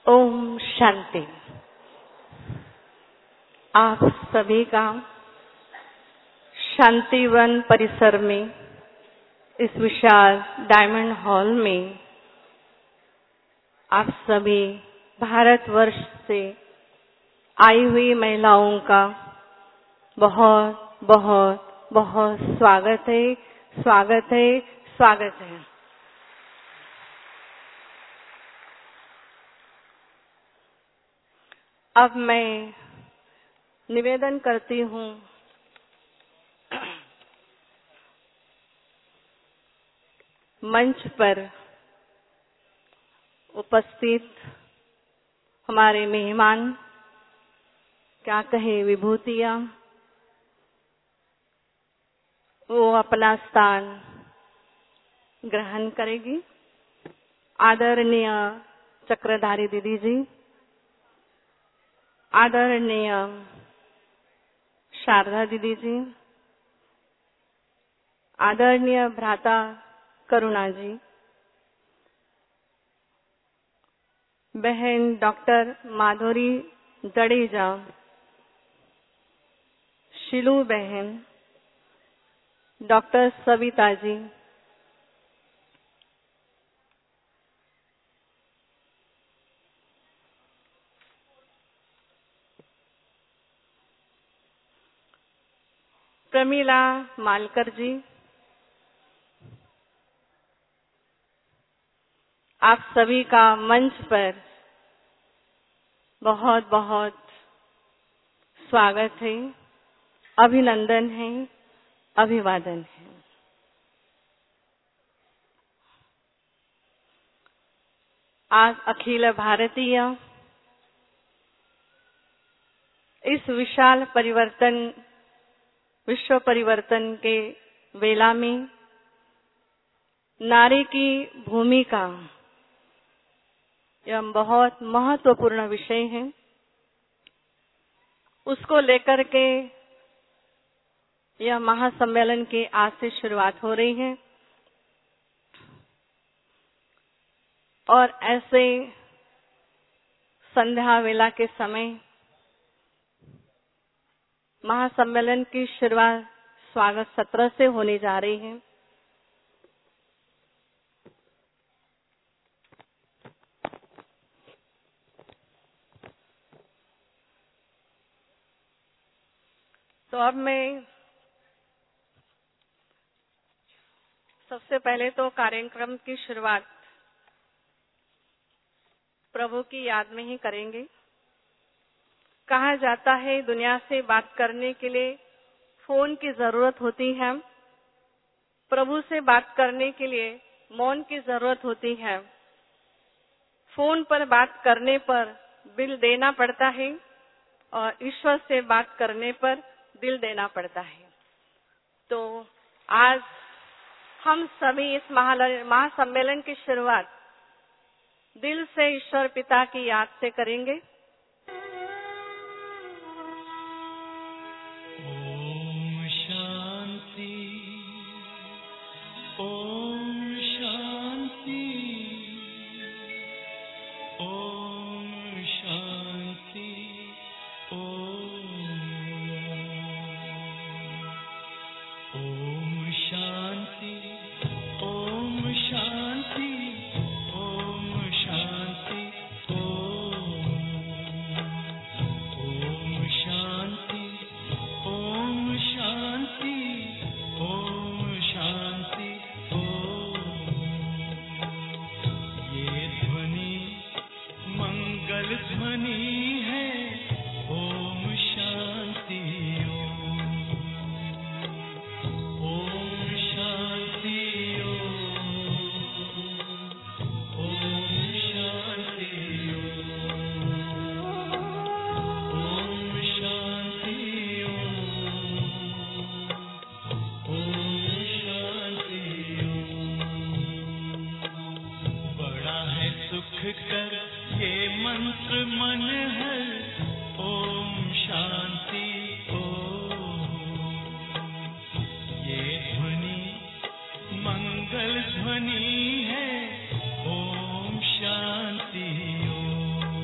ओम शांति। आप सभी का शांतिवन परिसर में, इस विशाल डायमंड हॉल में आप सभी भारतवर्ष से आई हुई महिलाओं का बहुत बहुत बहुत स्वागत है, स्वागत है, स्वागत है। अब मैं निवेदन करती हूँ मंच पर उपस्थित हमारे मेहमान, क्या कहे विभूतियाँ, वो अपना स्थान ग्रहण करेगी। आदरणीय चक्रधारी दीदी जी, आदरणीय शारदा दीदी जी, आदरणीय भ्राता करुणा जी, बहन डॉक्टर माधुरी जडेजा, शिलू बहन, डॉक्टर सविता जी, प्रमीला मालकर जी, आप सभी का मंच पर बहुत बहुत स्वागत है, अभिनंदन है, अभिवादन है। आज अखिल भारतीय इस विशाल परिवर्तन, विश्व परिवर्तन के वेला में नारी की भूमिका, यह बहुत महत्वपूर्ण विषय है। उसको लेकर के यह महासम्मेलन की आज से शुरुआत हो रही है और ऐसे संध्या वेला के समय महासम्मेलन की शुरुआत स्वागत सत्र से होने जा रही है। तो अब मैं सबसे पहले तो कार्यक्रम की शुरुआत प्रभु की याद में ही करेंगे। कहा जाता है दुनिया से बात करने के लिए फोन की जरूरत होती है, प्रभु से बात करने के लिए मौन की जरूरत होती है। फोन पर बात करने पर बिल देना पड़ता है और ईश्वर से बात करने पर दिल देना पड़ता है। तो आज हम सभी इस महासम्मेलन की शुरुआत दिल से ईश्वर पिता की याद से करेंगे। ओम शांति, ओम शांति, ओम शांति, ओम शांति, ओम शांति, ओम शांति, ओम शांति, ओम शांति, ओम शांति, ये ध्वनि मंगल ध्वनि है। ओम शांति, ओम शांति, ओम शांति, ओम शांति, ओम शांति। बड़ा है सुख कर ये मंत्र मन है। ओम शांति, ये ध्वनि मंगल ध्वनि है। ओम शांति, ओम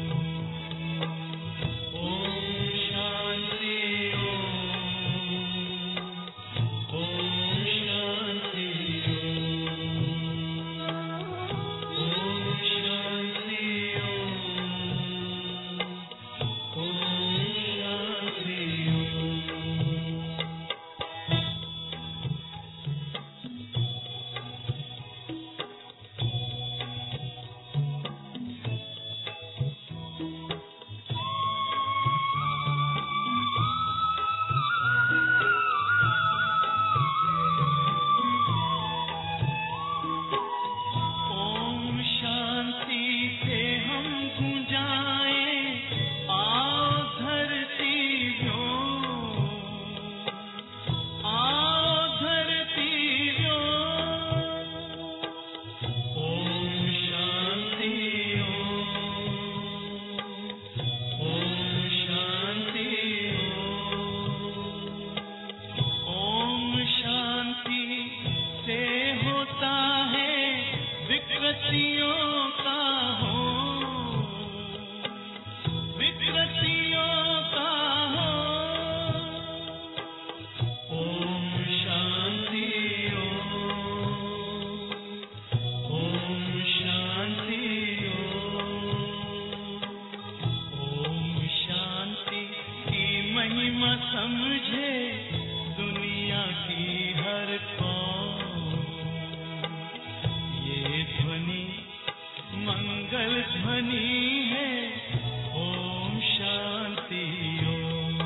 है। ओम शांति ओम।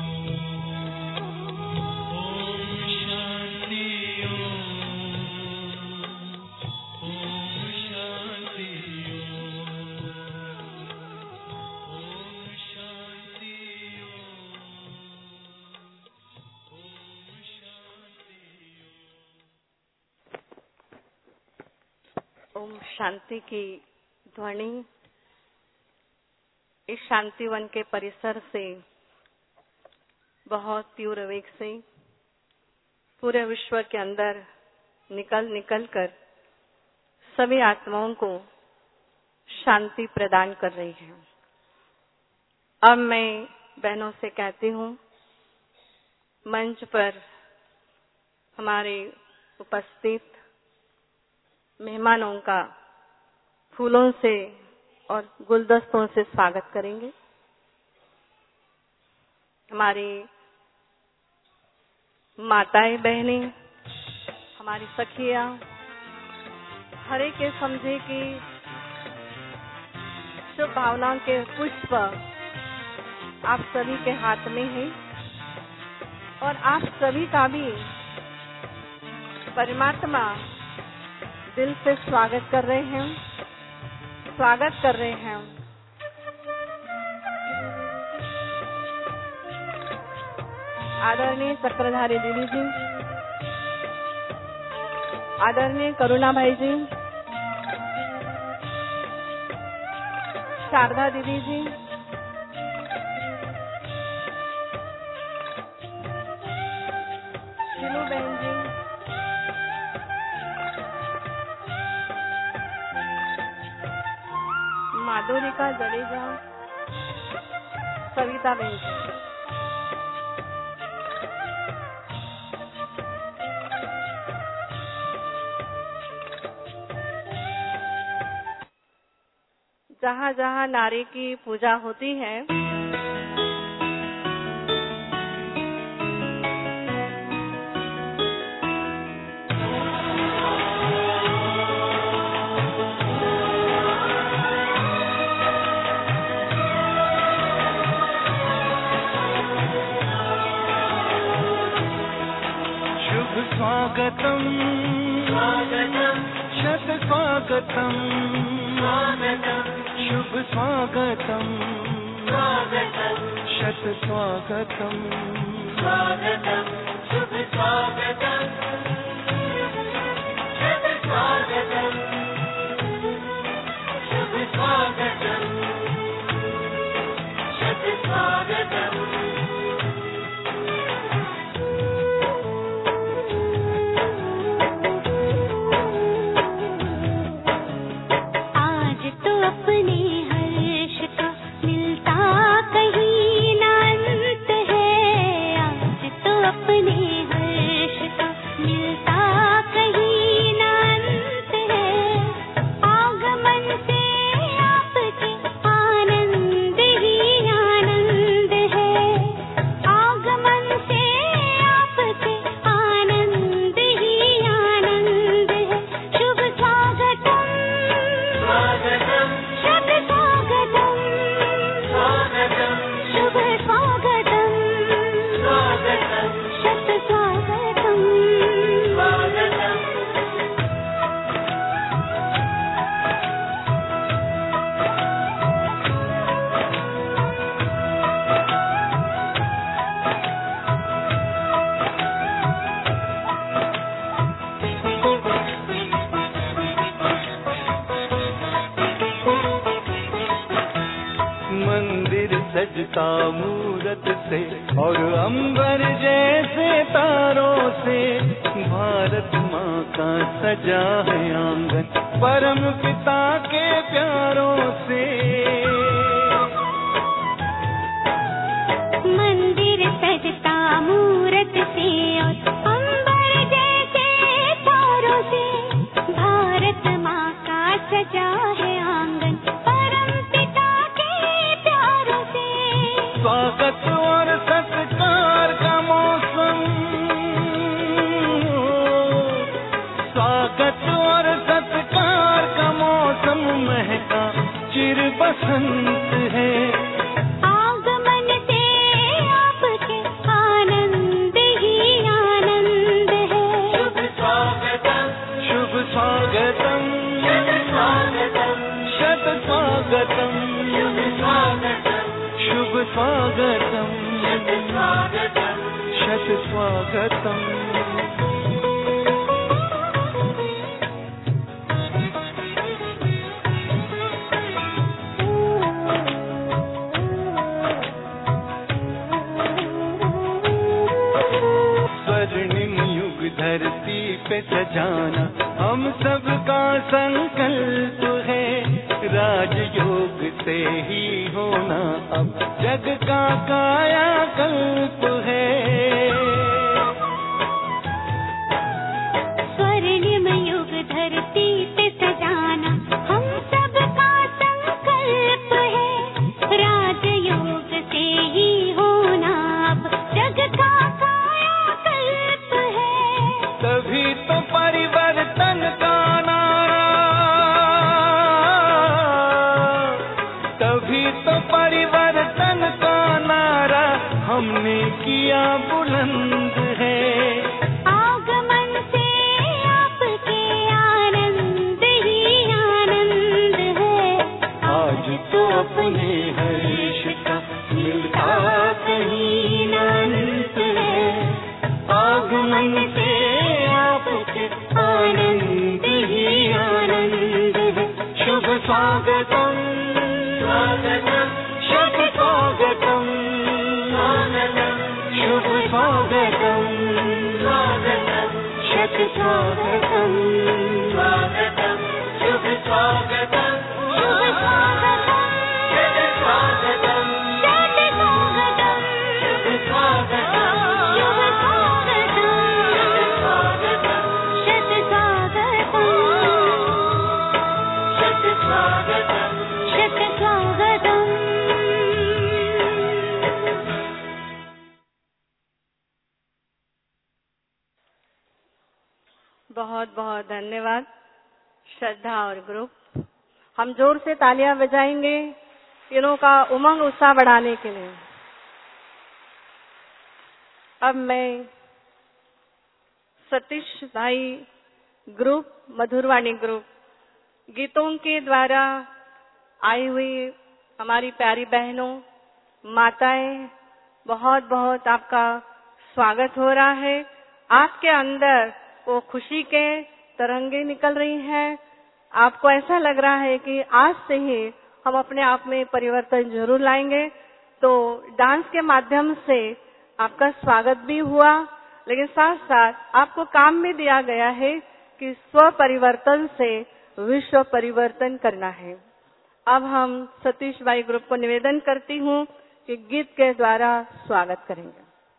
ओम शांति ओम। ओम शांति ओम। ओम शांति ओम। ओम शांति ओम शांति की ध्वनि इस शांतिवन के परिसर से बहुत तीव्र वेग से पूरे विश्व के अंदर निकल कर सभी आत्माओं को शांति प्रदान कर रही है। अब मैं बहनों से कहती हूँ, मंच पर हमारे उपस्थित मेहमानों का फूलों से और गुलदस्तों से स्वागत करेंगे। हमारी माताएं बहनें, हमारी सखियां, हरे के समझे की शुभ भावनाओं के पुष्प आप सभी के हाथ में है और आप सभी का भी परमात्मा दिल से स्वागत कर रहे हैं। आदरणीय चक्रधारी दीदी जी, आदरणीय करुणा भाई जी, शारदा दीदी जी, शिलू बहन जी, माधुरिका जडेजा, सविता बहन जी, जहाँ जहाँ नारी की पूजा होती है स्वागतम स्वागतम शत स्वागतम स्वागतम शुभ स्वागतम स्वागतम शत स्वागतम स्वागतम शुभ स्वागतम शत स्वागतम शुभ स्वागतम शत स्वागतम। सजता मूरत से और अंबर जैसे तारों से, भारत माँ का सजा है आंगन परम पिता के प्यारों से। मंदिर सजता मूरत से और अंबर जैसे तारों से, भारत माँ का सजा है आंगन परम पिता के प्यारों से। स्वागत और सत्कार का मौसम, स्वागत और सत्कार का मौसम महका चिर बस बसंत है। आगमन से आपके आनंद ही आनंद है। शुभ स्वागतम शुभ स्वागतम शत स्वागतम शुभ स्वागतम शत स्वागतम शत स्वागतम। स्वर्णिम युग धरती पे सजाना हम सबका संकल्प है। राजयोग से ही होना अब जग का कायाकल्प है। स्वर्णिम युग धरती पे सजाना हम सबका संकल्प है। राजयोग से ही होना अब जग का कायाकल्प है। तभी तो परिवर्तन का नारा, तभी तो परिवर्तन का नारा हमने किया बुलंद है। आगमन से आपके आनंद ही आनंद है। आज तो अपने हर्ष का मिलता कहीं अनंत है। आगमन से आपके आनंद ही आनंद है। शुभ स्वागतम स्वागतम शुभ स्वागतम शुभ स्वागतम स्वागतम शत स्वागतम स्वागतम शुभ स्वागतम शुभ स्वागतम शत स्वागतम शत स्वागतम शुभ स्वागतम शुभ स्वागतम शत स्वागतम शत स्वागतम शत स्वागतम शत स्वागतम। बहुत बहुत धन्यवाद श्रद्धा और ग्रुप। हम जोर से तालियां बजाएंगे तीनों का उमंग उत्साह बढ़ाने के लिए। अब मैं सतीश भाई ग्रुप, मधुरवाणी ग्रुप, गीतों के द्वारा आई हुई हमारी प्यारी बहनों, माताएं, बहुत बहुत आपका स्वागत हो रहा है। आपके अंदर वो खुशी के तरंगे निकल रही हैं। आपको ऐसा लग रहा है कि आज से ही हम अपने आप में परिवर्तन जरूर लाएंगे। तो डांस के माध्यम से आपका स्वागत भी हुआ, लेकिन साथ साथ आपको काम भी दिया गया है कि स्व परिवर्तन से विश्व परिवर्तन करना है। अब हम सतीश भाई ग्रुप को निवेदन करती हूँ कि गीत के द्वारा स्वागत करेंगे।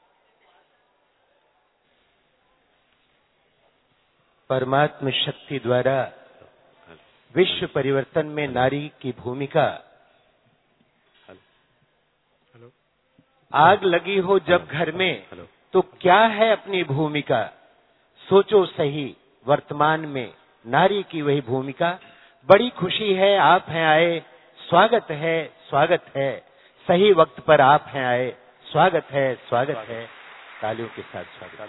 परमात्म शक्ति द्वारा विश्व परिवर्तन में नारी की भूमिका। आग लगी हो जब घर में तो क्या है अपनी भूमिका। सोचो सही वर्तमान में नारी की वही भूमिका। बड़ी खुशी है आप हैं आए, स्वागत है सही वक्त पर आप हैं आए, स्वागत है तालियों के साथ स्वागत।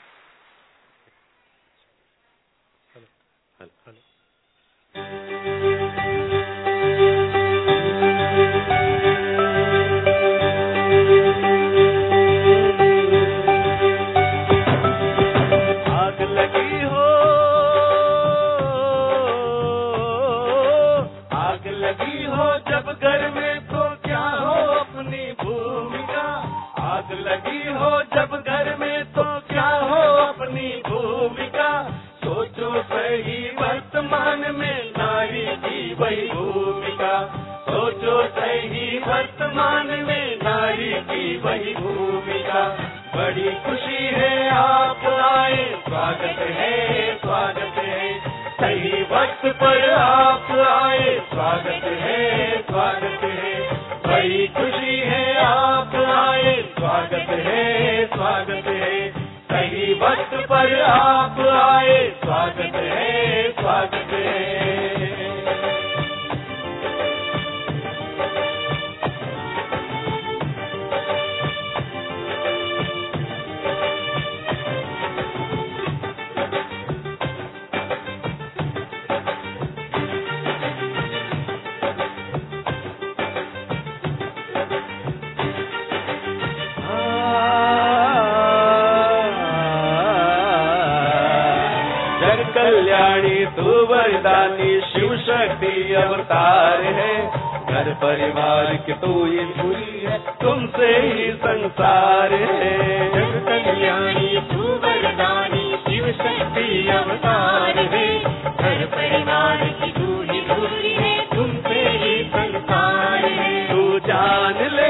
आग लगी हो, आग लगी हो जब घर में तो क्या हो अपनी भूमिका। आग लगी हो जब घर में तो क्या हो अपनी भूमिका। सोचो सही वर्तमान में नारी की वही भूमिका। सोचो सही वर्तमान में नारी की वही भूमिका। बड़ी खुशी है आप आए, स्वागत है सही वक्त पर आप आए, स्वागत है बड़ी खुशी है आप आए, स्वागत है सही वक्त पर आप आए, स्वागत है तू वरदानी शिव शक्ति अवतार है। घर परिवार की तू ही पूरी है, तुमसे ही संसार है। जग कल्याणी तू वरदानी शिव शक्ति अवतार है। घर परिवार की तू ही दूरी है, तुमसे ही संसार है। तू जान ले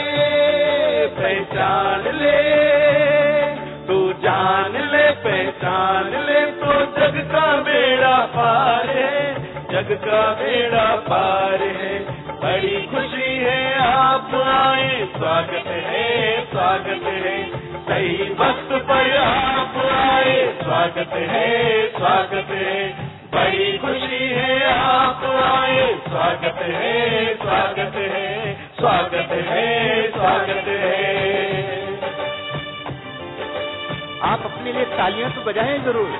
पहचान ले, तू जान ले पहचान ले, तो जग का बेड़ा पार है, जग का बेड़ा पार है। बड़ी खुशी है आप आए, स्वागत है स्वागत है। सही वक्त पर आप आए, स्वागत है स्वागत है। बड़ी खुशी है आप आए, स्वागत है स्वागत है, स्वागत है स्वागत है। आप अपने लिए तालियां तो बजाएं जरूर।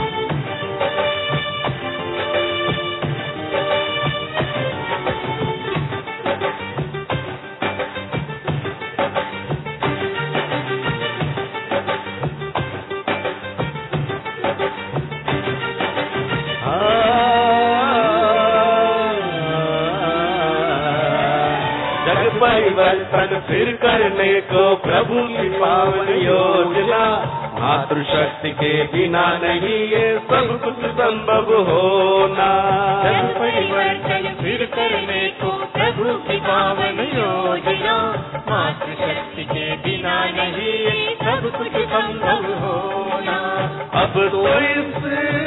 परिवर्तन फिर करने को प्रभु की पावन योजना। मातृशक्ति के बिना नहीं ये सब कुछ संभव होना। जग परिवर्तन फिर करने को प्रभु की पावन योजना। मातृशक्ति के बिना नहीं ये सब कुछ संभव होना। अब तो इस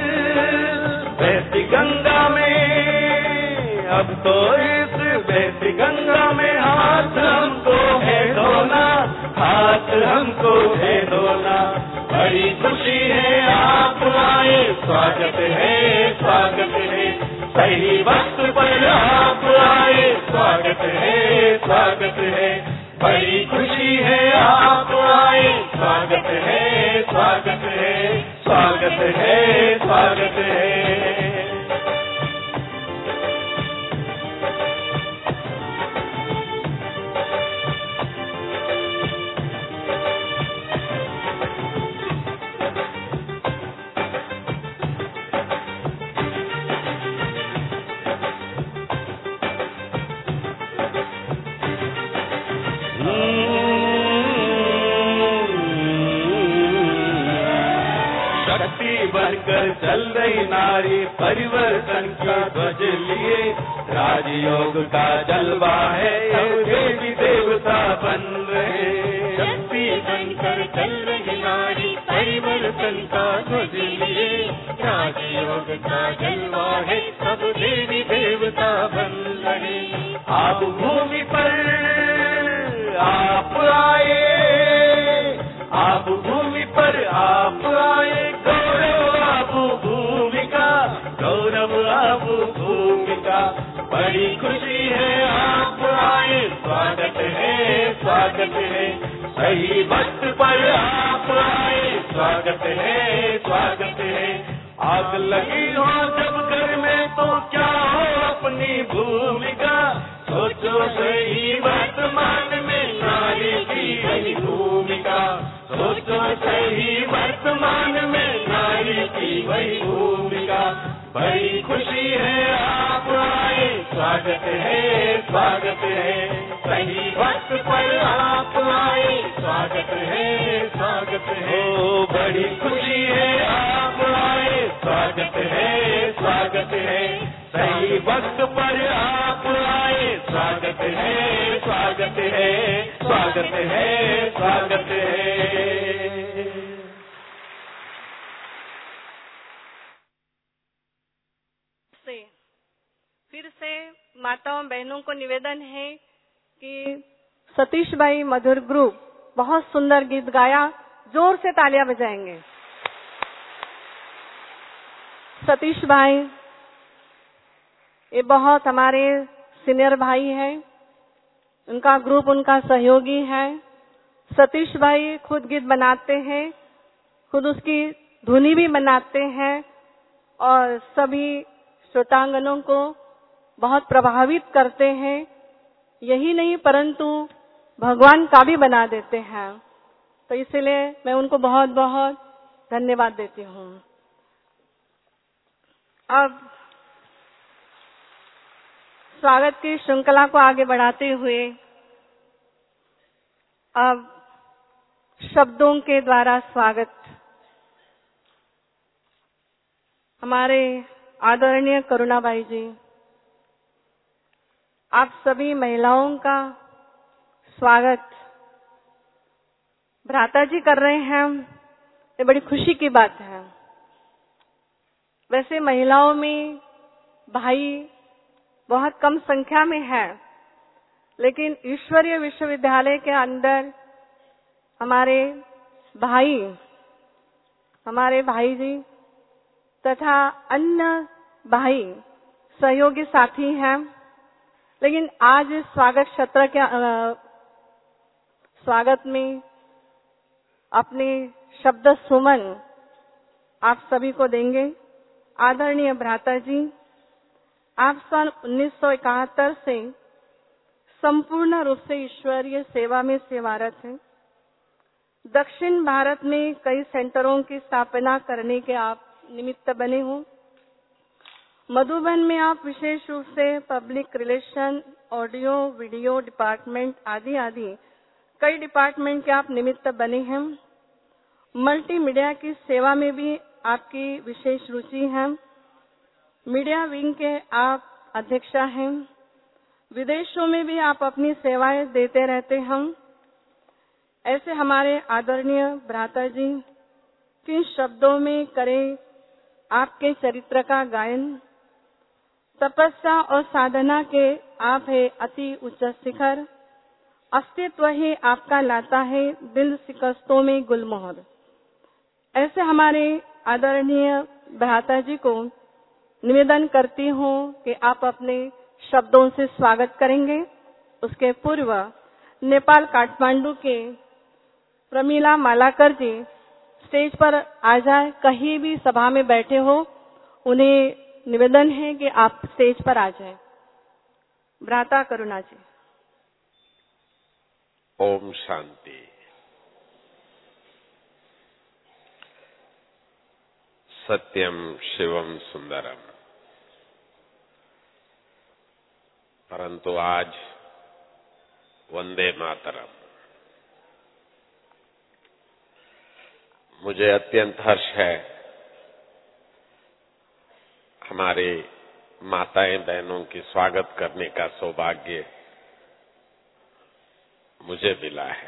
बहती गंगा में, अब तो इस बहती गंगा में हाथ हमको है धोना, हाथ हमको है धोना। बड़ी खुशी है आप आए, स्वागत है स्वागत है। सही वक्त पर आप आए, स्वागत है स्वागत है। बड़ी खुशी है आप आए, स्वागत है स्वागत है, स्वागत है स्वागत है। बनकर चल रही नारी परिवर्तन का ध्वज लिए। राजयोग का जलवा है, देवी देवता बन रहे। शक्ति बनकर चल रही नारी परिवर्तन का ध्वज लिए। राजयोग का जलवा है, सब देवी देवता बन रहे। आप भूमि पर आप आए, आप भूमि पर आप आए। गौरव आप भूमि का, बड़ी खुशी है आप आए, स्वागत है स्वागत है। सही वक्त पर आप आए, स्वागत है स्वागत है। आग लगी हो जब घर में तो क्या हो अपनी भूमिका। सोचो सही वर्तमान में नारी की वही भूमिका। सोचो सही वर्तमान में नारी की वही भूमिका। बड़ी खुशी है आप आए, स्वागत है स्वागत है। सही वक्त पर आप आए, स्वागत है स्वागत है। ओ बड़ी खुशी है आप आए, स्वागत है स्वागत है। सही वक्त पर आप आए, स्वागत है स्वागत है, स्वागत है स्वागत है। फिर से माताओं बहनों को निवेदन है कि सतीश भाई मधुर ग्रुप बहुत सुंदर गीत गाया, जोर से तालियां बजाएंगे। सतीश भाई ये बहुत हमारे सीनियर भाई हैं, उनका ग्रुप उनका सहयोगी है। सतीश भाई खुद गीत बनाते हैं, खुद उसकी धुनी भी बनाते हैं और सभी श्रोतांगनों को बहुत प्रभावित करते हैं। यही नहीं परंतु भगवान का भी बना देते हैं। तो इसलिए मैं उनको बहुत बहुत धन्यवाद देती हूँ। अब स्वागत की श्रृंखला को आगे बढ़ाते हुए अब शब्दों के द्वारा स्वागत हमारे आदरणीय करुणाबाई जी, आप सभी महिलाओं का स्वागत भ्राता जी कर रहे हैं। ये बड़ी खुशी की बात है। वैसे महिलाओं में भाई बहुत कम संख्या में है, लेकिन ईश्वरीय विश्वविद्यालय के अंदर हमारे भाई जी तथा अन्य भाई सहयोगी साथी हैं। लेकिन आज इस स्वागत सत्र के स्वागत में अपने शब्द सुमन आप सभी को देंगे। आदरणीय भ्राता जी, आप सन 1971 से संपूर्ण रूप से ईश्वरीय सेवा में सेवारत हैं। दक्षिण भारत में कई सेंटरों की स्थापना करने के आप निमित्त बने हो। मधुबन में आप विशेष रूप से public relation, audio video department आदि कई डिपार्टमेंट के आप निमित्त बने हैं। मल्टीमीडिया की सेवा में भी आपकी विशेष रुचि है। मीडिया विंग के आप अध्यक्ष हैं। विदेशों में भी आप अपनी सेवाएं देते रहते हैं। ऐसे हमारे आदरणीय भ्राता जी किन शब्दों में करें आपके चरित्र का गायन। तपस्या और साधना के आप है अति उच्च शिखर। अस्तित्व ही आपका लाता है दिल शिकस्तों में गुलमोहर। ऐसे हमारे आदरणीय भ्राता जी को निवेदन करती हूँ कि आप अपने शब्दों से स्वागत करेंगे। उसके पूर्व नेपाल काठमांडू के प्रमीला मालाकर जी स्टेज पर आ जाए। कहीं भी सभा में बैठे हो, उन्हें निवेदन है कि आप स्टेज पर आ जाएं। भ्राता करुणा जी। ओम शांति। सत्यम शिवम सुंदरम। परंतु आज वंदे मातरम। मुझे अत्यंत हर्ष है हमारे माताएं बहनों की स्वागत करने का सौभाग्य मुझे मिला है।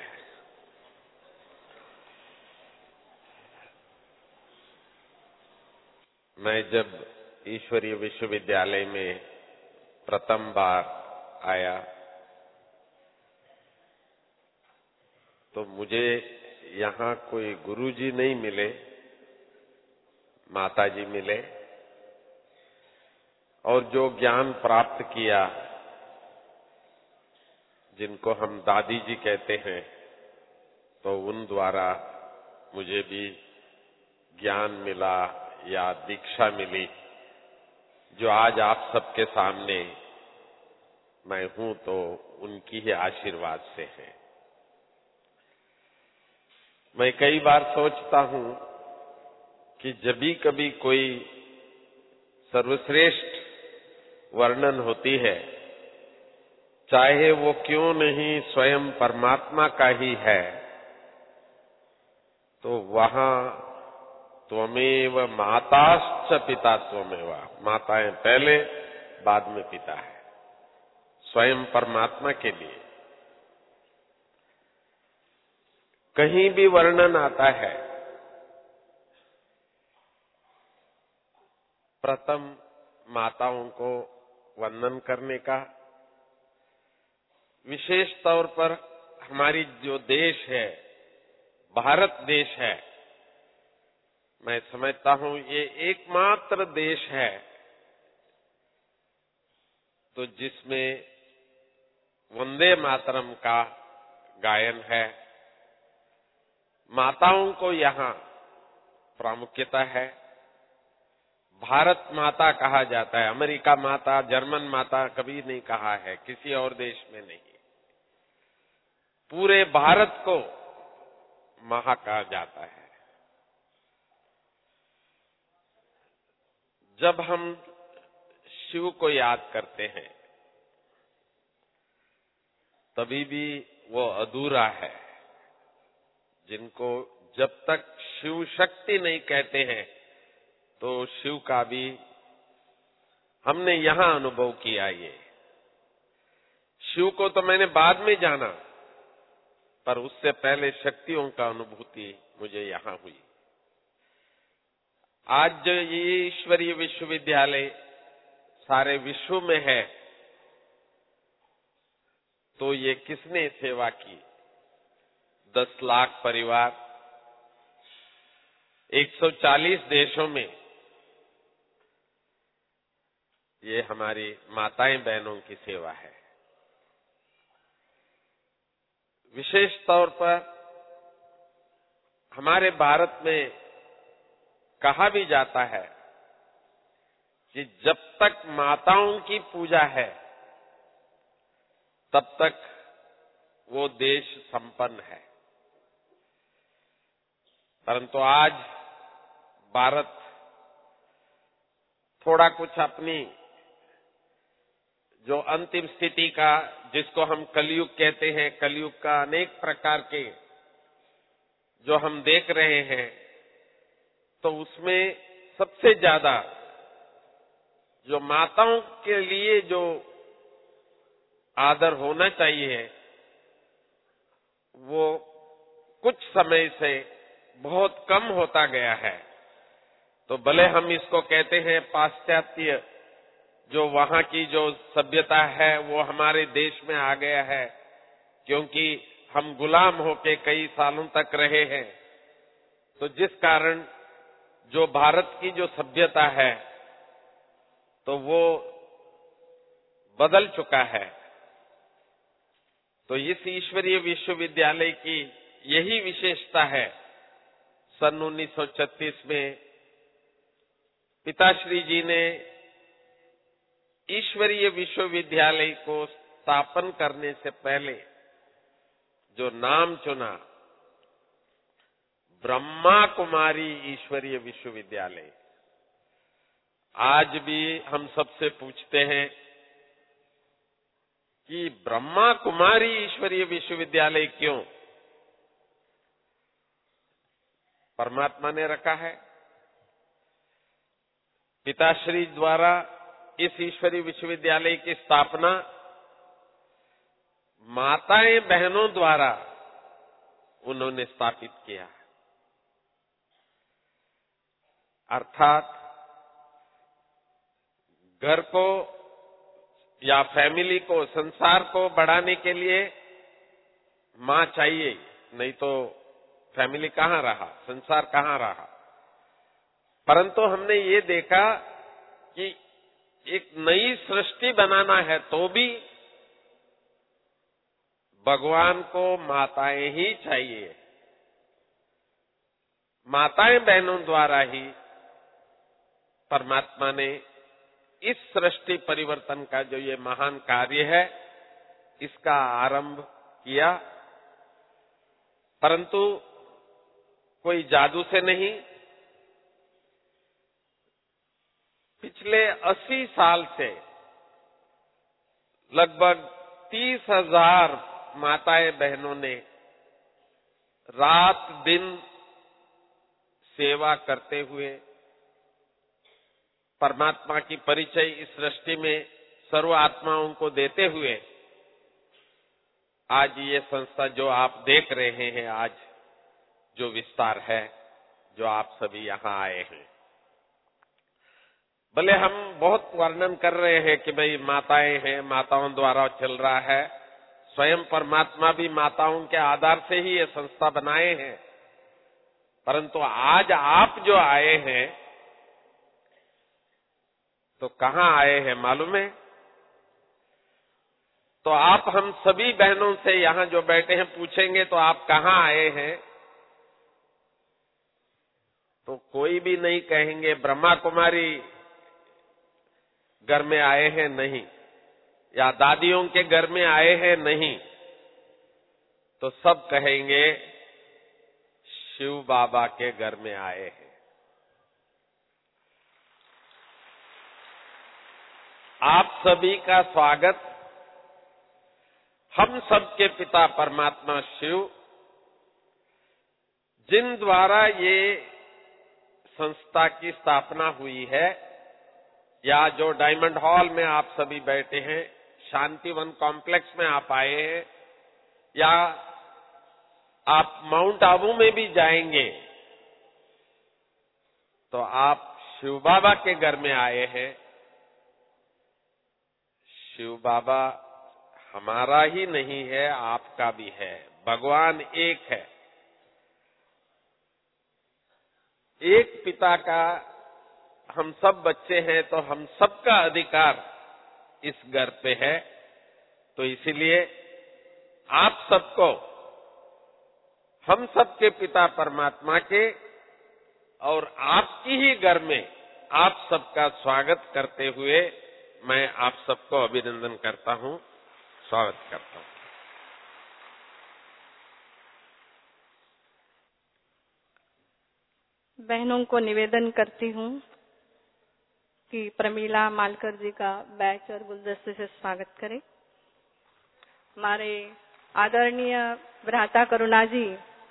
मैं जब ईश्वरीय विश्वविद्यालय में प्रथम बार आया तो मुझे यहाँ कोई गुरुजी नहीं मिले, माताजी मिले, और जो ज्ञान प्राप्त किया, जिनको हम दादी जी कहते हैं, तो उन द्वारा मुझे भी ज्ञान मिला या दीक्षा मिली, जो आज आप सबके सामने मैं हूं तो उनकी ही आशीर्वाद से है। मैं कई बार सोचता हूं कि जब भी कभी कोई सर्वश्रेष्ठ वर्णन होती है, चाहे वो क्यों नहीं स्वयं परमात्मा का ही है, तो वहां त्वमेव माताश्च पिता त्वमेव, माताएं पहले बाद में पिता है, स्वयं परमात्मा के लिए। कहीं भी वर्णन आता है प्रथम माताओं को वंदन करने का। विशेष तौर पर हमारी जो देश है, भारत देश है, मैं समझता हूं ये एकमात्र देश है तो जिसमें वंदे मातरम का गायन है। माताओं को यहाँ प्रामुख्यता है। भारत माता कहा जाता है, अमेरिका माता, जर्मन माता कभी नहीं कहा है, किसी और देश में नहीं। पूरे भारत को मां कहा जाता है। जब हम शिव को याद करते हैं तभी भी वो अधूरा है। जिनको जब तक शिव शक्ति नहीं कहते हैं तो शिव का भी हमने यहां अनुभव किया। ये शिव को तो मैंने बाद में जाना, पर उससे पहले शक्तियों का अनुभूति मुझे यहां हुई। आज जो ये ईश्वरीय विश्वविद्यालय सारे विश्व में है, तो ये किसने सेवा की? 10 लाख परिवार, 140 देशों में ये हमारी माताएं बहनों की सेवा है। विशेष तौर पर हमारे भारत में कहा भी जाता है कि जब तक माताओं की पूजा है तब तक वो देश संपन्न है। परंतु आज भारत थोड़ा कुछ अपनी जो अंतिम स्थिति का, जिसको हम कलयुग कहते हैं, कलयुग का अनेक प्रकार के जो हम देख रहे हैं, तो उसमें सबसे ज्यादा जो माताओं के लिए जो आदर होना चाहिए वो कुछ समय से बहुत कम होता गया है। तो भले हम इसको कहते हैं पाश्चात्य, जो वहां की जो सभ्यता है वो हमारे देश में आ गया है, क्योंकि हम गुलाम होके कई सालों तक रहे हैं। तो जिस कारण जो भारत की जो सभ्यता है तो वो बदल चुका है। तो इस ईश्वरीय विश्वविद्यालय की यही विशेषता है। सन 1936 में पिताश्री जी ने ईश्वरीय विश्वविद्यालय को स्थापन करने से पहले जो नाम चुना, ब्रह्मा कुमारी ईश्वरीय विश्वविद्यालय। आज भी हम सबसे पूछते हैं कि ब्रह्मा कुमारी ईश्वरीय विश्वविद्यालय क्यों? परमात्मा ने रखा है। पिताश्री द्वारा इस ईश्वरीय विश्वविद्यालय की स्थापना माताएं बहनों द्वारा उन्होंने स्थापित किया। अर्थात घर को या फैमिली को, संसार को बढ़ाने के लिए मां चाहिए, नहीं तो फैमिली कहां रहा, संसार कहां रहा। परंतु हमने ये देखा कि एक नई सृष्टि बनाना है तो भी भगवान को माताएं ही चाहिए। माताएं बहनों द्वारा ही परमात्मा ने इस सृष्टि परिवर्तन का जो ये महान कार्य है इसका आरंभ किया। परंतु कोई जादू से नहीं, पिछले 80 साल से लगभग 30,000 माताएं बहनों ने रात दिन सेवा करते हुए परमात्मा की परिचय इस सृष्टि में सर्व आत्माओं को देते हुए आज ये संस्था जो आप देख रहे हैं, आज जो विस्तार है, जो आप सभी यहां आए हैं। भले हम बहुत वर्णन कर रहे हैं कि भाई माताएं हैं, माताओं द्वारा चल रहा है, स्वयं परमात्मा भी माताओं के आधार से ही ये संस्था बनाए हैं। परंतु आज आप जो आए हैं तो कहां आए हैं मालूम है? तो आप हम सभी बहनों से यहां जो बैठे हैं पूछेंगे तो आप कहां आए हैं, तो कोई भी नहीं कहेंगे ब्रह्मा कुमारी घर में आए हैं, नहीं, या दादियों के घर में आए हैं, नहीं, तो सब कहेंगे शिव बाबा के घर में आए हैं। आप सभी का स्वागत हम सबके पिता परमात्मा शिव, जिन द्वारा ये संस्था की स्थापना हुई है, या जो डायमंड हॉल में आप सभी बैठे हैं, शांतिवन कॉम्प्लेक्स में आप आए हैं, या आप माउंट आबू में भी जाएंगे तो आप शिव बाबा के घर में आए हैं। शिव बाबा हमारा ही नहीं है, आपका भी है। भगवान एक है। एक पिता का हम सब बच्चे हैं, तो हम सबका अधिकार इस घर पे है। तो इसीलिए आप सबको हम सबके पिता परमात्मा के और आपकी ही घर में आप सबका स्वागत करते हुए मैं आप सबको अभिनंदन करता हूं, स्वागत करता हूं। बहनों को निवेदन करती हूं कि प्रमीला मालकर जी का बैच और गुलदस्ते से स्वागत करें। हमारे आदरणीय भ्राता करुणा जी,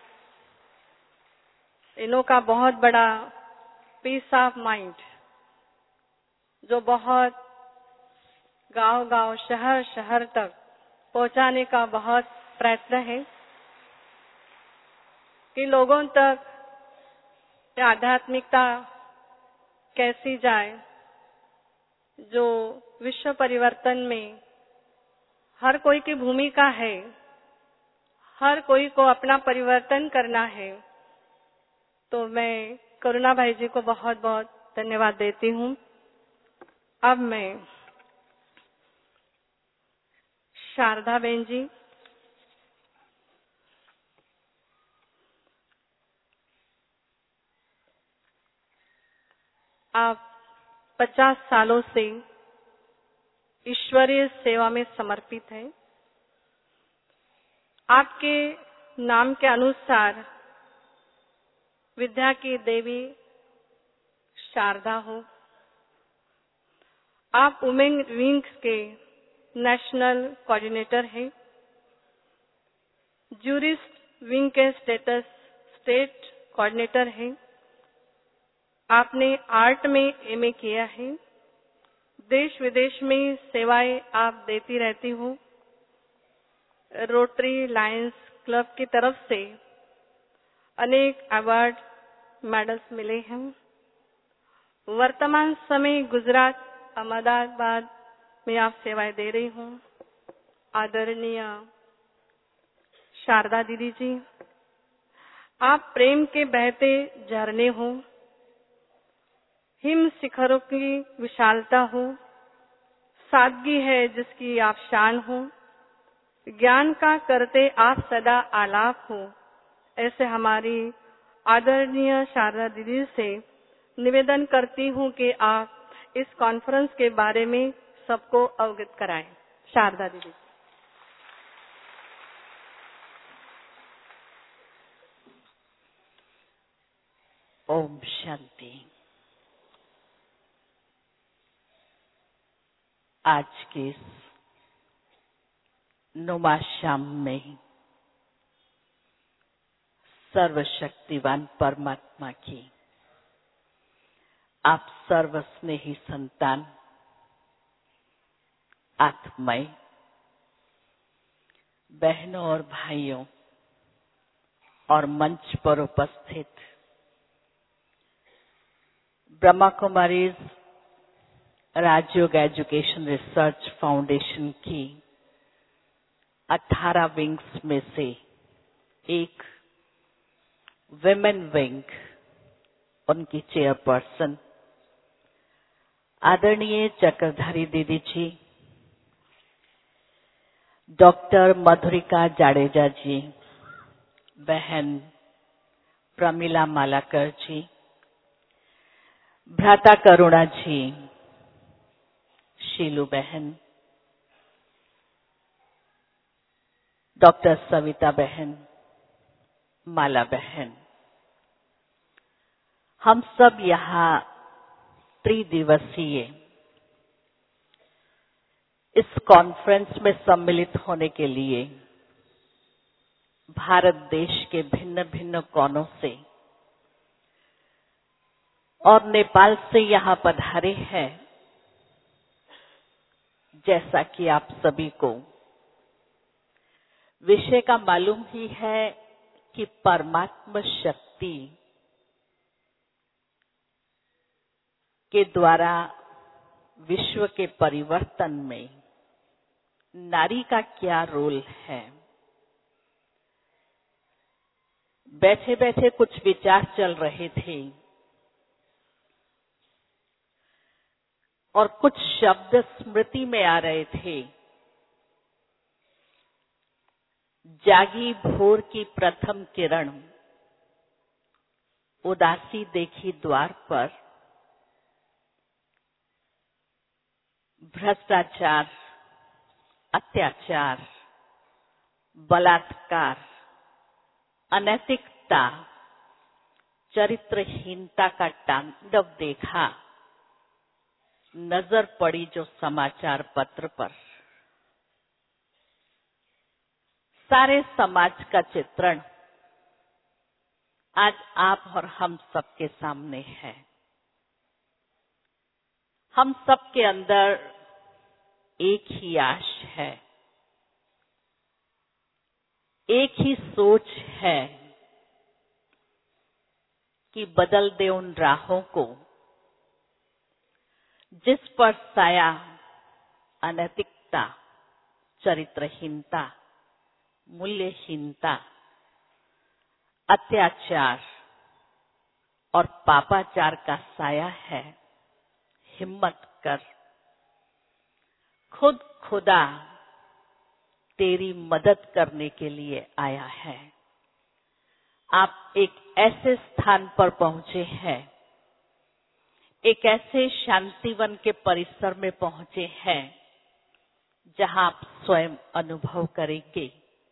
इन्हों का बहुत बड़ा पीस ऑफ माइंड, जो बहुत गांव-गांव, शहर-शहर तक पहुंचाने का बहुत प्रयत्न है कि लोगों तक आध्यात्मिकता कैसी जाए, जो विश्व परिवर्तन में हर कोई की भूमिका है, हर कोई को अपना परिवर्तन करना है। तो मैं करुणा भाई जी को बहुत बहुत धन्यवाद देती हूं। अब मैं शारदा बहन जी, आप 50 सालों से ईश्वरीय सेवा में समर्पित हैं। आपके नाम के अनुसार विद्या की देवी शारदा हो। आप वुमेन विंग्स के नेशनल कोऑर्डिनेटर हैं। जूरिस्ट विंग के स्टेट कोऑर्डिनेटर हैं। आपने आर्ट में एमए किया है। देश विदेश में सेवाएं आप देती रहती हो। रोटरी लायंस क्लब की तरफ से अनेक अवार्ड मेडल्स मिले हैं। वर्तमान समय गुजरात अहमदाबाद में आप सेवाएं दे रही हूं। आदरणीय शारदा दीदी जी, आप प्रेम के बहते झरने हो, हिम शिखरों की विशालता हो, सादगी है जिसकी आप शान हो, ज्ञान का करते आप सदा आलाप हो। ऐसे हमारी आदरणीय शारदा दीदी से निवेदन करती हूं कि आप इस कॉन्फ्रेंस के बारे में सबको अवगत कराएं। शारदा दीदी। ओम शांति। आज के इस नुमा शाम में सर्वशक्तिवान परमात्मा की आप सर्वस्नेही संतान आत्माएं, बहनों और भाइयों और मंच पर उपस्थित Brahma Kumaris Rajyoga education research foundation की 18 विंग्स में से एक विमेन विंग, उनकी चेयरपर्सन आदरणीय चक्रधारी दीदी जी, डॉक्टर मधुरिका जाडेजा जी, बहन प्रमीला मालाकर जी, भ्राता करुणा जी, शीलू बहन, डॉक्टर सविता बहन, माला बहन, हम सब यहाँ त्रिदिवसीय इस कॉन्फ्रेंस में सम्मिलित होने के लिए भारत देश के भिन्न भिन्न कोनों से और नेपाल से यहाँ पधारे हैं। जैसा कि आप सभी को विषय का मालूम ही है कि परमात्मा शक्ति के द्वारा विश्व के परिवर्तन में नारी का क्या रोल है। बैठे बैठे कुछ विचार चल रहे थे और कुछ शब्द स्मृति में आ रहे थे। जागी भोर की प्रथम किरण, उदासी देखी द्वार पर, भ्रष्टाचार, अत्याचार, बलात्कार, अनैतिकता, चरित्रहीनता का तांडव देखा। नजर पड़ी जो समाचार पत्र पर, सारे समाज का चित्रण आज आप और हम सबके सामने है। हम सबके अंदर एक ही आश है, एक ही सोच है कि बदल दे उन राहों को जिस पर साया अनैतिकता, चरित्रहीनता, मूल्यहीनता, अत्याचार और पापाचार का साया है। हिम्मत कर, खुद खुदा तेरी मदद करने के लिए आया है। आप एक ऐसे स्थान पर पहुंचे हैं, एक ऐसे शांतिवन के परिसर में पहुंचे हैं जहां आप स्वयं अनुभव करेंगे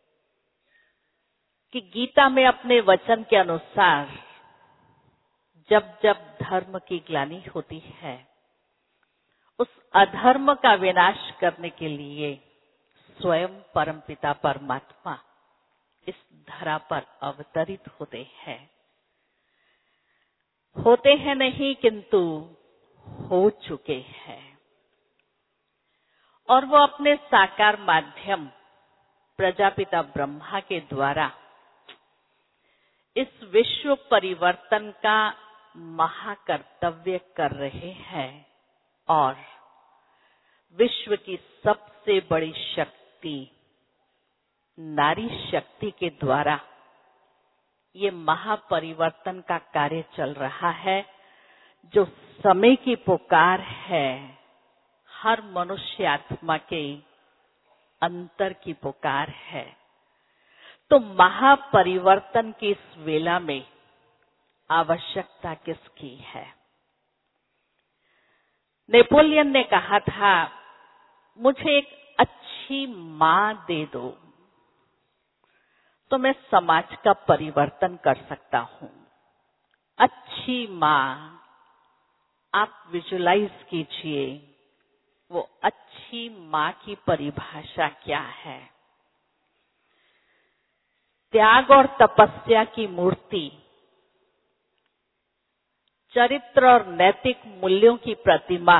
कि गीता में अपने वचन के अनुसार जब जब धर्म की ग्लानि होती है, उस अधर्म का विनाश करने के लिए स्वयं परमपिता परमात्मा इस धरा पर अवतरित होते हैं नहीं किंतु हो चुके हैं। और वो अपने साकार माध्यम प्रजापिता ब्रह्मा के द्वारा इस विश्व परिवर्तन का महाकर्तव्य कर रहे हैं और विश्व की सबसे बड़ी शक्ति नारी शक्ति के द्वारा ये महापरिवर्तन का कार्य चल रहा है, जो समय की पुकार है, हर मनुष्य आत्मा के अंतर की पुकार है। तो महापरिवर्तन की इस वेला में आवश्यकता किसकी है? नेपोलियन ने कहा था, मुझे एक अच्छी मां दे दो तो मैं समाज का परिवर्तन कर सकता हूं। अच्छी मां, आप विजुलाइज कीजिए वो अच्छी मां की परिभाषा क्या है। त्याग और तपस्या की मूर्ति, चरित्र और नैतिक मूल्यों की प्रतिमा,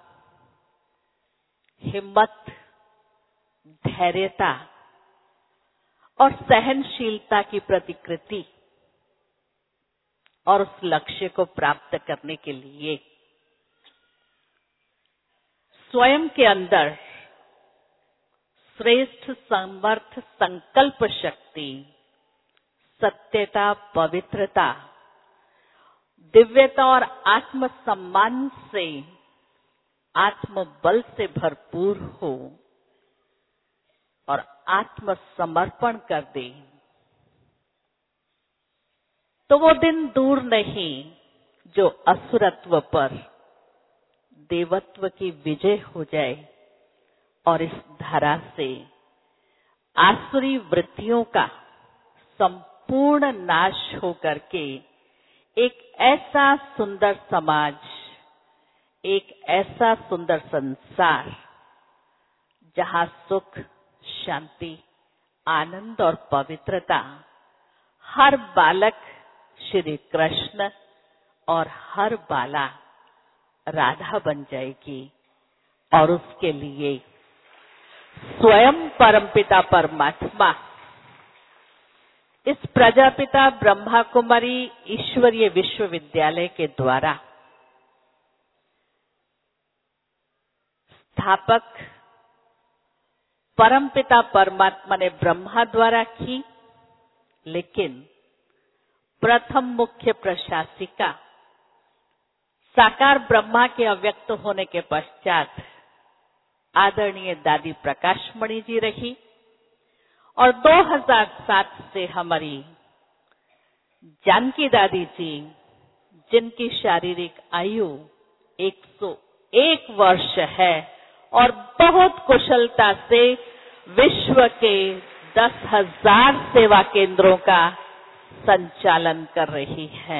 हिम्मत, धैर्यता और सहनशीलता की प्रतिकृति, और उस लक्ष्य को प्राप्त करने के लिए स्वयं के अंदर श्रेष्ठ समर्थ संकल्प शक्ति, सत्यता, पवित्रता, दिव्यता और आत्मसम्मान से, आत्मबल से भरपूर हो और आत्मसमर्पण कर दे, तो वो दिन दूर नहीं जो असुरत्व पर देवत्व की विजय हो जाए और इस धरा से आसुरी वृत्तियों का संपूर्ण नाश हो करके एक ऐसा सुंदर समाज, एक ऐसा सुंदर संसार जहाँ सुख, शांति, आनंद और पवित्रता, हर बालक श्री कृष्ण और हर बाला राधा बन जाएगी और उसके लिए स्वयं परमपिता परमात्मा इस प्रजापिता ब्रह्मा कुमारी ईश्वरीय विश्वविद्यालय के द्वारा स्थापक परमपिता परमात्मा ने ब्रह्मा द्वारा की, लेकिन प्रथम मुख्य प्रशासिका साकार ब्रह्मा के अव्यक्त होने के पश्चात आदरणीय दादी प्रकाशमणि जी रही और 2007 से हमारी जानकी दादी जी, जिनकी शारीरिक आयु 101 वर्ष है और बहुत कुशलता से विश्व के 10,000 सेवा केंद्रों का संचालन कर रही है।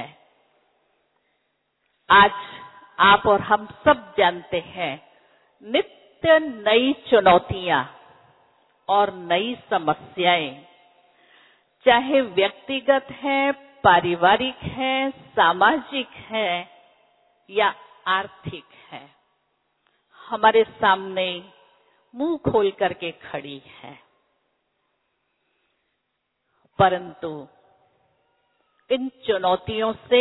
आज आप और हम सब जानते हैं, नित्य नई चुनौतियां और नई समस्याएं, चाहे व्यक्तिगत है, पारिवारिक है, सामाजिक है या आर्थिक है, हमारे सामने मुंह खोल करके खड़ी है। परंतु इन चुनौतियों से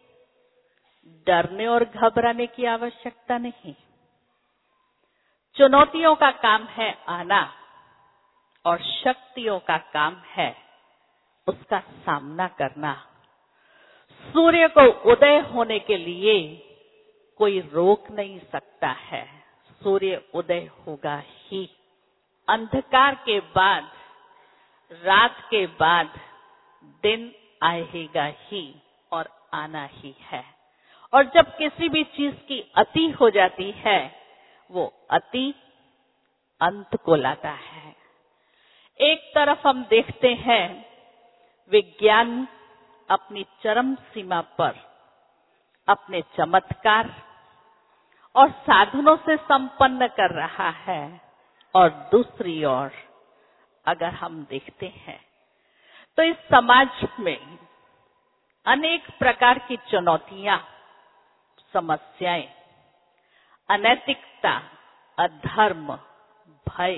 डरने और घबराने की आवश्यकता नहीं। चुनौतियों का काम है आना और शक्तियों का काम है उसका सामना करना। सूर्य को उदय होने के लिए कोई रोक नहीं सकता है, सूर्य उदय होगा ही। अंधकार के बाद, रात के बाद दिन आएगा ही और आना ही है। और जब किसी भी चीज की अति हो जाती है, वो अति अंत को लाता है। एक तरफ हम देखते हैं विज्ञान अपनी चरम सीमा पर अपने चमत्कार और साधनों से संपन्न कर रहा है, और दूसरी ओर अगर हम देखते हैं तो इस समाज में अनेक प्रकार की चुनौतियां, समस्याएं, अनैतिकता, अधर्म, भय,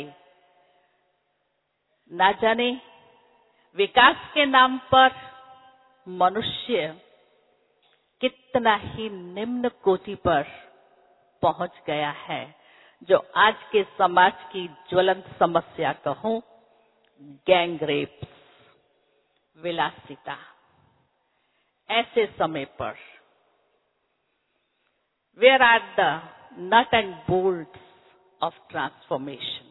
ना जाने विकास के नाम पर मनुष्य कितना ही निम्न कोटि पर पहुंच गया है, जो आज के समाज की ज्वलंत समस्या कहूं, गैंग रेप्स, विलासिता। ऐसे समय पर where are the nut and bolts of transformation?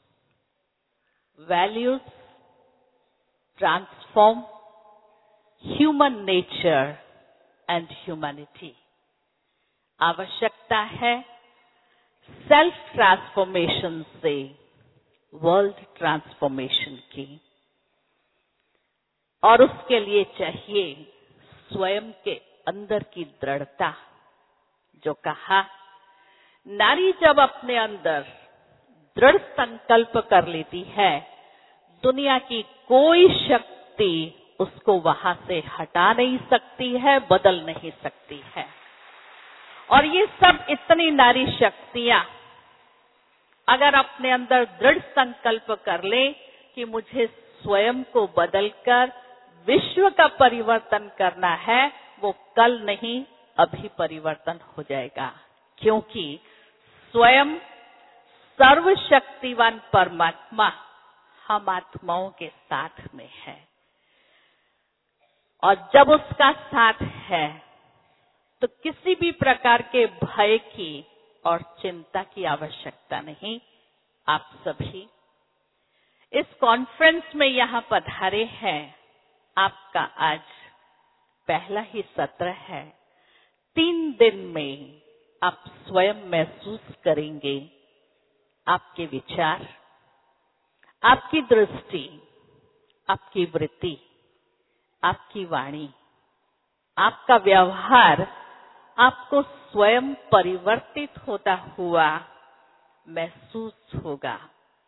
Values transform human nature and humanity. आवश्यकता है सेल्फ ट्रांसफॉर्मेशन से वर्ल्ड ट्रांसफॉर्मेशन की, और उसके लिए चाहिए स्वयं के अंदर की दृढ़ता। जो कहा, नारी जब अपने अंदर दृढ़ संकल्प कर लेती है, दुनिया की कोई शक्ति उसको वहां से हटा नहीं सकती है, बदल नहीं सकती है। और ये सब इतनी नारी शक्तियां अगर अपने अंदर दृढ़ संकल्प कर ले कि मुझे स्वयं को बदलकर विश्व का परिवर्तन करना है, वो कल नहीं अभी परिवर्तन हो जाएगा, क्योंकि स्वयं सर्वशक्तिवान परमात्मा हम आत्माओं के साथ में है। और जब उसका साथ है तो किसी भी प्रकार के भय की और चिंता की आवश्यकता नहीं। आप सभी इस कॉन्फ्रेंस में यहाँ पधारे हैं, आपका आज पहला ही सत्र है। 3 दिन में आप स्वयं महसूस करेंगे आपके विचार, आपकी दृष्टि, आपकी वृत्ति, आपकी वाणी, आपका व्यवहार आपको स्वयं परिवर्तित होता हुआ महसूस होगा।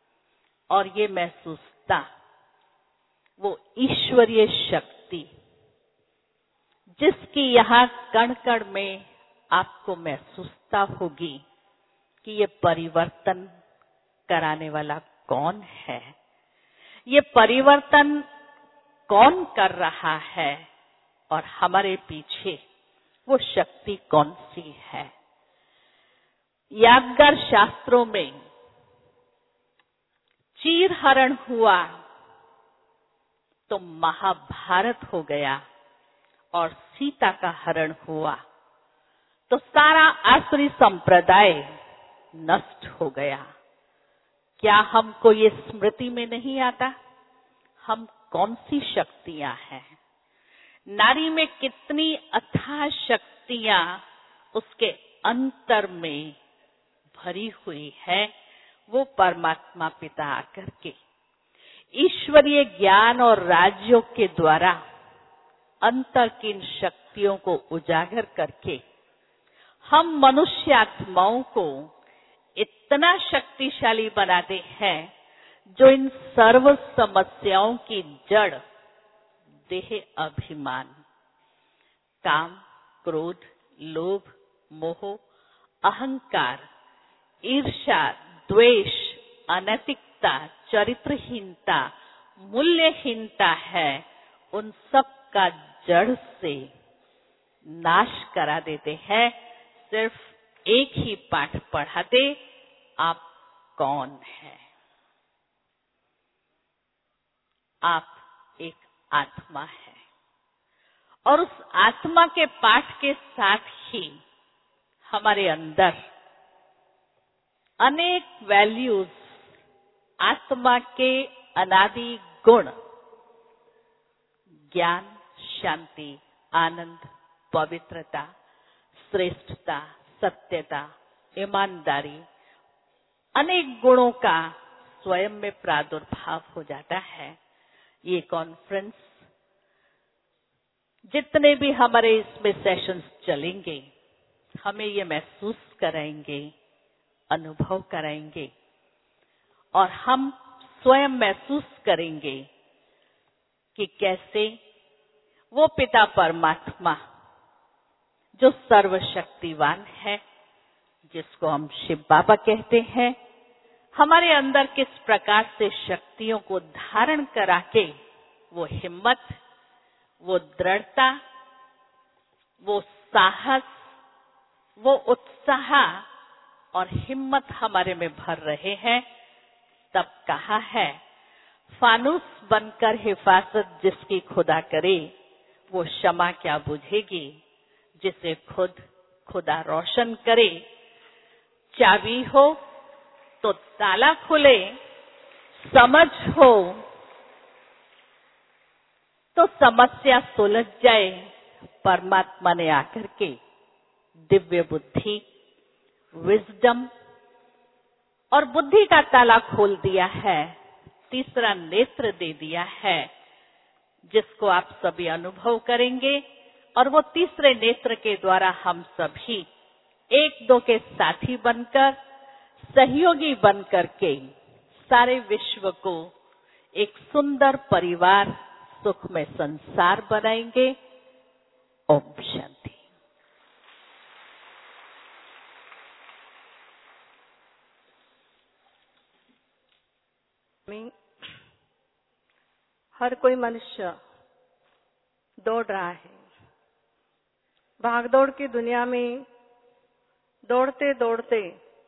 और ये महसूसता, वो ईश्वरीय शक्ति जिसकी यहाँ कण कण में आपको महसूसता होगी कि ये परिवर्तन कराने वाला कौन है, ये परिवर्तन कौन कर रहा है और हमारे पीछे वो शक्ति कौन सी है। यादगार शास्त्रों में चीर हरण हुआ तो महाभारत हो गया और सीता का हरण हुआ तो सारा आसुरी संप्रदाय नष्ट हो गया। क्या हमको ये स्मृति में नहीं आता हम कौन सी शक्तियां हैं? नारी में कितनी अथाह शक्तियां उसके अंतर में भरी हुई है। वो परमात्मा पिता आकर के ईश्वरीय ज्ञान और राज्यों के द्वारा अंतर की इन शक्तियों को उजागर करके हम मनुष्य आत्माओं को इतना शक्तिशाली बनाते हैं जो इन सर्व समस्याओं की जड़ देह अभिमान, काम, क्रोध, लोभ, मोह, अहंकार, ईर्ष्या, द्वेष, अनैतिकता, चरित्रहीनता, मूल्यहीनता है। उन सब का जड़ से नाश करा देते हैं। सिर्फ एक ही पाठ पढ़ाते, आप कौन हैं? आप एक आत्मा है और उस आत्मा के पाठ के साथ ही हमारे अंदर अनेक वैल्यूज, आत्मा के अनादि गुण, ज्ञान, शांति, आनंद, पवित्रता, श्रेष्ठता, सत्यता, ईमानदारी, अनेक गुणों का स्वयं में प्रादुर्भाव हो जाता है। ये कॉन्फ्रेंस, जितने भी हमारे इसमें सेशंस चलेंगे, हमें ये महसूस कराएंगे, अनुभव कराएंगे और हम स्वयं महसूस करेंगे कि कैसे वो पिता परमात्मा जो सर्वशक्तिवान है, जिसको हम शिव बाबा कहते हैं, हमारे अंदर किस प्रकार से शक्तियों को धारण करा के वो हिम्मत, वो दृढ़ता, वो साहस, वो उत्साह और हिम्मत हमारे में भर रहे हैं। तब कहा है, फानूस बनकर हिफाजत जिसकी खुदा करे, वो शमा क्या बुझेगी, जिसे खुद खुदा रोशन करे। चाबी हो तो ताला खुले, समझ हो तो समस्या सुलझ जाए। परमात्मा ने आकर के दिव्य बुद्धि, विजडम और बुद्धि का ताला खोल दिया है, तीसरा नेत्र दे दिया है, जिसको आप सभी अनुभव करेंगे और वो तीसरे नेत्र के द्वारा हम सभी एक दो के साथी बनकर, सहयोगी बनकर के सारे विश्व को एक सुंदर परिवार, सुखमय संसार बनाएंगे। ओम शांति। हर कोई मनुष्य दौड़ रहा है। भागदौड़ की दुनिया में दौड़ते दौड़ते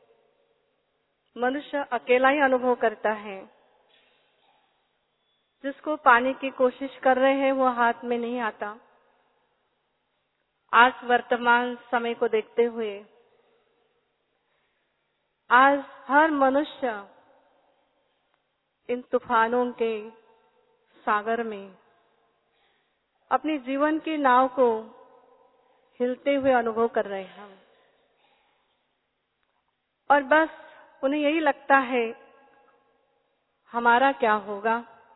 मनुष्य अकेला ही अनुभव करता है। जिसको पाने की कोशिश कर रहे हैं वो हाथ में नहीं आता। आज वर्तमान समय को देखते हुए आज हर मनुष्य इन तूफानों के सागर में अपनी जीवन की नाव को हिलते हुए अनुभव कर रहे हैं और बस उन्हें यही लगता है हमारा क्या होगा।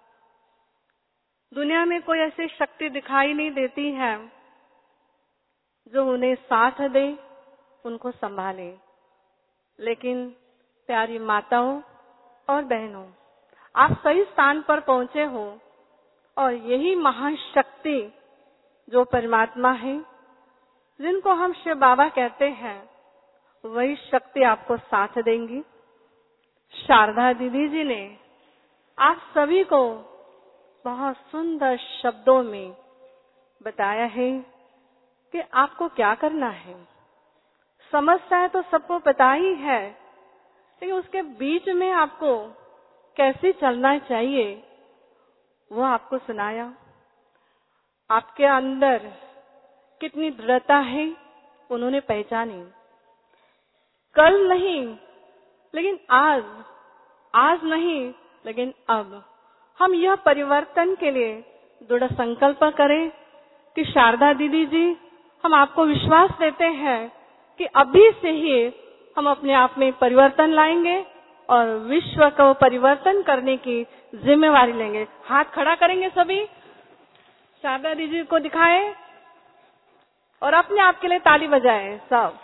दुनिया में कोई ऐसी शक्ति दिखाई नहीं देती है जो उन्हें साथ दे, उनको संभाले। लेकिन प्यारी माताओं और बहनों, आप सही स्थान पर पहुंचे हो और यही महान शक्ति जो परमात्मा है, जिनको हम शिव बाबा कहते हैं, वही शक्ति आपको साथ देंगी। शारदा दीदी जी ने आप सभी को बहुत सुंदर शब्दों में बताया है कि आपको क्या करना है। समस्या तो सबको पता ही है, लेकिन उसके बीच में आपको कैसे चलना चाहिए वो आपको सुनाया। आपके अंदर कितनी दृढ़ता है उन्होंने पहचानी। कल नहीं लेकिन आज नहीं लेकिन अब हम यह परिवर्तन के लिए दृढ़ संकल्प करें कि शारदा दीदी जी, हम आपको विश्वास देते हैं कि अभी से ही हम अपने आप में परिवर्तन लाएंगे और विश्व को परिवर्तन करने की जिम्मेवारी लेंगे। हाथ खड़ा करेंगे सभी, शारदा दीदी को दिखाएं और अपने आप के लिए ताली बजाएं सब।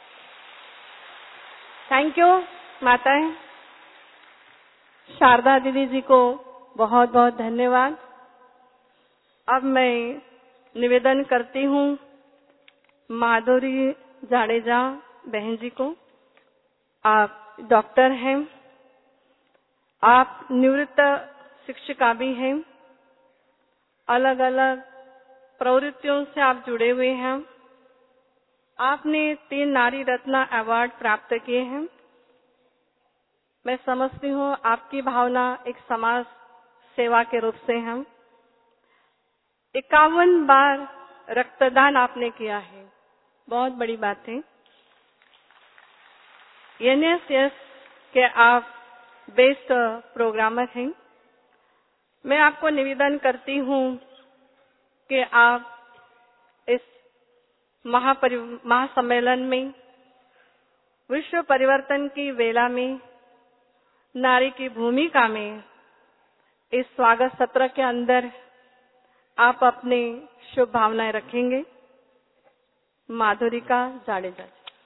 थैंक यू माताएं। शारदा दीदी जी को बहुत बहुत धन्यवाद। अब मैं निवेदन करती हूँ माधुरी जाडेजा बहन जी को। आप डॉक्टर हैं, आप निवृत्त शिक्षिका भी हैं, अलग अलग प्रवृत्तियों से आप जुड़े हुए हैं। आपने 3 नारी रत्न अवार्ड प्राप्त किए हैं। मैं समझती हूँ आपकी भावना एक समाज सेवा के रूप से है। 51 बार रक्तदान आपने किया है, बहुत बड़ी बात है। NSS के आप बेस्ट प्रोग्रामर हैं। मैं आपको निवेदन करती हूँ कि आप इस महासम्मेलन में विश्व परिवर्तन की वेला में नारी की भूमिका में इस स्वागत सत्र के अंदर आप अपने शुभ भावनाएं रखेंगे। माधुरिका जाडेजा।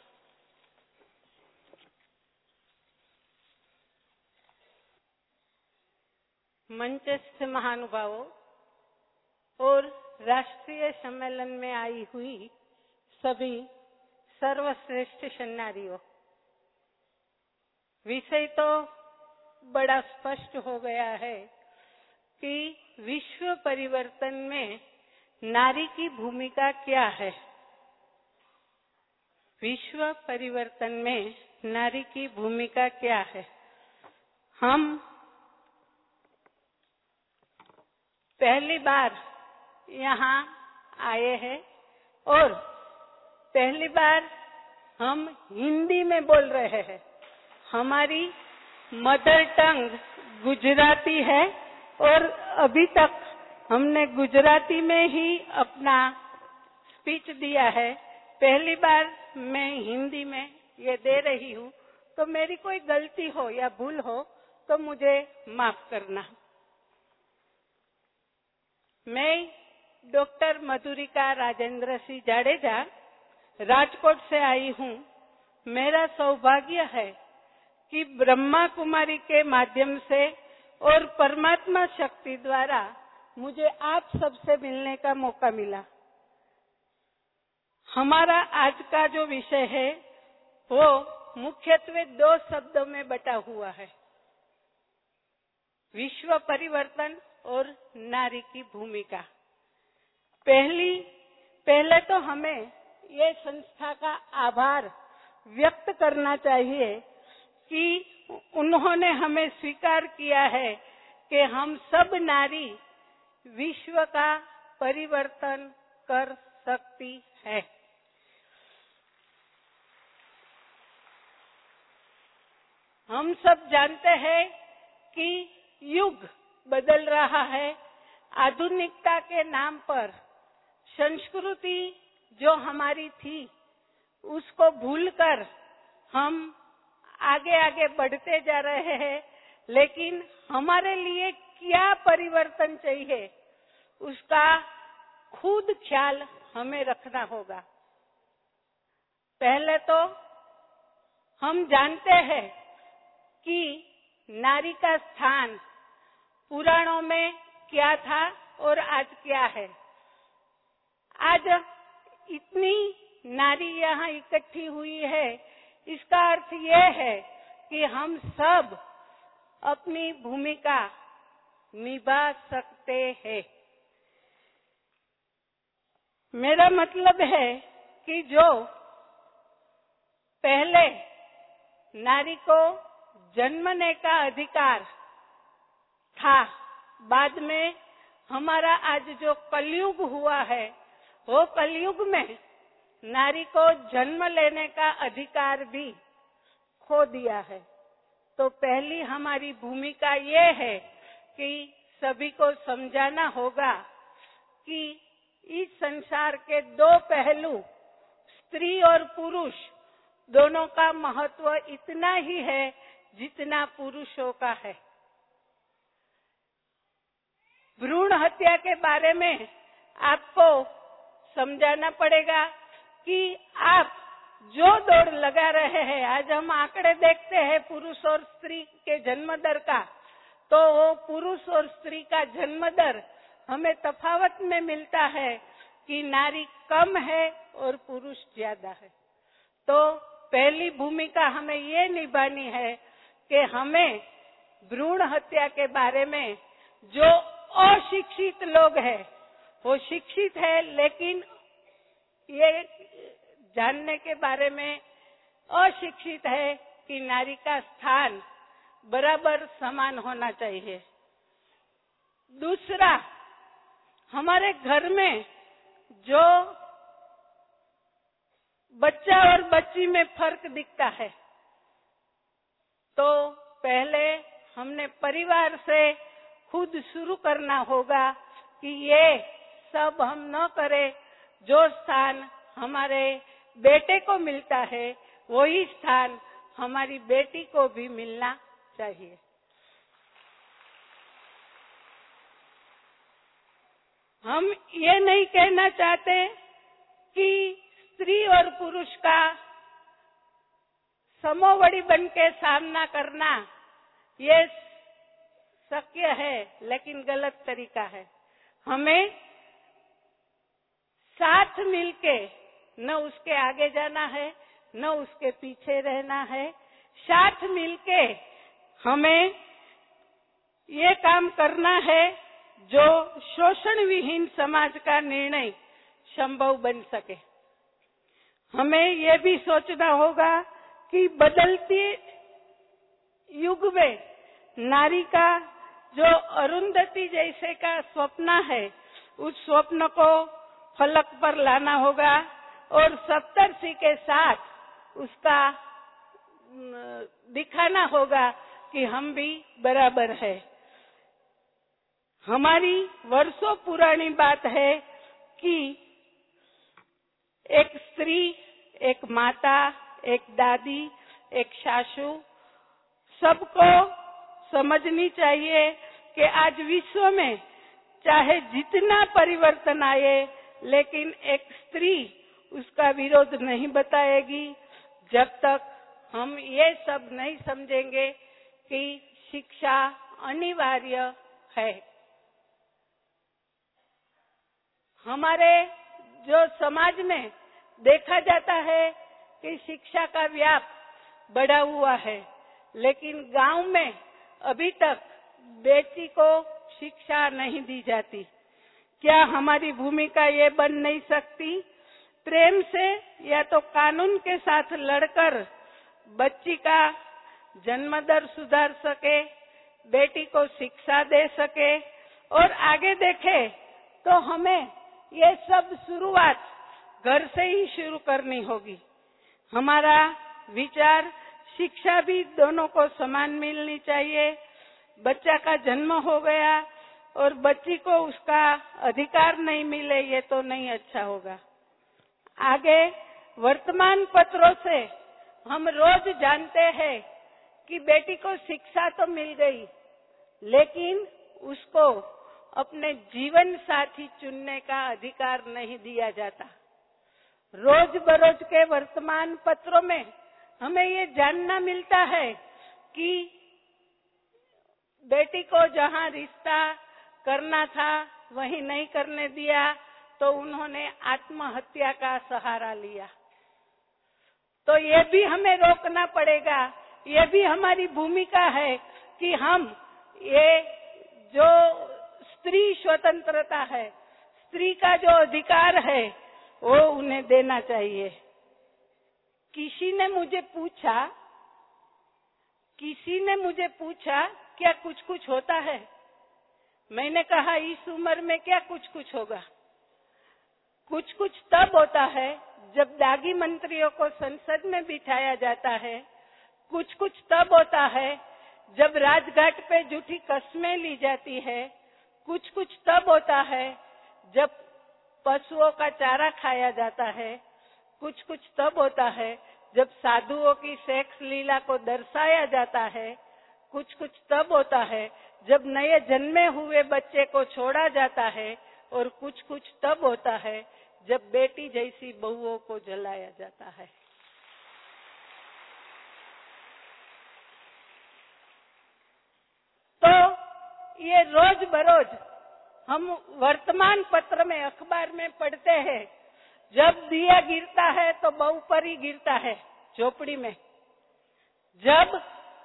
मंचस्थ महानुभावों और राष्ट्रीय सम्मेलन में आई हुई सभी सर्वश्रेष्ठ शन्नारियों, विषय तो बड़ा स्पष्ट हो गया है कि विश्व परिवर्तन में नारी की भूमिका क्या है। विश्व परिवर्तन में नारी की भूमिका क्या है। हम पहली बार यहाँ आए हैं और पहली बार हम हिंदी में बोल रहे हैं। हमारी मदर टंग गुजराती है और अभी तक हमने गुजराती में ही अपना स्पीच दिया है। पहली बार मैं हिंदी में ये दे रही हूँ, तो मेरी कोई गलती हो या भूल हो तो मुझे माफ करना। मैं डॉक्टर मधुरिका राजेंद्र सिंह जाडेजा राजकोट से आई हूँ। मेरा सौभाग्य है कि ब्रह्मा कुमारी के माध्यम से और परमात्मा शक्ति द्वारा मुझे आप सबसे मिलने का मौका मिला। हमारा आज का जो विषय है वो मुख्यत्वे 2 शब्दों में बटा हुआ है, विश्व परिवर्तन और नारी की भूमिका। पहले तो हमें ये संस्था का आभार व्यक्त करना चाहिए कि उन्होंने हमें स्वीकार किया है कि हम सब नारी विश्व का परिवर्तन कर सकती है। हम सब जानते हैं कि युग बदल रहा है। आधुनिकता के नाम पर संस्कृति जो हमारी थी उसको भूलकर हम आगे आगे बढ़ते जा रहे हैं, लेकिन हमारे लिए क्या परिवर्तन चाहिए उसका खुद ख्याल हमें रखना होगा। पहले तो हम जानते हैं कि नारी का स्थान पुराणों में क्या था और आज क्या है। आज इतनी नारी यहाँ इकट्ठी हुई है, इसका अर्थ ये है कि हम सब अपनी भूमिका निभा सकते हैं। मेरा मतलब है कि जो पहले नारी को जन्मने का अधिकार था, बाद में हमारा आज जो कलयुग हुआ है, वो कलयुग में नारी को जन्म लेने का अधिकार भी खो दिया है। तो पहली हमारी भूमिका ये है कि सभी को समझाना होगा कि इस संसार के दो पहलू, स्त्री और पुरुष, दोनों का महत्व इतना ही है जितना पुरुषों का है। भ्रूण हत्या के बारे में आपको समझाना पड़ेगा कि आप जो दौड़ लगा रहे हैं, आज हम आंकड़े देखते हैं पुरुष और स्त्री के जन्म दर का, तो वो पुरुष और स्त्री का जन्म दर हमें तफावत में मिलता है कि नारी कम है और पुरुष ज्यादा है। तो पहली भूमिका हमें ये निभानी है कि हमें भ्रूण हत्या के बारे में जो अशिक्षित लोग हैं, वो शिक्षित है लेकिन ये जानने के बारे में अशिक्षित है कि नारी का स्थान बराबर समान होना चाहिए। दूसरा, हमारे घर में जो बच्चा और बच्ची में फर्क दिखता है, तो पहले हमने परिवार से खुद शुरू करना होगा कि ये सब हम न करें। जो स्थान हमारे बेटे को मिलता है, वही स्थान हमारी बेटी को भी मिलना चाहिए। हम ये नहीं कहना चाहते कि स्त्री और पुरुष का समोवड़ी बन के सामना करना ये शक्य है, लेकिन गलत तरीका है। हमें साथ मिलके न उसके आगे जाना है, न उसके पीछे रहना है। साथ मिलके हमें ये काम करना है जो शोषण विहीन समाज का निर्णय संभव बन सके। हमें ये भी सोचना होगा कि बदलते युग में नारी का जो अरुंधति जैसे का स्वप्न है, उस स्वप्न को फलक पर लाना होगा और सप्तर्षि के साथ उसका दिखाना होगा कि हम भी बराबर है। हमारी वर्षों पुरानी बात है कि एक स्त्री, एक माता, एक दादी, एक सासू, सबको समझनी चाहिए कि आज विश्व में चाहे जितना परिवर्तन आए, लेकिन एक स्त्री उसका विरोध नहीं बताएगी जब तक हम ये सब नहीं समझेंगे कि शिक्षा अनिवार्य है। हमारे जो समाज में देखा जाता है कि शिक्षा का व्याप बढ़ा हुआ है, लेकिन गांव में अभी तक बेटी को शिक्षा नहीं दी जाती। क्या हमारी भूमिका ये बन नहीं सकती? प्रेम से या तो कानून के साथ लड़कर बच्ची का जन्म दर सुधार सके, बेटी को शिक्षा दे सके और आगे देखे, तो हमें ये सब शुरुआत घर से ही शुरू करनी होगी। हमारा विचार, शिक्षा भी दोनों को समान मिलनी चाहिए। बच्चा का जन्म हो गया और बच्ची को उसका अधिकार नहीं मिले, ये तो नहीं अच्छा होगा। आगे वर्तमान पत्रों से हम रोज जानते हैं कि बेटी को शिक्षा तो मिल गई, लेकिन उसको अपने जीवन साथी चुनने का अधिकार नहीं दिया जाता। रोज बरोज के वर्तमान पत्रों में हमें ये जानना मिलता है कि बेटी को जहाँ रिश्ता करना था वहीं नहीं करने दिया, तो उन्होंने आत्महत्या का सहारा लिया। तो ये भी हमें रोकना पड़ेगा। ये भी हमारी भूमिका है कि हम ये जो स्त्री स्वतंत्रता है, स्त्री का जो अधिकार है, वो उन्हें देना चाहिए। किसी ने मुझे पूछा क्या कुछ कुछ होता है? मैंने कहा इस उम्र में क्या कुछ कुछ होगा। कुछ कुछ तब होता है जब दागी मंत्रियों को संसद में बिठाया जाता है। कुछ कुछ तब होता है जब राजघाट पे झूठी कस्में ली जाती है। कुछ कुछ तब होता है जब पशुओं का चारा खाया जाता है। कुछ कुछ तब होता है जब साधुओं की सेक्स लीला को दर्शाया जाता है। कुछ कुछ तब होता है जब नए जन्मे हुए बच्चे को छोड़ा जाता है। और कुछ कुछ तब होता है जब बेटी जैसी बहुओं को जलाया जाता है। तो ये रोज बरोज हम वर्तमान पत्र में, अखबार में पढ़ते हैं, जब दिया गिरता है तो बहू पर ही गिरता है, झोपड़ी में। जब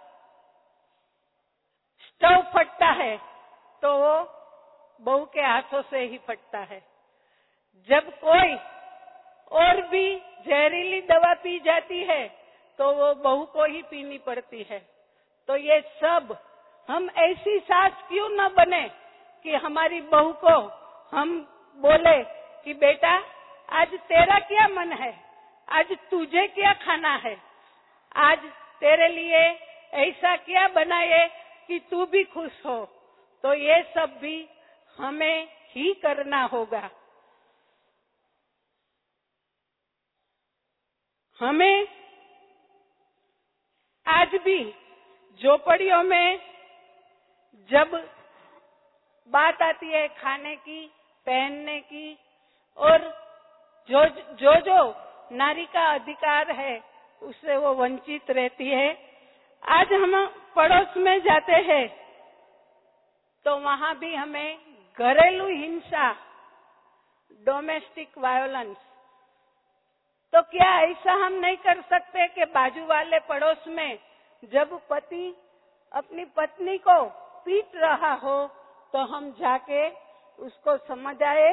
स्टोव फटता है तो वो बहू के हाथों से ही फटता है। जब कोई और भी जहरीली दवा पी जाती है तो वो बहू को ही पीनी पड़ती है। तो ये सब हम ऐसी सास क्यों न बने कि हमारी बहू को हम बोले कि बेटा आज तेरा क्या मन है, आज तुझे क्या खाना है, आज तेरे लिए ऐसा क्या बनाए कि तू भी खुश हो। तो ये सब भी हमें ही करना होगा। हमें आज भी झोपड़ियों में जब बात आती है खाने की, पहनने की, और जो नारी का अधिकार है उससे वो वंचित रहती है। आज हम पड़ोस में जाते हैं तो वहां भी हमें घरेलू हिंसा, डोमेस्टिक वायलेंस, तो क्या ऐसा हम नहीं कर सकते कि बाजू वाले पड़ोस में जब पति अपनी पत्नी को पीट रहा हो तो हम जाके उसको समझाए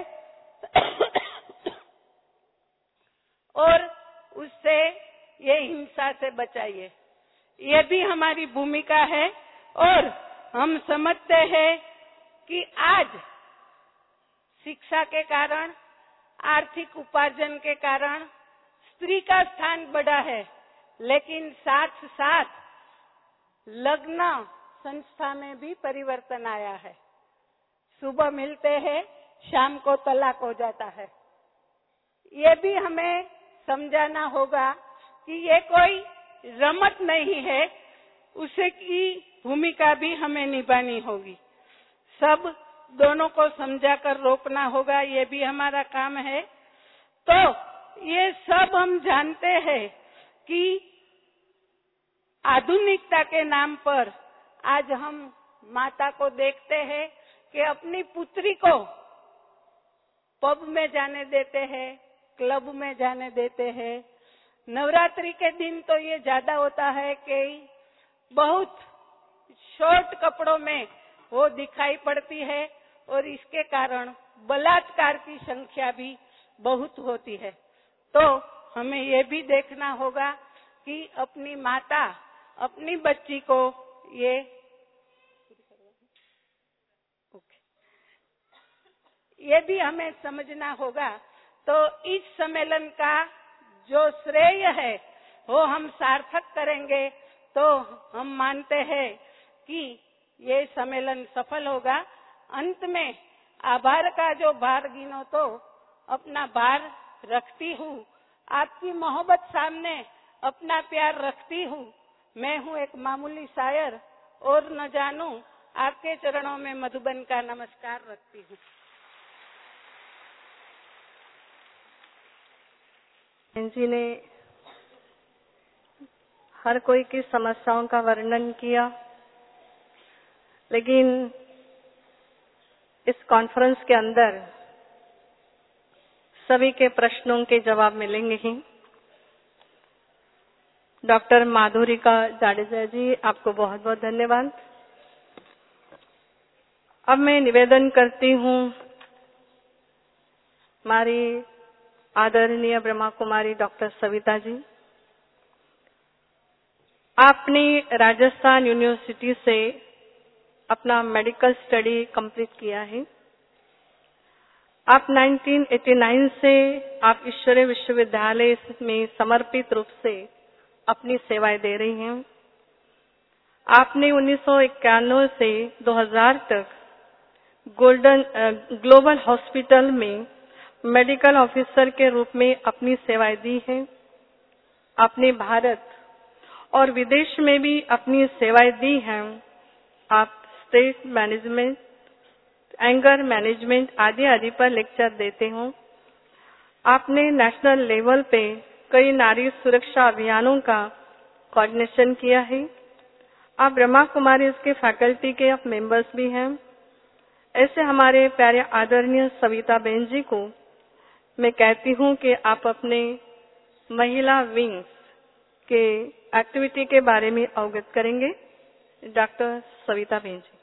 और उससे ये हिंसा से बचाइए। ये भी हमारी भूमिका है। और हम समझते हैं कि आज शिक्षा के कारण, आर्थिक उपार्जन के कारण स्त्री का स्थान बढ़ा है, लेकिन साथ साथ लग्न संस्था में भी परिवर्तन आया है। सुबह मिलते हैं, शाम को तलाक हो जाता है। ये भी हमें समझाना होगा कि ये कोई रमत नहीं है, उसे की भूमिका भी हमें निभानी होगी। सब दोनों को समझाकर रोकना होगा, ये भी हमारा काम है। तो ये सब हम जानते हैं कि आधुनिकता के नाम पर आज हम माता को देखते हैं कि अपनी पुत्री को पब में जाने देते हैं, क्लब में जाने देते हैं। नवरात्रि के दिन तो ये ज्यादा होता है कि बहुत शॉर्ट कपड़ों में वो दिखाई पड़ती है और इसके कारण बलात्कार की संख्या भी बहुत होती है। तो हमें ये भी देखना होगा कि अपनी माता, अपनी बच्ची को ये भी हमें समझना होगा। तो इस सम्मेलन का जो श्रेय है वो हम सार्थक करेंगे तो हम मानते हैं कि ये सम्मेलन सफल होगा। अंत में आभार का जो भार गिनो तो अपना भार रखती हूँ, आपकी मोहब्बत सामने अपना प्यार रखती हूँ। मैं हूँ एक मामूली शायर और न जानू, आपके चरणों में मधुबन का नमस्कार रखती हूँ। जी ने हर कोई की समस्याओं का वर्णन किया। लेकिन इस कॉन्फ्रेंस के अंदर सभी के प्रश्नों के जवाब मिलेंगे ही। डॉक्टर माधुरिका जाडेजा जी, आपको बहुत बहुत धन्यवाद। अब मैं निवेदन करती हूँ हमारी आदरणीय ब्रह्मा कुमारी डॉक्टर सविता जी, आपने राजस्थान यूनिवर्सिटी से अपना मेडिकल स्टडी कंप्लीट किया है। आप 1989 से आप ईश्वरीय विश्वविद्यालय में समर्पित रूप से अपनी सेवाएं दे रही हैं। आपने 1991 से 2000 तक ग्लोबल हॉस्पिटल में मेडिकल ऑफिसर के रूप में अपनी सेवाएं दी हैं। आपने भारत और विदेश में भी अपनी सेवाएं दी हैं। आप स्ट्रेस मैनेजमेंट, एंगर मैनेजमेंट आदि आदि पर लेक्चर देते हो। आपने नेशनल लेवल पे कई नारी सुरक्षा अभियानों का कोऑर्डिनेशन किया है। आप ब्रह्मा कुमारी के फैकल्टी के आप मेंबर्स भी हैं। ऐसे हमारे प्यारे आदरणीय सविता बहन जी को मैं कहती हूँ कि आप अपने महिला विंग्स के एक्टिविटी के बारे में अवगत करेंगे। डॉक्टर सविता बहन जी।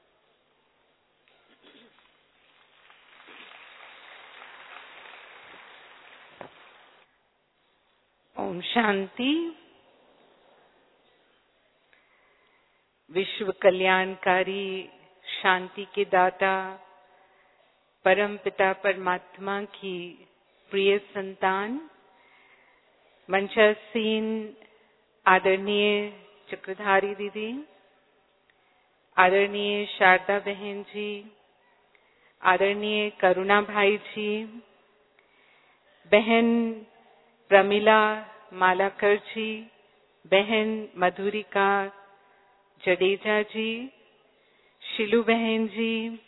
ओम शांति। विश्व कल्याणकारी, शांति के दाता, परम पिता परमात्मा की प्रिय संतान, मंचासीन आदरणीय चक्रधारी दीदी, आदरणीय शारदा बहन जी, आदरणीय करुणा भाई जी, बहन प्रमिला मालाकर जी, बहन मधुरिका जडेजा जी, शिलू बहन जी,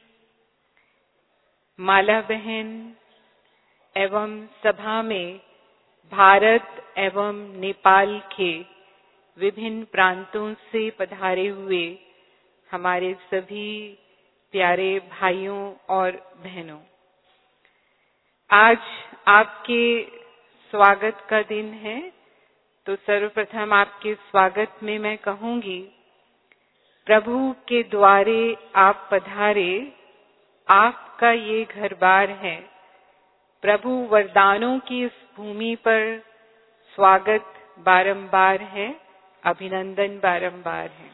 माला बहन एवं सभा में भारत एवं नेपाल के विभिन्न प्रांतों से पधारे हुए हमारे सभी प्यारे भाइयों और बहनों, आज आपके स्वागत का दिन है। तो सर्वप्रथम आपके स्वागत में मैं कहूंगी, प्रभु के द्वारे आप पधारे, आपका ये घर बार है। प्रभु वरदानों की इस भूमि पर स्वागत बारंबार है, अभिनंदन बारंबार है।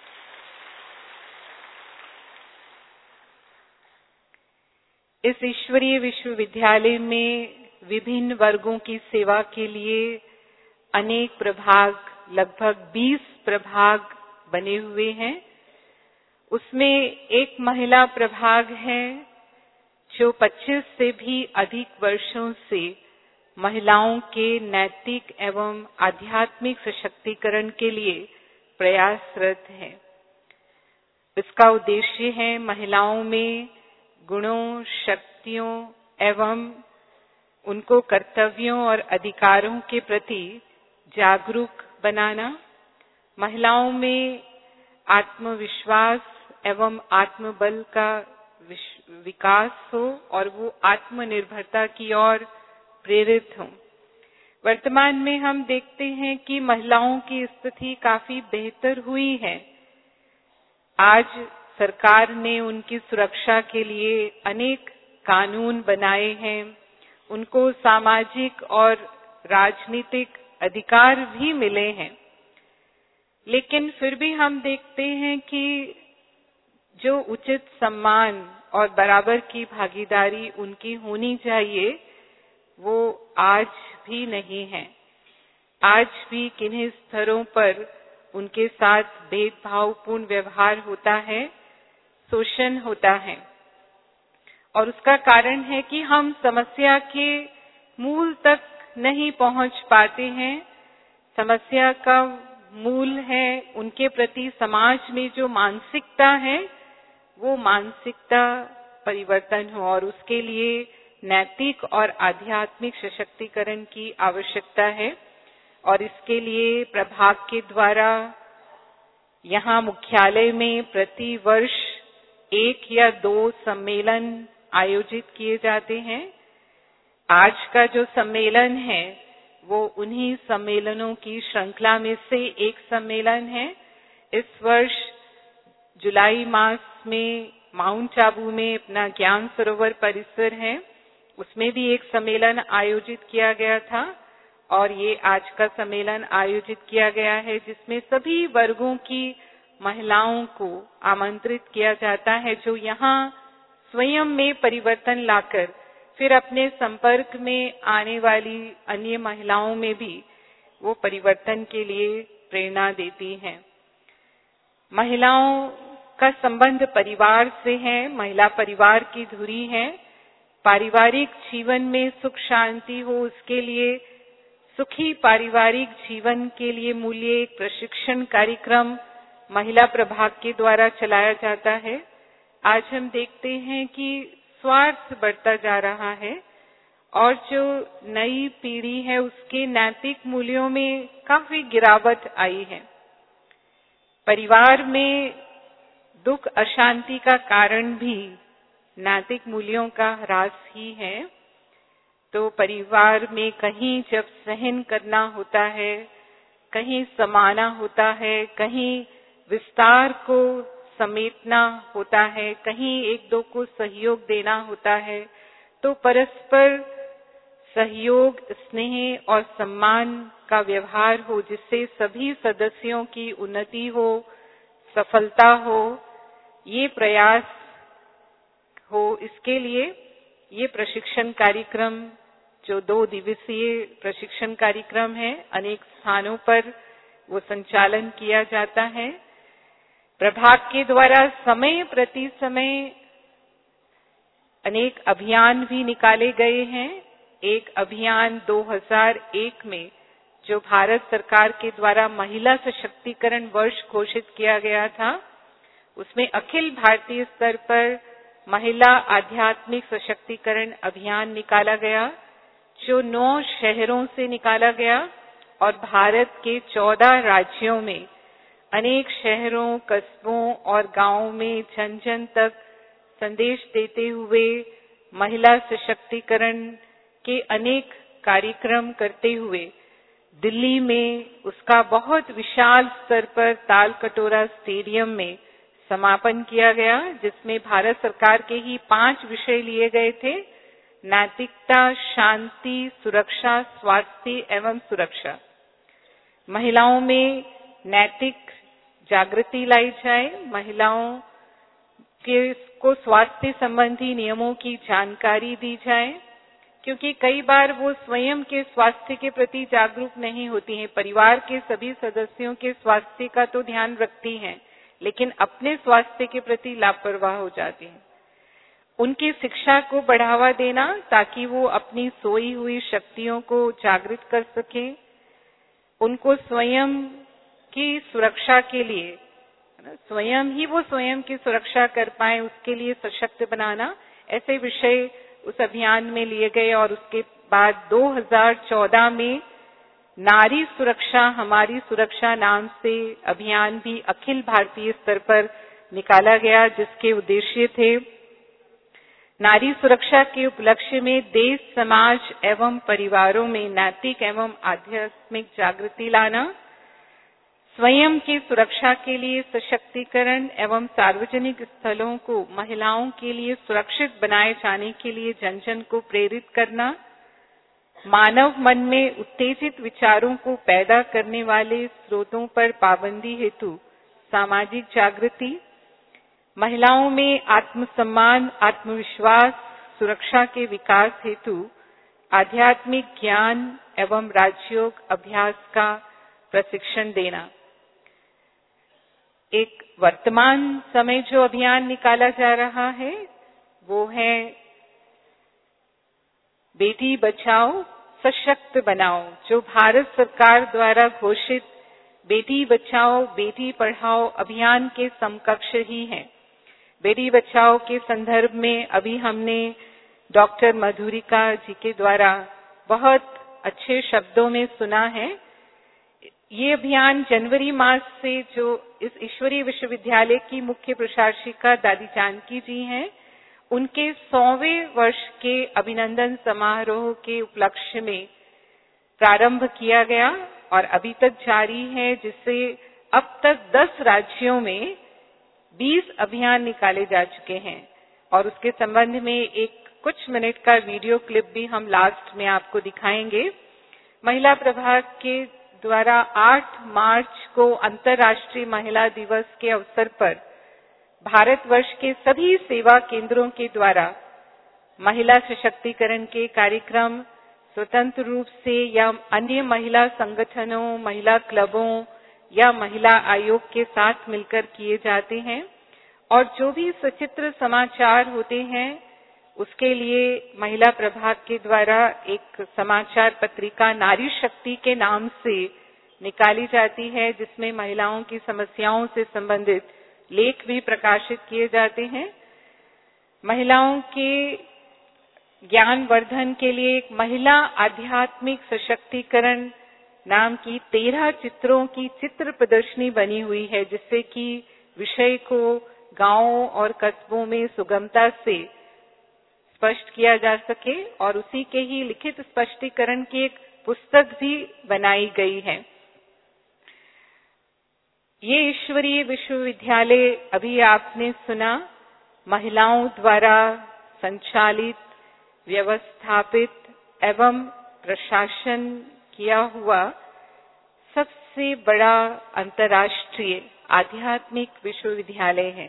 इस ईश्वरीय विश्वविद्यालय में विभिन्न वर्गों की सेवा के लिए अनेक प्रभाग, लगभग 20 प्रभाग बने हुए हैं। उसमें एक महिला प्रभाग है जो 25 से भी अधिक वर्षों से महिलाओं के नैतिक एवं आध्यात्मिक सशक्तिकरण के लिए प्रयासरत है। इसका उद्देश्य है महिलाओं में गुणों, शक्तियों एवं उनको कर्तव्यों और अधिकारों के प्रति जागरूक बनाना, महिलाओं में आत्मविश्वास एवं आत्मबल का विकास हो और वो आत्मनिर्भरता की ओर प्रेरित हों। वर्तमान में हम देखते हैं कि महिलाओं की स्थिति काफी बेहतर हुई है। आज सरकार ने उनकी सुरक्षा के लिए अनेक कानून बनाए हैं, उनको सामाजिक और राजनीतिक अधिकार भी मिले हैं। लेकिन फिर भी हम देखते हैं कि जो उचित सम्मान और बराबर की भागीदारी उनकी होनी चाहिए, वो आज भी नहीं है। आज भी किन्हीं स्तरों पर उनके साथ भेदभावपूर्ण व्यवहार होता है, शोषण होता है। और उसका कारण है कि हम समस्या के मूल तक नहीं पहुंच पाते हैं। समस्या का मूल है उनके प्रति समाज में जो मानसिकता है, वो मानसिकता परिवर्तन हो और उसके लिए नैतिक और आध्यात्मिक सशक्तिकरण की आवश्यकता है। और इसके लिए प्रभाग के द्वारा यहाँ मुख्यालय में प्रति वर्ष 1 या 2 सम्मेलन आयोजित किए जाते हैं। आज का जो सम्मेलन है वो उन्हीं सम्मेलनों की श्रृंखला में से एक सम्मेलन है। इस वर्ष जुलाई मास में माउंट आबू में अपना ज्ञान सरोवर परिसर है, उसमें भी एक सम्मेलन आयोजित किया गया था और ये आज का सम्मेलन आयोजित किया गया है, जिसमें सभी वर्गों की महिलाओं को आमंत्रित किया जाता है जो यहाँ स्वयं में परिवर्तन लाकर फिर अपने संपर्क में आने वाली अन्य महिलाओं में भी वो परिवर्तन के लिए प्रेरणा देती हैं। महिलाओं का संबंध परिवार से है, महिला परिवार की धुरी है। पारिवारिक जीवन में सुख शांति हो, उसके लिए सुखी पारिवारिक जीवन के लिए मूल्य एक प्रशिक्षण कार्यक्रम महिला प्रभाग के द्वारा चलाया जाता है। आज हम देखते हैं कि स्वार्थ बढ़ता जा रहा है और जो नई पीढ़ी है उसके नैतिक मूल्यों में काफी गिरावट आई है। परिवार में दुख अशांति का कारण भी नैतिक मूल्यों का ह्रास ही है। तो परिवार में कहीं जब सहन करना होता है, कहीं समाना होता है, कहीं विस्तार को समेटना होता है, कहीं एक दो को सहयोग देना होता है, तो परस्पर सहयोग, स्नेह और सम्मान का व्यवहार हो, जिससे सभी सदस्यों की उन्नति हो, सफलता हो, ये प्रयास हो। इसके लिए ये प्रशिक्षण कार्यक्रम जो 2 दिवसीय प्रशिक्षण कार्यक्रम है, अनेक स्थानों पर वो संचालन किया जाता है। प्रभाग के द्वारा समय प्रति समय अनेक अभियान भी निकाले गए हैं। एक अभियान 2001 में जो भारत सरकार के द्वारा महिला सशक्तिकरण वर्ष घोषित किया गया था, उसमें अखिल भारतीय स्तर पर महिला आध्यात्मिक सशक्तिकरण अभियान निकाला गया, जो 9 शहरों से निकाला गया और भारत के 14 राज्यों में अनेक शहरों, कस्बों और गांवों में जन जन तक संदेश देते हुए महिला सशक्तिकरण के अनेक कार्यक्रम करते हुए दिल्ली में उसका बहुत विशाल स्तर पर ताल कटोरा स्टेडियम में समापन किया गया, जिसमें भारत सरकार के ही 5 विषय लिए गए थे: नैतिकता, शांति, सुरक्षा, स्वास्थ्य एवं सुरक्षा। महिलाओं में नैतिक जागृति लाई जाए, महिलाओं को स्वास्थ्य संबंधी नियमों की जानकारी दी जाए, क्योंकि कई बार वो स्वयं के स्वास्थ्य के प्रति जागरूक नहीं होती हैं। परिवार के सभी सदस्यों के स्वास्थ्य का तो ध्यान रखती हैं, लेकिन अपने स्वास्थ्य के प्रति लापरवाह हो जाती हैं। उनकी शिक्षा को बढ़ावा देना ताकि वो अपनी सोई हुई शक्तियों को जागृत कर सकें, उनको स्वयं की सुरक्षा के लिए स्वयं ही वो स्वयं की सुरक्षा कर पाए, उसके लिए सशक्त बनाना, ऐसे विषय उस अभियान में लिए गए। और उसके बाद 2014 में नारी सुरक्षा हमारी सुरक्षा नाम से अभियान भी अखिल भारतीय स्तर पर निकाला गया, जिसके उद्देश्य थे नारी सुरक्षा के उपलक्ष्य में देश, समाज एवं परिवारों में नैतिक एवं आध्यात्मिक जागृति लाना, स्वयं की सुरक्षा के लिए सशक्तिकरण एवं सार्वजनिक स्थलों को महिलाओं के लिए सुरक्षित बनाए जाने के लिए जन जन को प्रेरित करना, मानव मन में उत्तेजित विचारों को पैदा करने वाले स्रोतों पर पाबंदी हेतु सामाजिक जागृति, महिलाओं में आत्मसम्मान, आत्मविश्वास, सुरक्षा के विकास हेतु आध्यात्मिक ज्ञान एवं राजयोग अभ्यास का प्रशिक्षण देना। एक वर्तमान समय जो अभियान निकाला जा रहा है वो है बेटी बचाओ सशक्त बनाओ, जो भारत सरकार द्वारा घोषित बेटी बचाओ बेटी पढ़ाओ अभियान के समकक्ष ही है। बेटी बचाओ के संदर्भ में अभी हमने डॉक्टर मधुरिका जी के द्वारा बहुत अच्छे शब्दों में सुना है। ये अभियान जनवरी मास से जो इस ईश्वरीय विश्वविद्यालय की मुख्य प्रशासिका दादी जानकी जी हैं, उनके 100वें वर्ष के अभिनंदन समारोह के उपलक्ष्य में प्रारंभ किया गया और अभी तक जारी है, जिससे अब तक 10 राज्यों में 20 अभियान निकाले जा चुके हैं। और उसके संबंध में एक कुछ मिनट का वीडियो क्लिप भी हम लास्ट में आपको दिखाएंगे। महिला प्रभाग के द्वारा 8 मार्च को अंतर्राष्ट्रीय महिला दिवस के अवसर पर भारतवर्ष के सभी सेवा केंद्रों के द्वारा महिला सशक्तिकरण के कार्यक्रम स्वतंत्र रूप से या अन्य महिला संगठनों, महिला क्लबों या महिला आयोग के साथ मिलकर किए जाते हैं। और जो भी सचित्र समाचार होते हैं, उसके लिए महिला प्रभाग के द्वारा एक समाचार पत्रिका नारी शक्ति के नाम से निकाली जाती है, जिसमें महिलाओं की समस्याओं से संबंधित लेख भी प्रकाशित किए जाते हैं। महिलाओं के ज्ञान वर्धन के लिए एक महिला आध्यात्मिक सशक्तिकरण नाम की 13 चित्रों की चित्र प्रदर्शनी बनी हुई है, जिससे कि विषय को गांवों और कस्बों में सुगमता से स्पष्ट किया जा सके। और उसी के ही लिखित स्पष्टीकरण की एक पुस्तक भी बनाई गई है। ये ईश्वरीय विश्वविद्यालय अभी आपने सुना, महिलाओं द्वारा संचालित, व्यवस्थापित एवं प्रशासन किया हुआ सबसे बड़ा अंतर्राष्ट्रीय आध्यात्मिक विश्वविद्यालय है।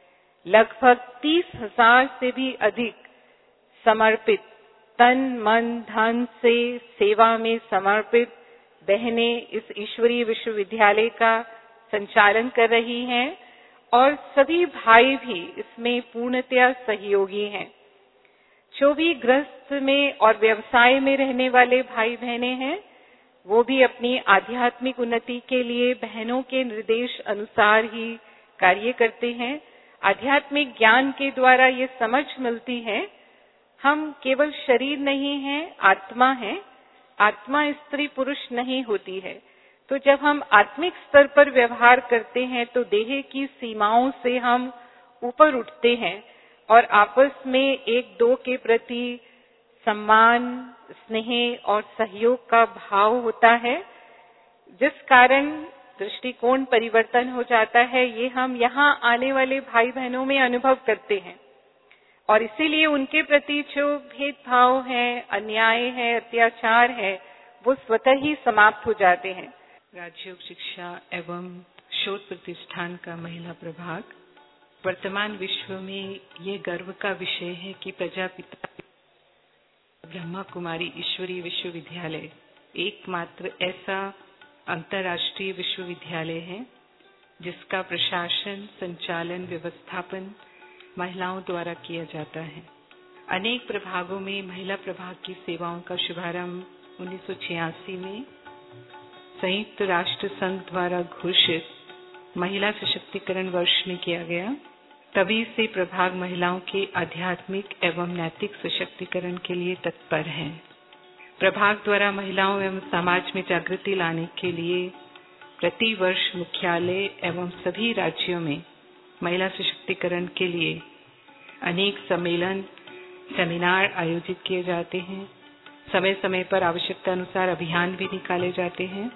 लगभग 30,000 से भी अधिक समर्पित, तन मन धन से सेवा में समर्पित बहनें इस ईश्वरीय विश्वविद्यालय का संचालन कर रही हैं और सभी भाई भी इसमें पूर्णतया सहयोगी हैं। जो भी गृहस्थ में और व्यवसाय में रहने वाले भाई बहनें हैं, वो भी अपनी आध्यात्मिक उन्नति के लिए बहनों के निर्देश अनुसार ही कार्य करते हैं। आध्यात्मिक ज्ञान के द्वारा ये समझ मिलती है, हम केवल शरीर नहीं हैं, आत्मा है। आत्मा स्त्री पुरुष नहीं होती है। तो जब हम आत्मिक स्तर पर व्यवहार करते हैं तो देह की सीमाओं से हम ऊपर उठते हैं और आपस में एक दो के प्रति सम्मान, स्नेह और सहयोग का भाव होता है, जिस कारण दृष्टिकोण परिवर्तन हो जाता है। ये हम यहाँ आने वाले भाई बहनों में अनुभव करते हैं और इसीलिए उनके प्रति जो भेदभाव है, अन्याय है, अत्याचार है, वो स्वतः ही समाप्त हो जाते हैं। राजयोग शिक्षा एवं शोध प्रतिष्ठान का महिला प्रभाग वर्तमान विश्व में ये गर्व का विषय है कि प्रजापिता ब्रह्मा कुमारी ईश्वरीय विश्वविद्यालय एकमात्र ऐसा अंतर्राष्ट्रीय विश्वविद्यालय है जिसका प्रशासन, संचालन, व्यवस्थापन महिलाओं द्वारा किया जाता है। अनेक प्रभागों में महिला प्रभाग की सेवाओं का शुभारंभ 1986 में संयुक्त राष्ट्र संघ द्वारा घोषित महिला सशक्तिकरण वर्ष में किया गया। तभी से प्रभाग महिलाओं के आध्यात्मिक एवं नैतिक सशक्तिकरण के लिए तत्पर है। प्रभाग द्वारा महिलाओं एवं समाज में जागृति लाने के लिए प्रति वर्ष मुख्यालय एवं सभी राज्यों में महिला सशक्तिकरण के लिए अनेक सम्मेलन, सेमिनार आयोजित किए जाते हैं। समय समय पर आवश्यकता अनुसार अभियान भी निकाले जाते हैं।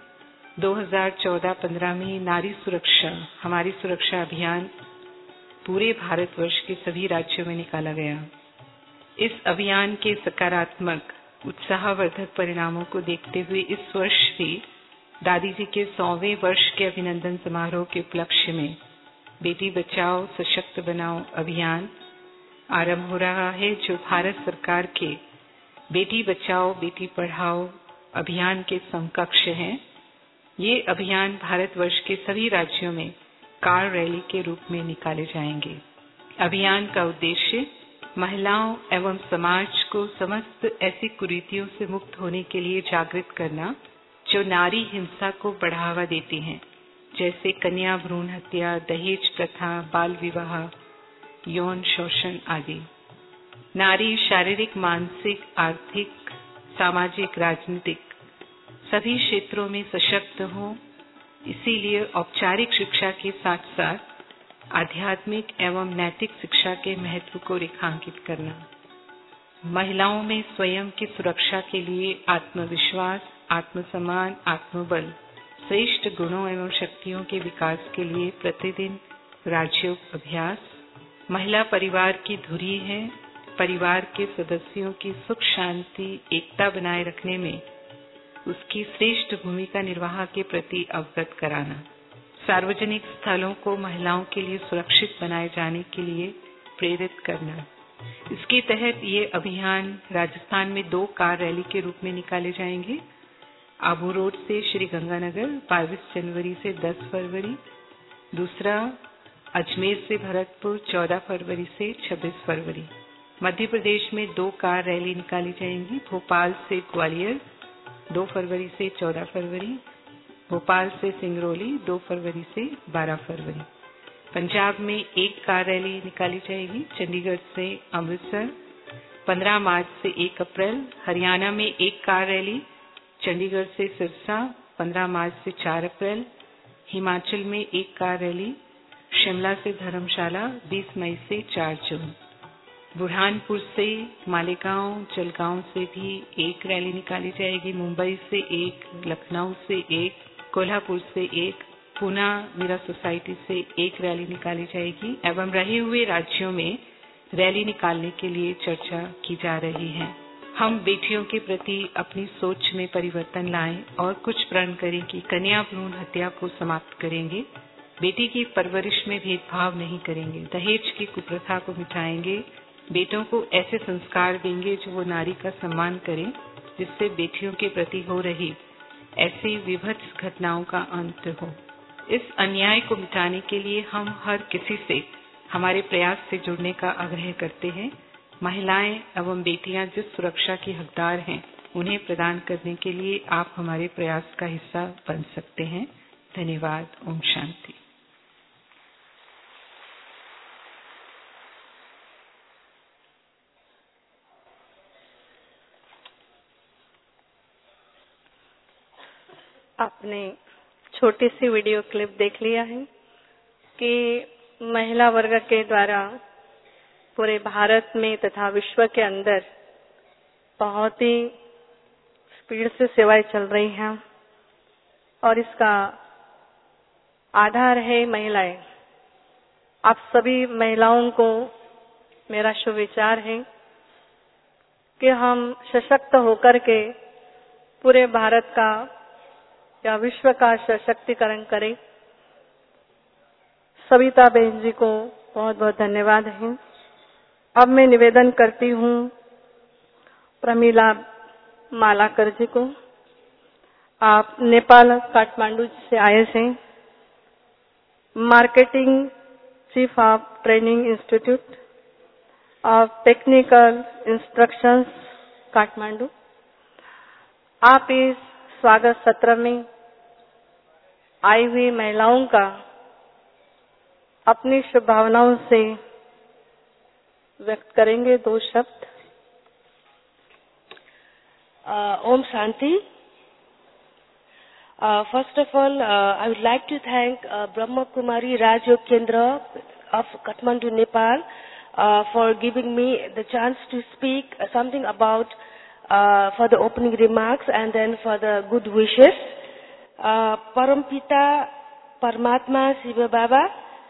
2014-15 में नारी सुरक्षा, हमारी सुरक्षा अभियान पूरे भारतवर्ष के सभी राज्यों में निकाला गया। इस अभियान के सकारात्मक, उत्साहवर्धक परिणामों को देखते हुए इस वर्ष भी दादी जी के 100वें वर्ष के अभिनंदन समारोह के उपलक्ष्य में बेटी बचाओ सशक्त बनाओ अभियान आरंभ हो रहा है, जो भारत सरकार के बेटी बचाओ बेटी पढ़ाओ अभियान के समकक्ष है। ये अभियान भारतवर्ष के सभी राज्यों में कार रैली के रूप में निकाले जाएंगे। अभियान का उद्देश्य महिलाओं एवं समाज को समस्त ऐसी कुरीतियों से मुक्त होने के लिए जागृत करना जो नारी हिंसा को बढ़ावा देती हैं, जैसे कन्या भ्रूण हत्या, दहेज प्रथा, बाल विवाह, यौन शोषण आदि। नारी शारीरिक, मानसिक, आर्थिक, सामाजिक, राजनीतिक सभी क्षेत्रों में सशक्त हो इसीलिए औपचारिक शिक्षा के साथ साथ आध्यात्मिक एवं नैतिक शिक्षा के महत्व को रेखांकित करना, महिलाओं में स्वयं की सुरक्षा के लिए आत्मविश्वास, आत्मसम्मान, आत्मबल, श्रेष्ठ गुणों एवं शक्तियों के विकास के लिए प्रतिदिन राजयोग अभ्यास, महिला परिवार की धुरी है, परिवार के सदस्यों की सुख शांति एकता बनाए रखने में उसकी श्रेष्ठ भूमिका निर्वाह के प्रति अवगत कराना, सार्वजनिक स्थलों को महिलाओं के लिए सुरक्षित बनाए जाने के लिए प्रेरित करना। इसके तहत ये अभियान राजस्थान में 2 कार रैली के रूप में निकाले जाएंगे। आबू रोड से श्री गंगानगर 22 जनवरी से 10 फरवरी, दूसरा अजमेर से भरतपुर 14 फरवरी से 26 फरवरी। मध्य प्रदेश में 2 कार रैली निकाली जाएंगी, भोपाल से ग्वालियर 2 फरवरी से 14 फरवरी, भोपाल से सिंगरौली 2 फरवरी से 12 फरवरी। पंजाब में 1 कार रैली निकाली जाएगी, चंडीगढ़ से अमृतसर 15 मार्च से 1 अप्रैल, हरियाणा में 1 कार रैली, चंडीगढ़ से सिरसा 15 मार्च से 4 अप्रैल, हिमाचल में 1 कार रैली, शिमला से धर्मशाला 20 मई से 4 जून। बुरहानपुर से मालेगांव, जलगांव से भी 1 रैली निकाली जाएगी, मुंबई से 1, लखनऊ से 1, कोल्हापुर से 1, पूना मीरा सोसाइटी से 1 रैली निकाली जाएगी एवं रहे हुए राज्यों में रैली निकालने के लिए चर्चा की जा रही है। हम बेटियों के प्रति अपनी सोच में परिवर्तन लाएं और कुछ प्रण करें कि कन्या भ्रूण हत्या को समाप्त करेंगे, बेटी की परवरिश में भेदभाव नहीं करेंगे, दहेज की कुप्रथा को मिटाएंगे, बेटों को ऐसे संस्कार देंगे जो वो नारी का सम्मान करें, जिससे बेटियों के प्रति हो रही ऐसी विभत्स घटनाओं का अंत हो। इस अन्याय को मिटाने के लिए हम हर किसी से हमारे प्रयास से जुड़ने का आग्रह करते हैं। महिलाएं एवं बेटियां जिस सुरक्षा की हकदार हैं, उन्हें प्रदान करने के लिए आप हमारे प्रयास का हिस्सा बन सकते हैं। धन्यवाद। ओम शांति। आपने छोटी सी वीडियो क्लिप देख लिया है कि महिला वर्ग के द्वारा पूरे भारत में तथा विश्व के अंदर बहुत ही स्पीड से सेवाएं चल रही हैं और इसका आधार है महिलाएं। आप सभी महिलाओं को मेरा शुभ विचार है कि हम सशक्त होकर के पूरे भारत का या विश्व का सशक्तिकरण करें। सविता बहन जी को बहुत बहुत धन्यवाद है। अब मैं निवेदन करती हूँ प्रमीला मालाकर जी को। आप नेपाल काठमांडू से आए हैं, marketing chief of training institute of technical instructions Kathmandu. आप इस स्वागत सत्र में आई हुई महिलाओं का अपनी शुभभावनाओं से व्यक्त करेंगे 2 शब्द। Om Shanti. First of all, I would like to thank Brahma Kumari Rajyog Kendra of Kathmandu, Nepal, for giving me the chance to speak something about for the opening remarks and then for the good wishes. Parampita Paramatma Shiva Baba,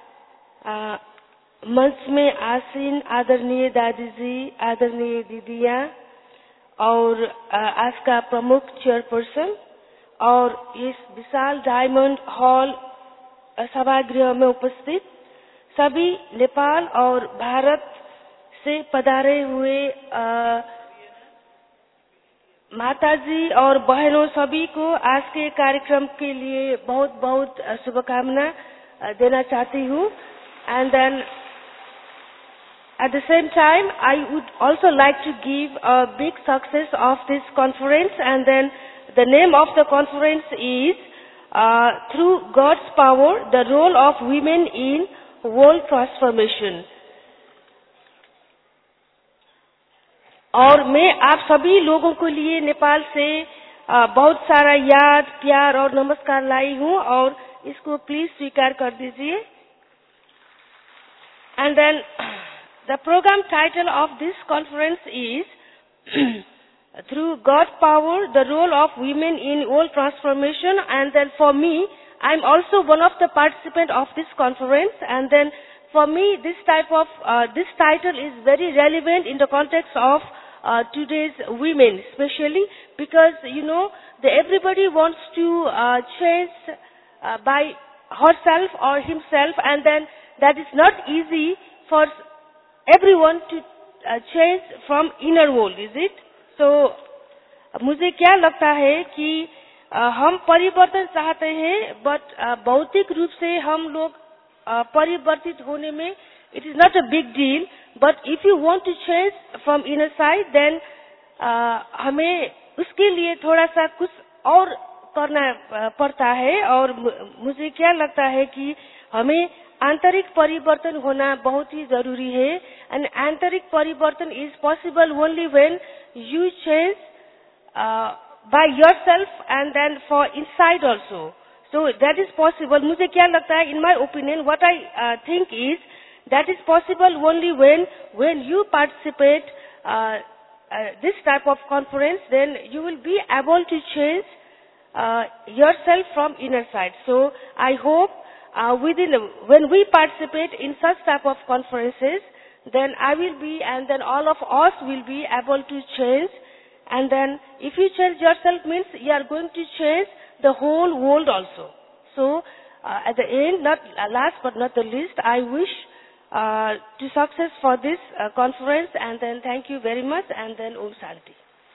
मंच में आसीन आदरणीय दादी जी, आदरणीय दीदियाँ और आज का प्रमुख चेयरपर्सन और इस विशाल डायमंड हॉल सभागृह में उपस्थित सभी नेपाल और भारत से पधारे हुए माताजी और बहनों, सभी को आज के कार्यक्रम के लिए बहुत बहुत शुभकामना देना चाहती हूँ। And then at the same time, I would also like to give a big success of this conference, and then the name of the conference is Through God's Power, the Role of Women in World Transformation. और मैं आप सभी लोगों के लिए नेपाल से बहुत सारा याद, प्यार और नमस्कार लाई हूँ और इसको प्लीज स्वीकार कर दीजिए. And then the program title of this conference is Through God's Power, the Role of Women in World Transformation. And then for me, I'm also one of the participants of this conference. And then for me, this title is very relevant in the context of today's women, especially because, everybody wants to change by herself or himself, and then that is not easy for everyone to change from inner world, is it? So, मुझे क्या लगता है कि हम परिवर्तन चाहते हैं, but भौतिक रूप से हम लोग परिवर्तित होने में it is not a big deal, but if you want to change from inner side, then हमें उसके लिए थोड़ा सा कुछ और करना पड़ता है. और मुझे क्या लगता है कि हमें आंतरिक परिवर्तन होना बहुत ही जरूरी है. एंड आंतरिक परिवर्तन is possible only when you change by yourself and then for inside also. So that is possible. मुझे क्या लगता है, in my opinion, what I think is that is possible only when you participate this type of conference, then you will be able to change yourself from inner side. So I hope when we participate in such type of conferences, then I will be, and then all of us will be able to change. And then if you change yourself, means you are going to change the whole world also. So at the end, not last but not the least, I wish to success for this conference, and then thank you very much, and then Om Shanti.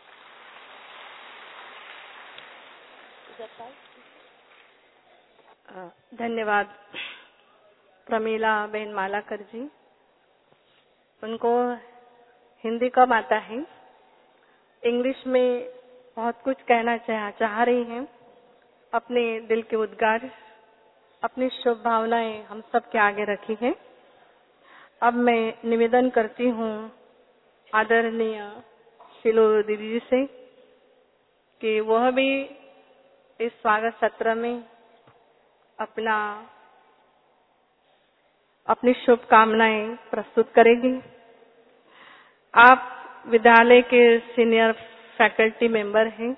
धन्यवाद प्रमीला बहन मालाकर जी. उनको हिंदी कम आता है, English में बहुत कुछ कहना चाह रही हैं. अपने दिल के उद्गार, अपनी शुभ भावनाएं हम सब के आगे रखी हैं. अब मैं निवेदन करती हूँ आदरणीय शिलो दीदी जी से कि वह भी इस स्वागत सत्र में अपनी शुभकामनाएं प्रस्तुत करेगी. आप विद्यालय के सीनियर फैकल्टी मेंबर हैं,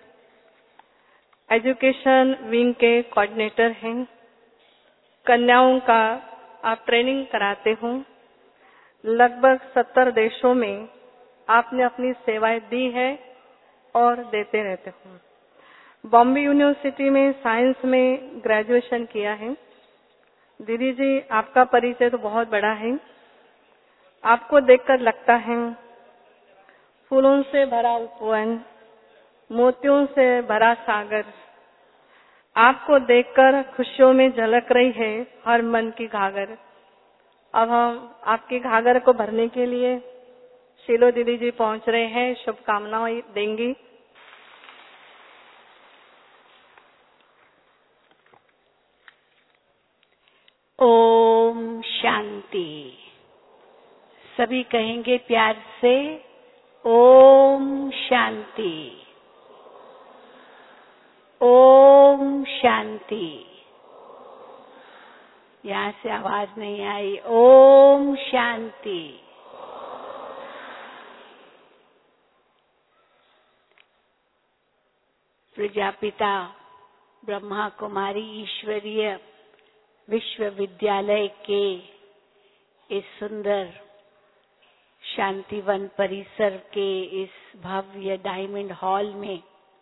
एजुकेशन विंग के कोऑर्डिनेटर हैं, कन्याओं का आप ट्रेनिंग कराते हो. लगभग 70 देशों में आपने अपनी सेवाएं दी है और देते रहते हो. बॉम्बे यूनिवर्सिटी में साइंस में ग्रेजुएशन किया है. दीदी जी, आपका परिचय तो बहुत बड़ा है. आपको देखकर लगता है फूलों से भरा उपवन, मोतियों से भरा सागर. आपको देखकर खुशियों में झलक रही है हर मन की घाघर. अब हम आपकी घाघर को भरने के लिए शीलो दीदी जी पहुंच रहे हैं, शुभकामनाएं देंगी. ओम शांति. सभी कहेंगे प्यार से, ओम शांति, ओम शांति. यहाँ से आवाज नहीं आई. ओम शांति. प्रजापिता ब्रह्मा कुमारी ईश्वरीय विश्वविद्यालय के इस सुंदर शांतिवन परिसर के इस भव्य डायमंड हॉल में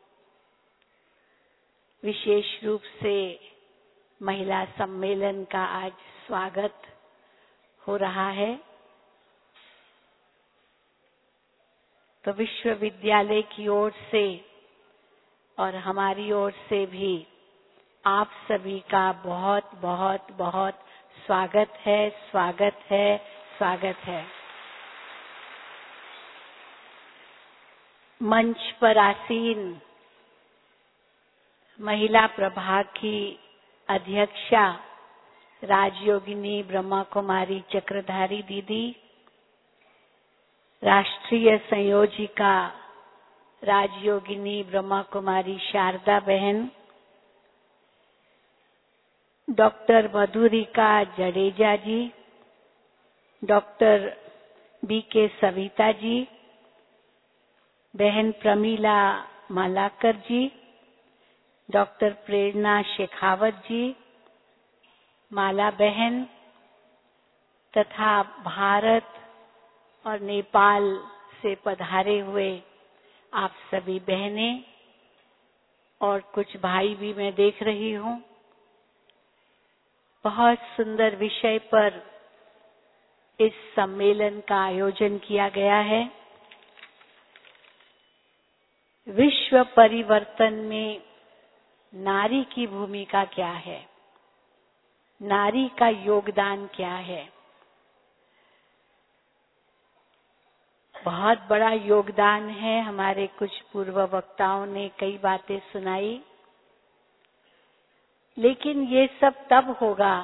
विशेष रूप से महिला सम्मेलन का आज स्वागत हो रहा है. तो विश्वविद्यालय की ओर से और हमारी ओर से भी आप सभी का बहुत बहुत बहुत स्वागत है, स्वागत है, स्वागत है. मंच पर आसीन महिला प्रभाग की अध्यक्षा राजयोगिनी ब्रह्मा कुमारी चक्रधारी दीदी, राष्ट्रीय संयोजिका राजयोगिनी ब्रह्मा कुमारी शारदा बहन, doctor Madhurika Jadeja ji, doctor BK Savita ji, बहन प्रमीला मालाकर जी, डॉक्टर प्रेरणा शेखावत जी, माला बहन तथा भारत और नेपाल से पधारे हुए आप सभी बहनें और कुछ भाई भी मैं देख रही हूँ। बहुत सुंदर विषय पर इस सम्मेलन का आयोजन किया गया है। विश्व परिवर्तन में नारी की भूमिका क्या है, नारी का योगदान क्या है। बहुत बड़ा योगदान है। हमारे कुछ पूर्व वक्ताओं ने कई बातें सुनाई, लेकिन ये सब तब होगा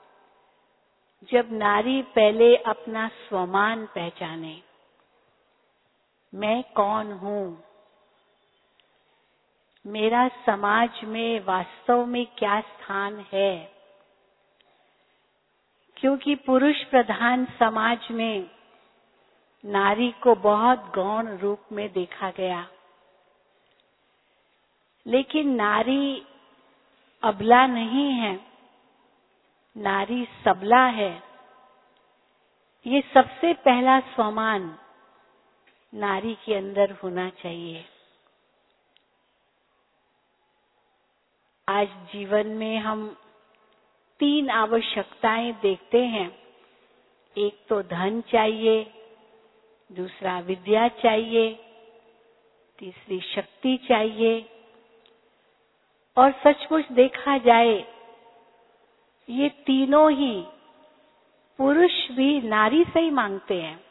जब नारी पहले अपना स्वमान पहचाने। मैं कौन हूँ, मेरा समाज में वास्तव में क्या स्थान है। क्योंकि पुरुष प्रधान समाज में नारी को बहुत गौण रूप में देखा गया, लेकिन नारी अबला नहीं है, नारी सबला है। ये सबसे पहला स्वमान नारी के अंदर होना चाहिए। आज जीवन में हम 3 आवश्यकताएं देखते हैं। एक तो धन चाहिए, दूसरा विद्या चाहिए, तीसरी शक्ति चाहिए। और सचमुच देखा जाए ये तीनों ही पुरुष भी नारी से ही मांगते हैं।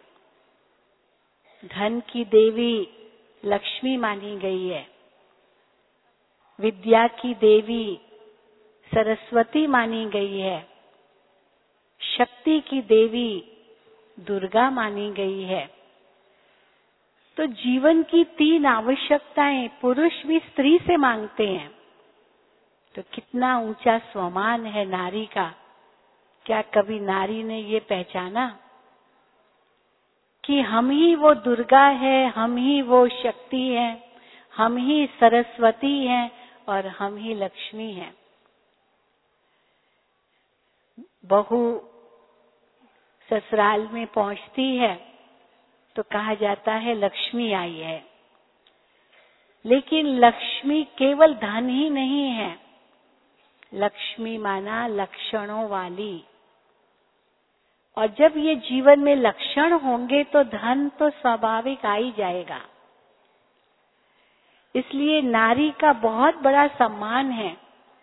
धन की देवी लक्ष्मी मानी गई है, विद्या की देवी सरस्वती मानी गई है, शक्ति की देवी दुर्गा मानी गई है। तो जीवन की 3 आवश्यकताएं पुरुष भी स्त्री से मांगते हैं। तो कितना ऊंचा स्वमान है नारी का। क्या कभी नारी ने ये पहचाना कि हम ही वो दुर्गा है, हम ही वो शक्ति है, हम ही सरस्वती हैं और हम ही लक्ष्मी हैं। बहू ससुराल में पहुंचती है तो कहा जाता है लक्ष्मी आई है, लेकिन लक्ष्मी केवल धन ही नहीं है। लक्ष्मी माना लक्षणों वाली। और जब ये जीवन में लक्षण होंगे तो धन तो स्वाभाविक आ ही जाएगा। इसलिए नारी का बहुत बड़ा सम्मान है।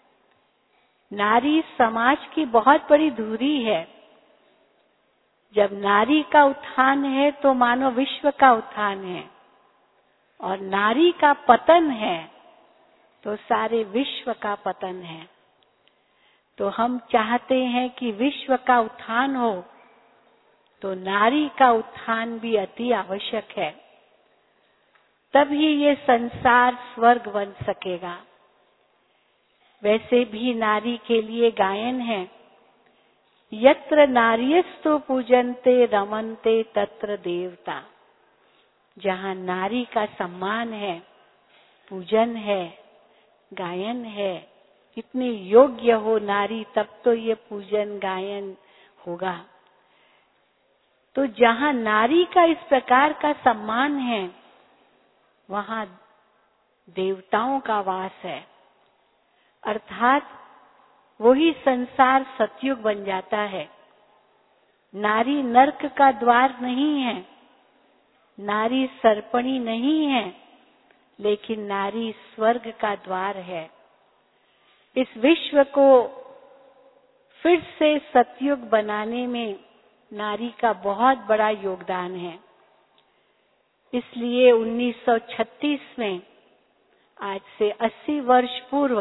नारी समाज की बहुत बड़ी धुरी है। जब नारी का उत्थान है तो मानो विश्व का उत्थान है, और नारी का पतन है तो सारे विश्व का पतन है। तो हम चाहते हैं कि विश्व का उत्थान हो, तो नारी का उत्थान भी अति आवश्यक है। तभी ये संसार स्वर्ग बन सकेगा। वैसे भी नारी के लिए गायन है, यत्र नार्यस्तु पूजन्ते रमन्ते तत्र देवता। जहाँ नारी का सम्मान है, पूजन है, गायन है, इतनी योग्य हो नारी, तब तो ये पूजन गायन होगा। तो जहाँ नारी का इस प्रकार का सम्मान है, वहाँ देवताओं का वास है। अर्थात वही संसार सतयुग बन जाता है। नारी नरक का द्वार नहीं है, नारी सर्पणी नहीं है, लेकिन नारी स्वर्ग का द्वार है। इस विश्व को फिर से सतयुग बनाने में नारी का बहुत बड़ा योगदान है। इसलिए 1936 में, आज से 80 वर्ष पूर्व,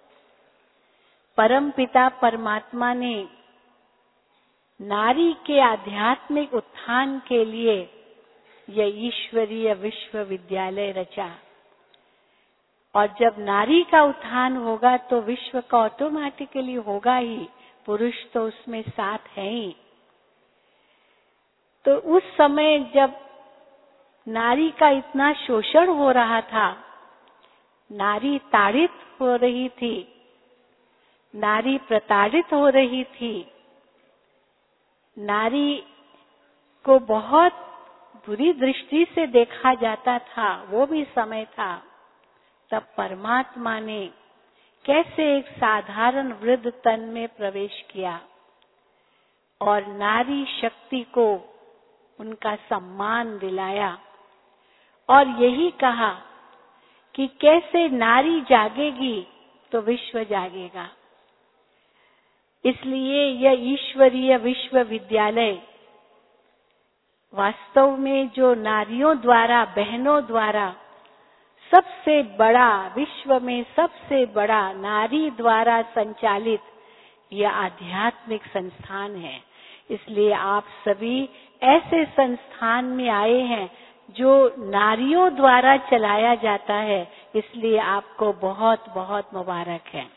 परमपिता परमात्मा ने नारी के आध्यात्मिक उत्थान के लिए यह ईश्वरीय विश्वविद्यालय रचा। और जब नारी का उत्थान होगा तो विश्व का ऑटोमेटिकली होगा ही, पुरुष तो उसमें साथ है ही। तो उस समय जब नारी का इतना शोषण हो रहा था, नारी ताड़ित हो रही थी, नारी प्रताड़ित हो रही थी, नारी को बहुत बुरी दृष्टि से देखा जाता था, वो भी समय था। तब परमात्मा ने कैसे एक साधारण वृद्ध तन में प्रवेश किया और नारी शक्ति को उनका सम्मान दिलाया और यही कहा कि कैसे नारी जागेगी तो विश्व जागेगा। इसलिए यह ईश्वरीय विश्वविद्यालय वास्तव में जो नारियों द्वारा, बहनों द्वारा सबसे बड़ा, विश्व में सबसे बड़ा नारी द्वारा संचालित यह आध्यात्मिक संस्थान है। इसलिए आप सभी ऐसे संस्थान में आए हैं जो नारियों द्वारा चलाया जाता है, इसलिए आपको बहुत बहुत मुबारक है।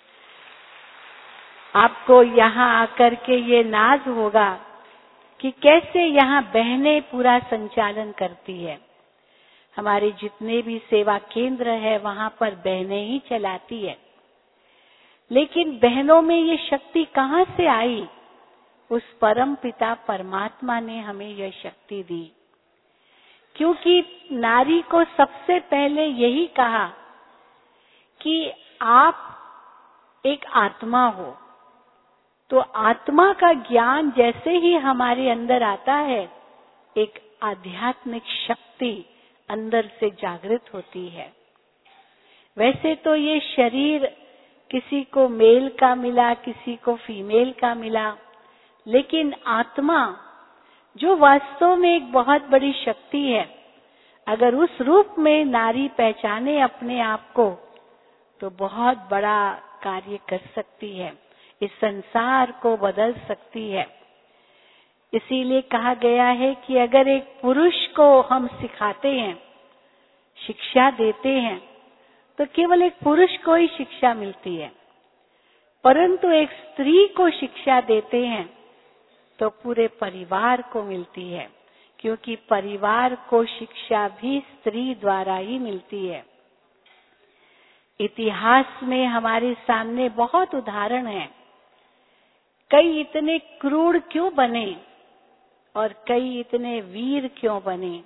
आपको यहाँ आकर के ये नाज होगा कि कैसे यहाँ बहनें पूरा संचालन करती है। हमारे जितने भी सेवा केंद्र है वहाँ पर बहनें ही चलाती है। लेकिन बहनों में ये शक्ति कहाँ से आई? उस परम पिता परमात्मा ने हमें यह शक्ति दी, क्योंकि नारी को सबसे पहले यही कहा कि आप एक आत्मा हो। तो आत्मा का ज्ञान जैसे ही हमारे अंदर आता है, एक आध्यात्मिक शक्ति अंदर से जागृत होती है। वैसे तो ये शरीर किसी को मेल का मिला, किसी को फीमेल का मिला, लेकिन आत्मा जो वास्तव में एक बहुत बड़ी शक्ति है, अगर उस रूप में नारी पहचाने अपने आप को तो बहुत बड़ा कार्य कर सकती है, इस संसार को बदल सकती है। इसीलिए कहा गया है कि अगर एक पुरुष को हम सिखाते हैं, शिक्षा देते हैं, तो केवल एक पुरुष को ही शिक्षा मिलती है, परंतु एक स्त्री को शिक्षा देते हैं तो पूरे परिवार को मिलती है, क्योंकि परिवार को शिक्षा भी स्त्री द्वारा ही मिलती है। इतिहास में हमारे सामने बहुत उदाहरण हैं। कई इतने क्रूर क्यों बने और कई इतने वीर क्यों बने?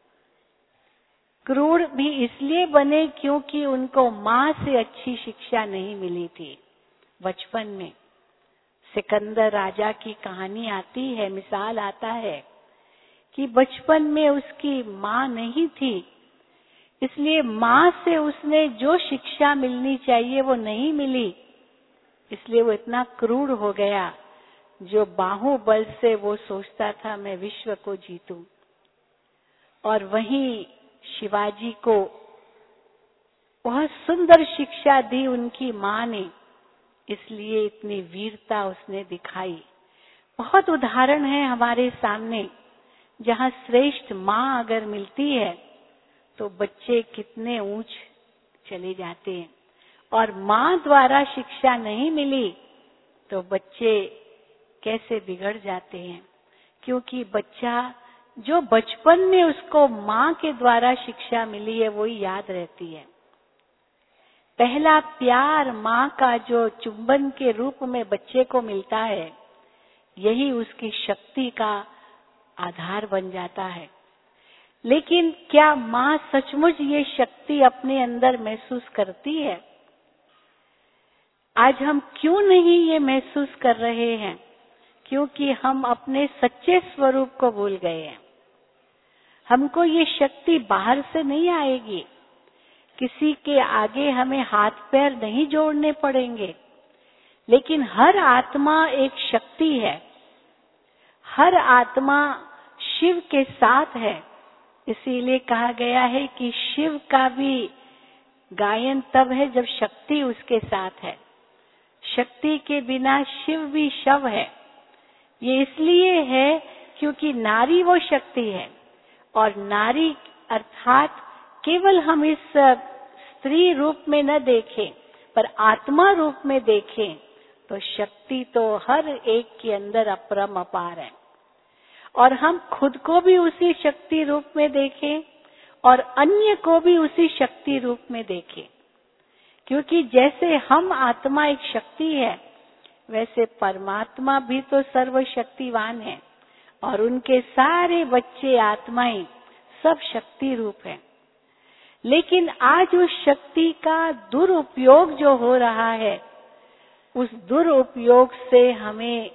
क्रूर भी इसलिए बने क्योंकि उनको माँ से अच्छी शिक्षा नहीं मिली थी। बचपन में सिकंदर राजा की कहानी आती है, मिसाल आता है कि बचपन में उसकी माँ नहीं थी, इसलिए माँ से उसने जो शिक्षा मिलनी चाहिए वो नहीं मिली, इसलिए वो इतना क्रूर हो गया। जो बाहुबल से वो सोचता था मैं विश्व को जीतूं, और वहीं शिवाजी को बहुत सुंदर शिक्षा दी उनकी माँ ने, इसलिए इतनी वीरता उसने दिखाई। बहुत उदाहरण है हमारे सामने जहाँ श्रेष्ठ माँ अगर मिलती है तो बच्चे कितने ऊंच चले जाते हैं, और माँ द्वारा शिक्षा नहीं मिली तो बच्चे कैसे बिगड़ जाते हैं, क्योंकि बच्चा जो बचपन में उसको माँ के द्वारा शिक्षा मिली है वही याद रहती है। पहला प्यार माँ का जो चुंबन के रूप में बच्चे को मिलता है, यही उसकी शक्ति का आधार बन जाता है। लेकिन क्या माँ सचमुच ये शक्ति अपने अंदर महसूस करती है? आज हम क्यों नहीं ये महसूस कर रहे हैं? क्योंकि हम अपने सच्चे स्वरूप को भूल गए हैं। हमको ये शक्ति बाहर से नहीं आएगी, किसी के आगे हमें हाथ पैर नहीं जोड़ने पड़ेंगे, लेकिन हर आत्मा एक शक्ति है, हर आत्मा शिव के साथ है। इसीलिए कहा गया है कि शिव का भी गायन तब है जब शक्ति उसके साथ है, शक्ति के बिना शिव भी शव है। ये इसलिए है क्योंकि नारी वो शक्ति है, और नारी अर्थात केवल हम इस स्त्री रूप में न देखें पर आत्मा रूप में देखें तो शक्ति तो हर एक के अंदर अपरम अपार है। और हम खुद को भी उसी शक्ति रूप में देखें और अन्य को भी उसी शक्ति रूप में देखें, क्योंकि जैसे हम आत्मा एक शक्ति है वैसे परमात्मा भी तो सर्वशक्तिवान है और उनके सारे बच्चे आत्माएं सब शक्ति रूप है। लेकिन आज उस शक्ति का दुरुपयोग जो हो रहा है, उस दुरुपयोग से हमें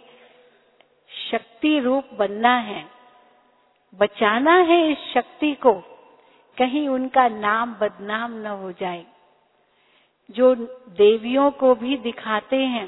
शक्ति रूप बनना है, बचाना है इस शक्ति को, कहीं उनका नाम बदनाम न हो जाए। जो देवियों को भी दिखाते हैं,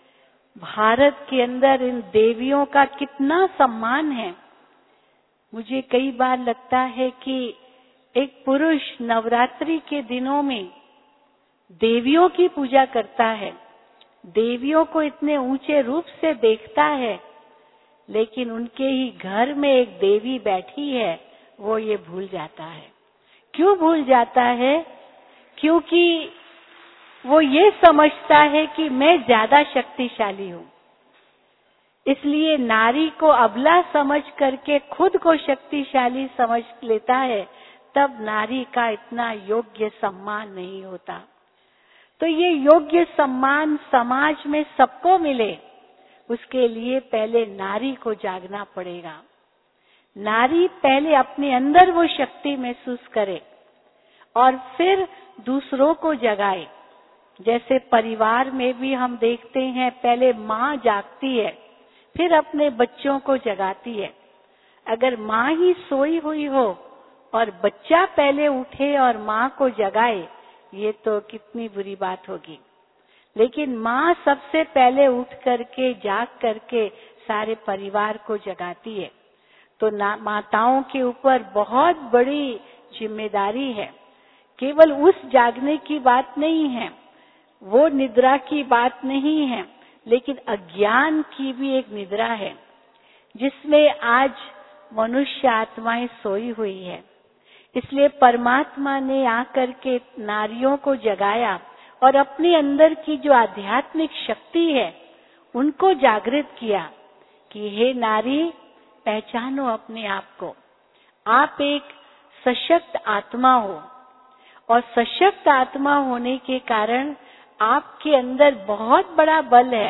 भारत के अंदर इन देवियों का कितना सम्मान है। मुझे कई बार लगता है कि एक पुरुष नवरात्रि के दिनों में देवियों की पूजा करता है, देवियों को इतने ऊंचे रूप से देखता है, लेकिन उनके ही घर में एक देवी बैठी है, वो ये भूल जाता है। क्यों भूल जाता है? क्योंकि वो ये समझता है कि मैं ज्यादा शक्तिशाली हूँ, इसलिए नारी को अबला समझ करके खुद को शक्तिशाली समझ लेता है, तब नारी का इतना योग्य सम्मान नहीं होता। तो ये योग्य सम्मान समाज में सबको मिले, उसके लिए पहले नारी को जागना पड़ेगा। नारी पहले अपने अंदर वो शक्ति महसूस करे और फिर दूसरों को जगाए। जैसे परिवार में भी हम देखते हैं, पहले माँ जागती है, फिर अपने बच्चों को जगाती है। अगर माँ ही सोई हुई हो और बच्चा पहले उठे और माँ को जगाए, ये तो कितनी बुरी बात होगी। लेकिन माँ सबसे पहले उठ करके जाग करके सारे परिवार को जगाती है। तो माताओं के ऊपर बहुत बड़ी जिम्मेदारी है। केवल उस जागने की बात नहीं है, वो निद्रा की बात नहीं है, लेकिन अज्ञान की भी एक निद्रा है जिसमें आज मनुष्य आत्माएं सोई हुई है। इसलिए परमात्मा ने आकर के नारियों को जगाया और अपने अंदर की जो आध्यात्मिक शक्ति है उनको जागृत किया कि हे नारी, पहचानो अपने आप को, आप एक सशक्त आत्मा हो और सशक्त आत्मा होने के कारण आपके अंदर बहुत बड़ा बल है।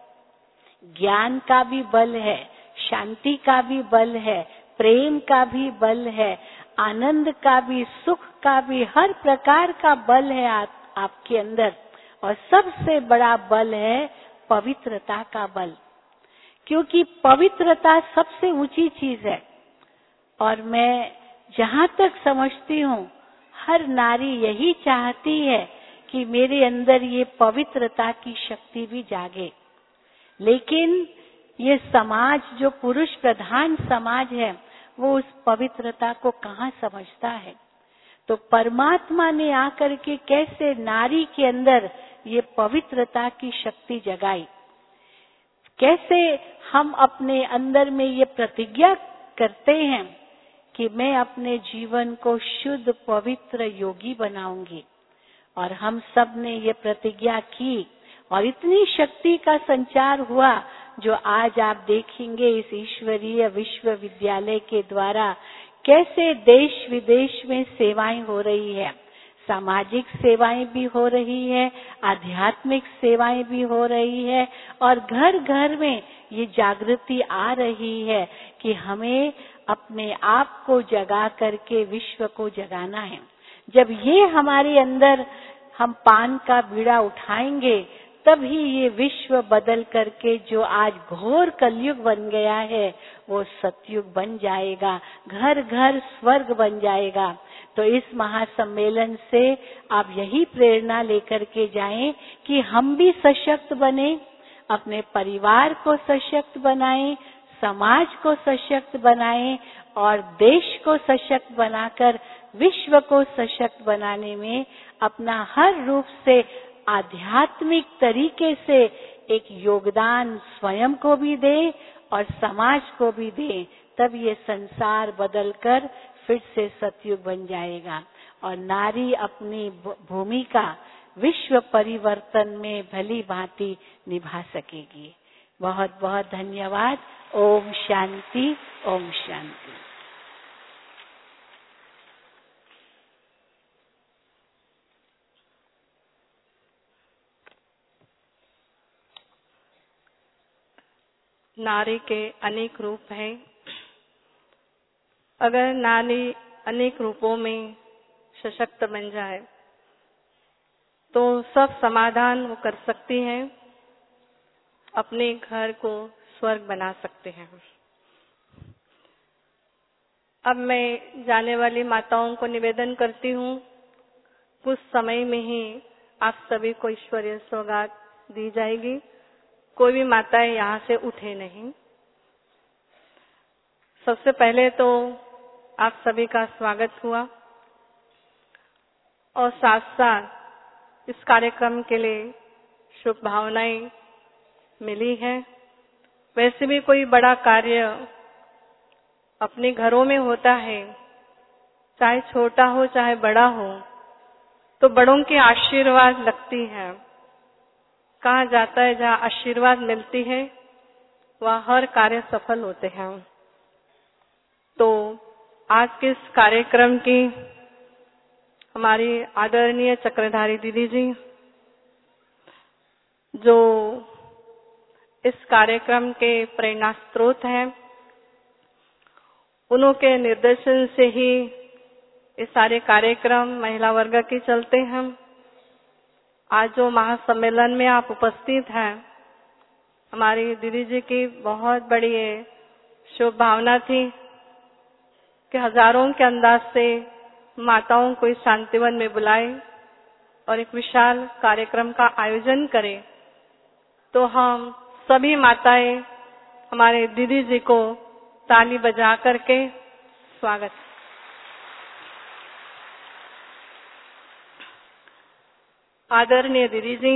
ज्ञान का भी बल है, शांति का भी बल है, प्रेम का भी बल है, आनंद का भी, सुख का भी, हर प्रकार का बल है आपके अंदर। और सबसे बड़ा बल है पवित्रता का बल, क्योंकि पवित्रता सबसे ऊंची चीज है। और मैं जहाँ तक समझती हूँ, हर नारी यही चाहती है कि मेरे अंदर ये पवित्रता की शक्ति भी जागे। लेकिन ये समाज जो पुरुष प्रधान समाज है, वो उस पवित्रता को कहाँ समझता है। तो परमात्मा ने आकर के कैसे नारी के अंदर ये पवित्रता की शक्ति जगाई, कैसे हम अपने अंदर में ये प्रतिज्ञा करते हैं कि मैं अपने जीवन को शुद्ध पवित्र योगी बनाऊंगी। और हम सब ने ये प्रतिज्ञा की और इतनी शक्ति का संचार हुआ जो आज आप देखेंगे इस ईश्वरीय विश्वविद्यालय के द्वारा कैसे देश विदेश में सेवाएं हो रही है। सामाजिक सेवाएं भी हो रही है, आध्यात्मिक सेवाएं भी हो रही है और घर घर में ये जागृति आ रही है कि हमें अपने आप को जगा करके विश्व को जगाना है। जब ये हमारे अंदर हम पान का बीड़ा उठाएंगे, तभी ये विश्व बदल करके जो आज घोर कलयुग बन गया है वो सतयुग बन जाएगा, घर घर स्वर्ग बन जाएगा। तो इस महासम्मेलन से आप यही प्रेरणा लेकर के जाएं कि हम भी सशक्त बने, अपने परिवार को सशक्त बनाएं, समाज को सशक्त बनाएं और देश को सशक्त बनाकर विश्व को सशक्त बनाने में अपना हर रूप से आध्यात्मिक तरीके से एक योगदान स्वयं को भी दे और समाज को भी दे। तब ये संसार बदलकर फिर से सतयुग बन जाएगा। और नारी अपनी भूमिका विश्व परिवर्तन में भली भांति निभा सकेगी। बहुत बहुत धन्यवाद। ओम शांति, ओम शांति। नारी के अनेक रूप हैं। अगर नारी अनेक रूपों में सशक्त बन जाए तो सब समाधान वो कर सकती हैं, अपने घर को स्वर्ग बना सकते हैं। अब मैं जाने वाली माताओं को निवेदन करती हूँ, कुछ समय में ही आप सभी को ईश्वरीय सौगात दी जाएगी। कोई भी माताएं यहाँ से उठे नहीं। सबसे पहले तो आप सभी का स्वागत हुआ और साथ साथ इस कार्यक्रम के लिए शुभ भावनाएं मिली हैं। वैसे भी कोई बड़ा कार्य अपने घरों में होता है, चाहे छोटा हो चाहे बड़ा हो, तो बड़ों के आशीर्वाद लगती है। कहा जाता है जहाँ आशीर्वाद मिलती है वहाँ हर कार्य सफल होते हैं। तो आज के इस कार्यक्रम की हमारी आदरणीय चक्रधारी दीदी जी, जो इस कार्यक्रम के प्रेरणा स्रोत हैं, उनके निर्देशन से ही ये सारे कार्यक्रम महिला वर्ग के चलते हैं। आज जो महासम्मेलन में आप उपस्थित हैं, हमारी दीदी जी की बहुत बड़ी शुभ भावना थी कि हजारों के अंदाज से माताओं को इस शांतिवन में बुलाए और एक विशाल कार्यक्रम का आयोजन करें। तो हम सभी माताएं हमारे दीदी जी को ताली बजा करके स्वागत। आदरणीय दीदी जी,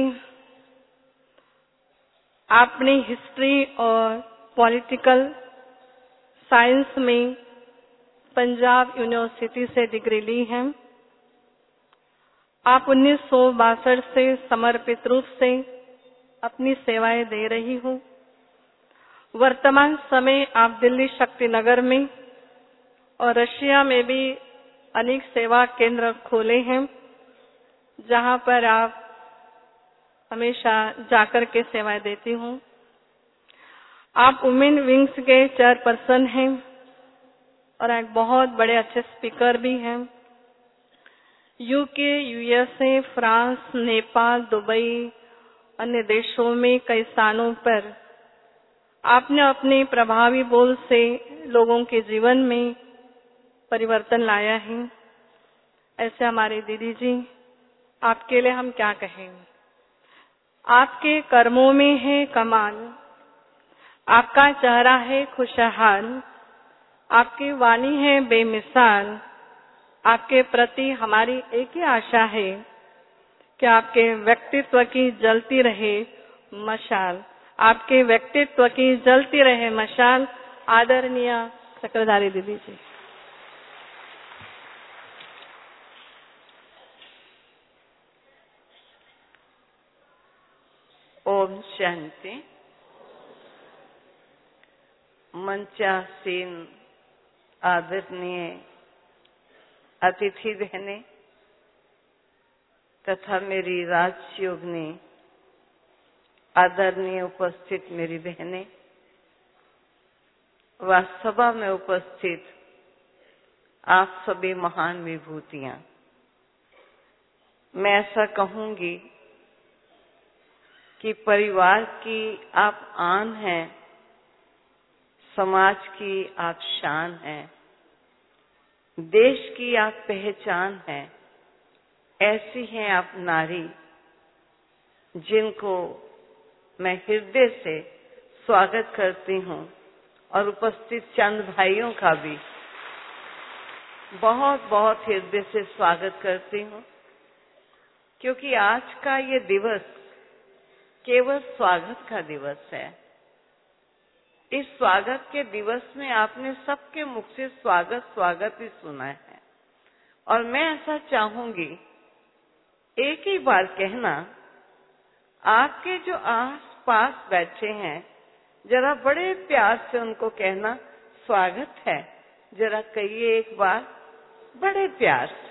आपने हिस्ट्री और पॉलिटिकल साइंस में पंजाब यूनिवर्सिटी से डिग्री ली है। आप 1962 से समर्पित रूप से अपनी सेवाएं दे रही हो। वर्तमान समय आप दिल्ली शक्ति नगर में और रशिया में भी अनेक सेवा केंद्र खोले हैं, जहां पर आप हमेशा जाकर के सेवाएं देती हूँ। आप वुमेन विंग्स के चेयरपर्सन हैं और एक बहुत बड़े अच्छे स्पीकर भी हैं। UK, USA, France, Nepal, Dubai, अन्य देशों में कई स्थानों पर आपने अपने प्रभावी बोल से लोगों के जीवन में परिवर्तन लाया है। ऐसे हमारे दीदी जी, आपके लिए हम क्या कहें। आपके कर्मों में है कमाल, आपका चेहरा है खुशहाल, आपकी वाणी है बेमिसाल। आपके प्रति हमारी एक ही आशा है कि आपके व्यक्तित्व की जलती रहे मशाल, आपके व्यक्तित्व की जलती रहे मशाल। आदरणीय चक्रधारी दीदी जी। ओम शांति। मंचासीन आदरणीय अतिथि बहने तथा मेरी राजयोगिनी आदरणीय उपस्थित मेरी बहनें व सभा में उपस्थित आप सभी महान विभूतियां, मैं ऐसा कहूंगी कि परिवार की आप आन हैं, समाज की आप शान हैं, देश की आप पहचान हैं। ऐसी हैं आप नारी जिनको मैं हृदय से स्वागत करती हूँ और उपस्थित चंद भाइयों का भी बहुत बहुत हृदय से स्वागत करती हूँ, क्योंकि आज का ये दिवस केवल स्वागत का दिवस है। इस स्वागत के दिवस में आपने सबके मुख से स्वागत स्वागत ही सुना है। और मैं ऐसा चाहूंगी, एक ही बार कहना, आपके जो आस पास बैठे हैं जरा बड़े प्यार से उनको कहना स्वागत है। जरा कहिए एक बार बड़े प्यार से,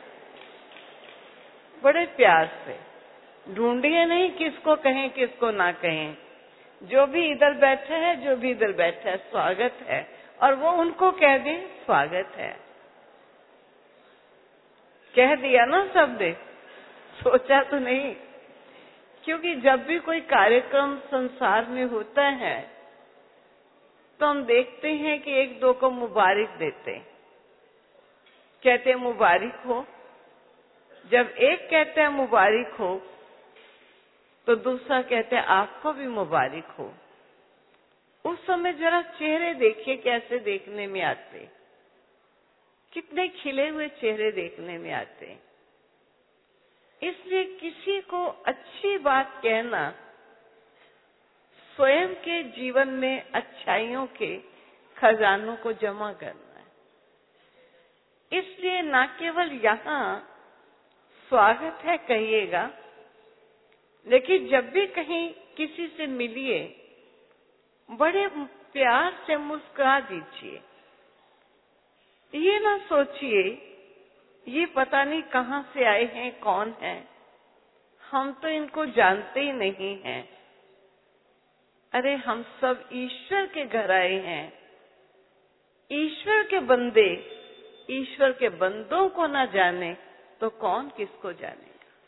बड़े प्यार से। ढूंढिए नहीं किसको कहें किसको ना कहें, जो भी इधर बैठे है, जो भी इधर बैठा है, स्वागत है। और वो उनको कह दे स्वागत है। कह दिया ना शब्द, सोचा तो नहीं। क्योंकि जब भी कोई कार्यक्रम संसार में होता है तो हम देखते हैं कि एक दो को मुबारक देते हैं, कहते हैं मुबारक हो। जब एक कहते हैं मुबारक हो तो दूसरा कहते हैं आपको भी मुबारक हो। उस समय जरा चेहरे देखिए कैसे देखने में आते, कितने खिले हुए चेहरे देखने में आते। इसलिए किसी को अच्छी बात कहना स्वयं के जीवन में अच्छाइयों के खजानों को जमा करना है। इसलिए न केवल यहाँ स्वागत है कहिएगा, लेकिन जब भी कहीं किसी से मिलिए बड़े प्यार से मुस्कुरा दीजिए। ये ना सोचिए ये पता नहीं कहाँ से आए हैं, कौन है, हम तो इनको जानते ही नहीं हैं। अरे हम सब ईश्वर के घर आए हैं। ईश्वर के बंदे ईश्वर के बंदों को ना जाने तो कौन किसको जानेगा।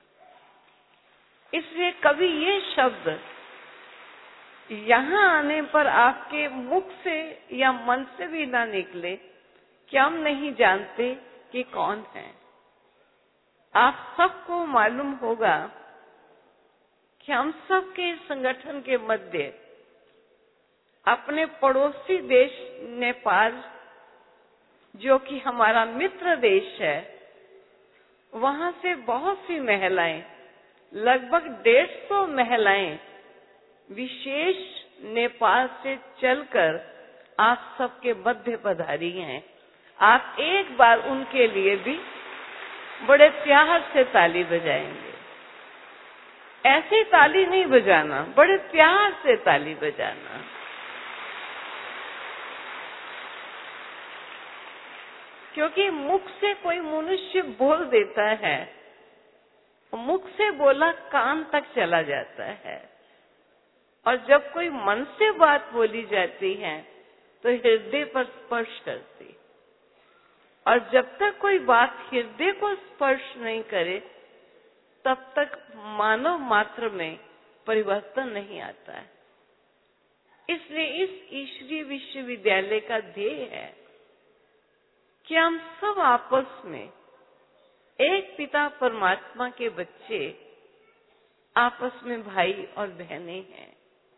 इसलिए कभी ये शब्द यहाँ आने पर आपके मुख से या मन से भी ना निकले कि हम नहीं जानते कि कौन है। आप सबको मालूम होगा कि हम सबके संगठन के मध्य अपने पड़ोसी देश नेपाल, जो कि हमारा मित्र देश है, वहां से बहुत सी महिलाएं, लगभग 150 महिलाएं विशेष नेपाल से चलकर आप सबके मध्य पधारी हैं। आप एक बार उनके लिए भी बड़े प्यार से ताली बजाएंगे। ऐसे ताली नहीं बजाना, बड़े प्यार से ताली बजाना। क्योंकि मुख से कोई मनुष्य बोल देता है, मुख से बोला कान तक चला जाता है, और जब कोई मन से बात बोली जाती है तो हृदय पर स्पर्श करती। और जब तक कोई बात हृदय को स्पर्श नहीं करे तब तक मानव मात्र में परिवर्तन नहीं आता है। इसलिए इस ईश्वरीय विश्वविद्यालय का ध्येय है कि हम सब आपस में एक पिता परमात्मा के बच्चे, आपस में भाई और बहनें हैं।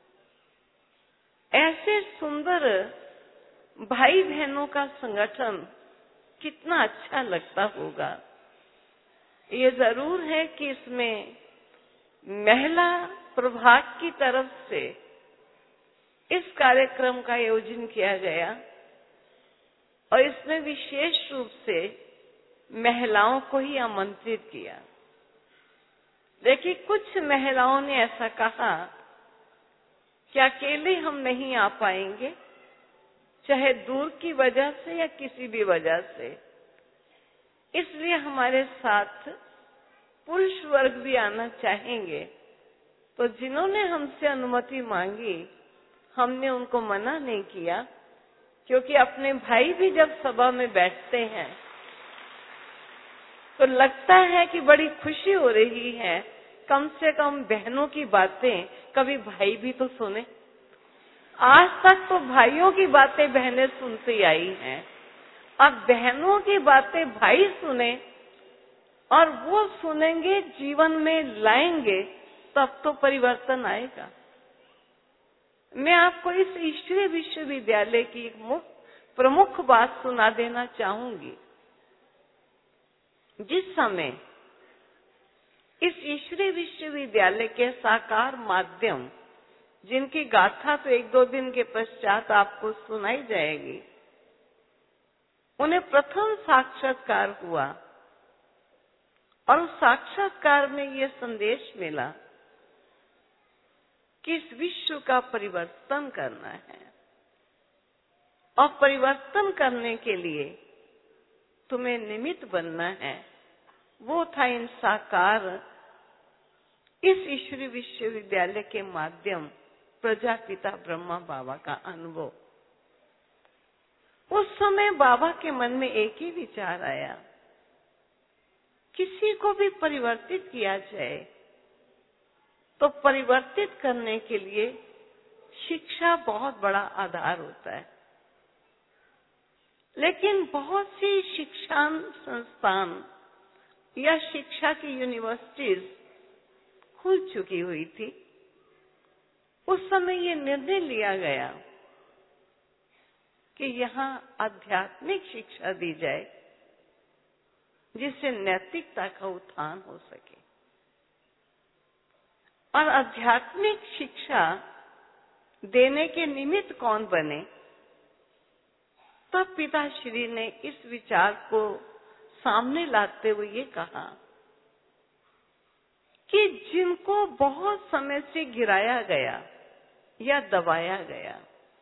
ऐसे सुंदर भाई बहनों का संगठन कितना अच्छा लगता होगा। ये जरूर है कि इसमें महिला प्रभाग की तरफ से इस कार्यक्रम का आयोजन किया गया और इसमें विशेष रूप से महिलाओं को ही आमंत्रित किया। देखिए, कुछ महिलाओं ने ऐसा कहा कि अकेले हम नहीं आ पाएंगे, चाहे दूर की वजह से या किसी भी वजह से, इसलिए हमारे साथ पुरुष वर्ग भी आना चाहेंगे। तो जिन्होंने हमसे अनुमति मांगी हमने उनको मना नहीं किया, क्योंकि अपने भाई भी जब सभा में बैठते हैं तो लगता है कि बड़ी खुशी हो रही है, कम से कम बहनों की बातें कभी भाई भी तो सुने। आज तक तो भाइयों की बातें बहनें सुनती आई हैं, अब बहनों की बातें भाई सुने और वो सुनेंगे, जीवन में लाएंगे, तब तो परिवर्तन आएगा। मैं आपको इस ईश्वरीय विश्वविद्यालय की एक प्रमुख बात सुना देना चाहूंगी। जिस समय इस ईश्वरीय विश्वविद्यालय के साकार माध्यम, जिनकी गाथा तो 1-2 दिन के पश्चात आपको सुनाई जाएगी, उन्हें प्रथम साक्षात्कार हुआ और उस साक्षात्कार में ये संदेश मिला कि इस विश्व का परिवर्तन करना है, और परिवर्तन करने के लिए तुम्हें निमित्त बनना है। वो था इन साकार इस ईश्वरीय विश्वविद्यालय के माध्यम प्रजापिता ब्रह्मा बाबा का अनुभव। उस समय बाबा के मन में एक ही विचार आया, किसी को भी परिवर्तित किया जाए तो परिवर्तित करने के लिए शिक्षा बहुत बड़ा आधार होता है। लेकिन बहुत सी शिक्षा संस्थान या शिक्षा की यूनिवर्सिटीज खुल चुकी हुई थी। उस समय ये निर्णय लिया गया कि यहाँ आध्यात्मिक शिक्षा दी जाए जिससे नैतिकता का उत्थान हो सके। और आध्यात्मिक शिक्षा देने के निमित्त कौन बने? तब पिताश्री ने इस विचार को सामने लाते हुए ये कहा कि जिनको बहुत समय से गिराया गया या दबाया गया,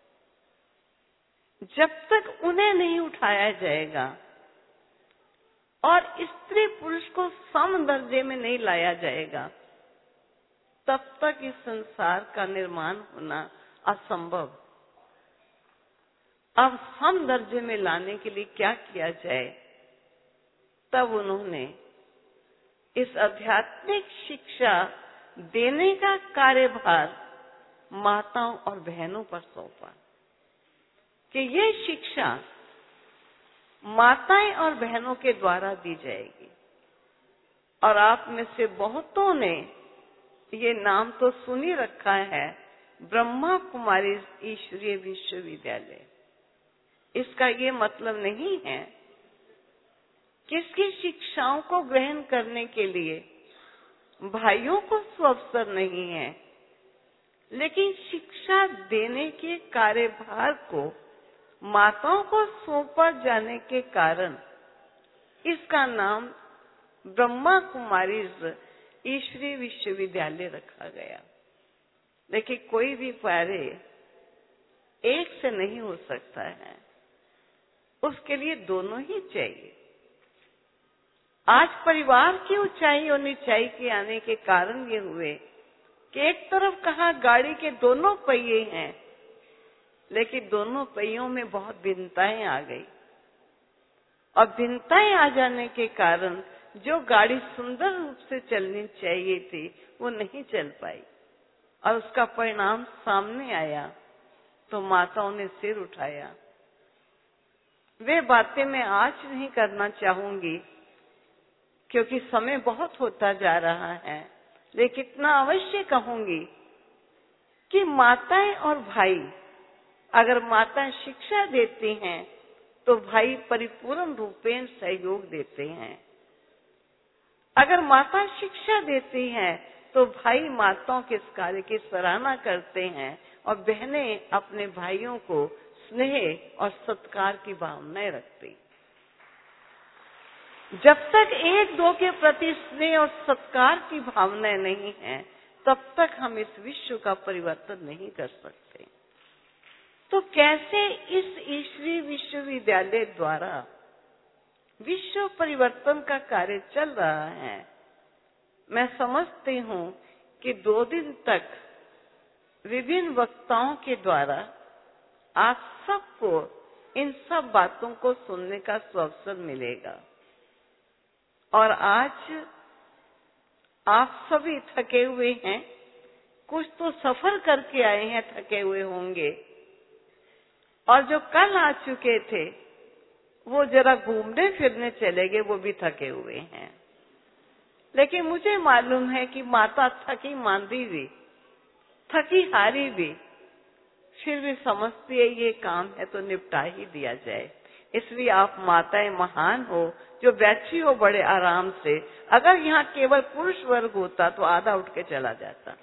जब तक उन्हें नहीं उठाया जाएगा और स्त्री पुरुष को सम दर्जे में नहीं लाया जाएगा, तब तक इस संसार का निर्माण होना असंभव। अब सम दर्जे में लाने के लिए क्या किया जाए? तब उन्होंने इस आध्यात्मिक शिक्षा देने का कार्यभार माताओं और बहनों पर सौंपा कि ये शिक्षा माताएं और बहनों के द्वारा दी जाएगी। और आप में से बहुतों ने ये नाम तो सुन ही रखा है, ब्रह्मा कुमारी ईश्वरीय विश्वविद्यालय। इसका ये मतलब नहीं है कि इसकी शिक्षाओं को ग्रहण करने के लिए भाइयों को अवसर नहीं है, लेकिन शिक्षा देने के कार्यभार को माताओं को सौंपा जाने के कारण इसका नाम ब्रह्मा कुमारी ईश्वरीय विश्वविद्यालय रखा गया। लेकिन कोई भी कार्य एक से नहीं हो सकता है, उसके लिए दोनों ही चाहिए। आज परिवार की ऊंचाई और नीचाई के आने के कारण ये हुए कि एक तरफ कहा गाड़ी के दोनों पहिए हैं, लेकिन दोनों पहियों में बहुत भिन्नताएं आ गई, और भिन्नताएं आ जाने के कारण जो गाड़ी सुंदर रूप से चलनी चाहिए थी वो नहीं चल पाई, और उसका परिणाम सामने आया तो माताओं ने सिर उठाया। वे बातें मैं आज नहीं करना चाहूंगी क्योंकि समय बहुत होता जा रहा है, लेकिन इतना अवश्य कहूंगी कि माताएं और भाई, अगर माताएं शिक्षा देती हैं तो भाई परिपूर्ण रूपेण सहयोग देते हैं। अगर माता शिक्षा देती हैं तो भाई माताओं के इस कार्य की सराहना करते हैं, और बहनें अपने भाइयों को स्नेह और सत्कार की भावनाएं रखती। जब तक एक दो के प्रति स्नेह और सत्कार की भावनाएं नहीं है, तब तक हम इस विश्व का परिवर्तन नहीं कर सकते। तो कैसे इस ईश्वरीय विश्वविद्यालय द्वारा विश्व परिवर्तन का कार्य चल रहा है? मैं समझती हूँ कि 2 दिन तक विभिन्न वक्ताओं के द्वारा आप सबको इन सब बातों को सुनने का अवसर मिलेगा। और आज आप सभी थके हुए हैं, कुछ तो सफर करके आए हैं, थके हुए होंगे, और जो कल आ चुके थे वो जरा घूमने फिरने चले गए, वो भी थके हुए हैं। लेकिन मुझे मालूम है कि माता थकी मांदी भी, थकी हारी भी, फिर भी समझती है ये काम है तो निपटा ही दिया जाए। इसलिए आप माताएं महान हो जो बैठी हो बड़े आराम से। अगर यहाँ केवल पुरुष वर्ग होता तो आधा उठ के चला जाता,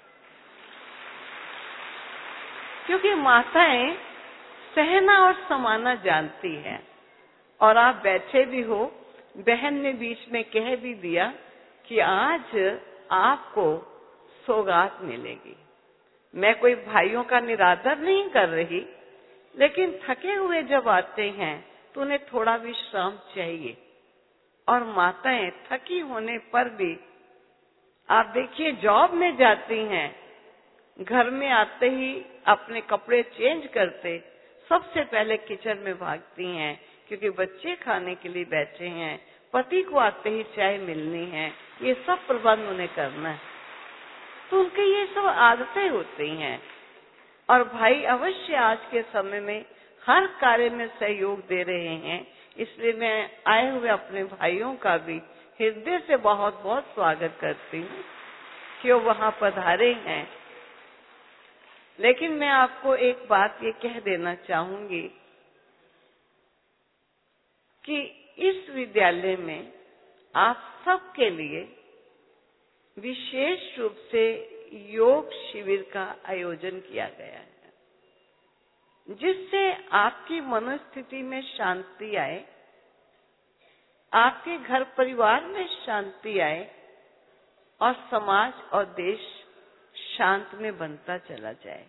क्योंकि माताएं सहना और समाना जानती हैं। और आप बैठे भी हो, बहन ने बीच में कह भी दिया कि आज आपको सौगात मिलेगी। मैं कोई भाइयों का निरादर नहीं कर रही, लेकिन थके हुए जब आते हैं तो उन्हें थोड़ा विश्राम चाहिए। और माताएं थकी होने पर भी, आप देखिए, जॉब में जाती हैं, घर में आते ही अपने कपड़े चेंज करते सबसे पहले किचन में भागती हैं, क्योंकि बच्चे खाने के लिए बैठे हैं, पति को आते ही चाय मिलनी है, ये सब प्रबंध उन्हें करना है। तो उनकी ये सब आदतें होती हैं। और भाई अवश्य आज के समय में हर कार्य में सहयोग दे रहे हैं, इसलिए मैं आए हुए अपने भाइयों का भी हृदय से बहुत बहुत स्वागत करती हूँ कि वो वहां पधारे हैं। लेकिन मैं आपको एक बात ये कह देना चाहूंगी कि इस विद्यालय में आप सबके लिए विशेष रूप से योग शिविर का आयोजन किया गया है, जिससे आपकी मनोस्थिति में शांति आए, आपके घर परिवार में शांति आए और समाज और देश शांत में बनता चला जाए।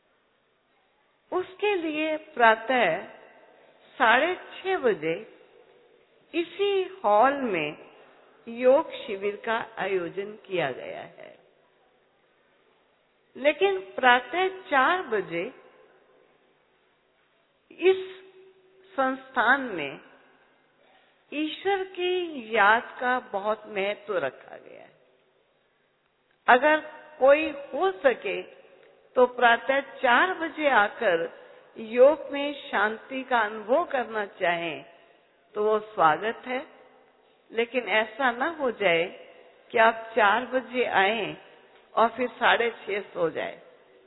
उसके लिए प्रातः 6:30 बजे इसी हॉल में योग शिविर का आयोजन किया गया है। लेकिन प्रातः 4 बजे इस संस्थान में ईश्वर की याद का बहुत महत्व रखा गया है। अगर कोई हो सके तो प्रातः 4 बजे आकर योग में शांति का अनुभव करना चाहें तो वो स्वागत है। लेकिन ऐसा ना हो जाए कि आप 4 बजे आएं और फिर 6:30 सो जाए।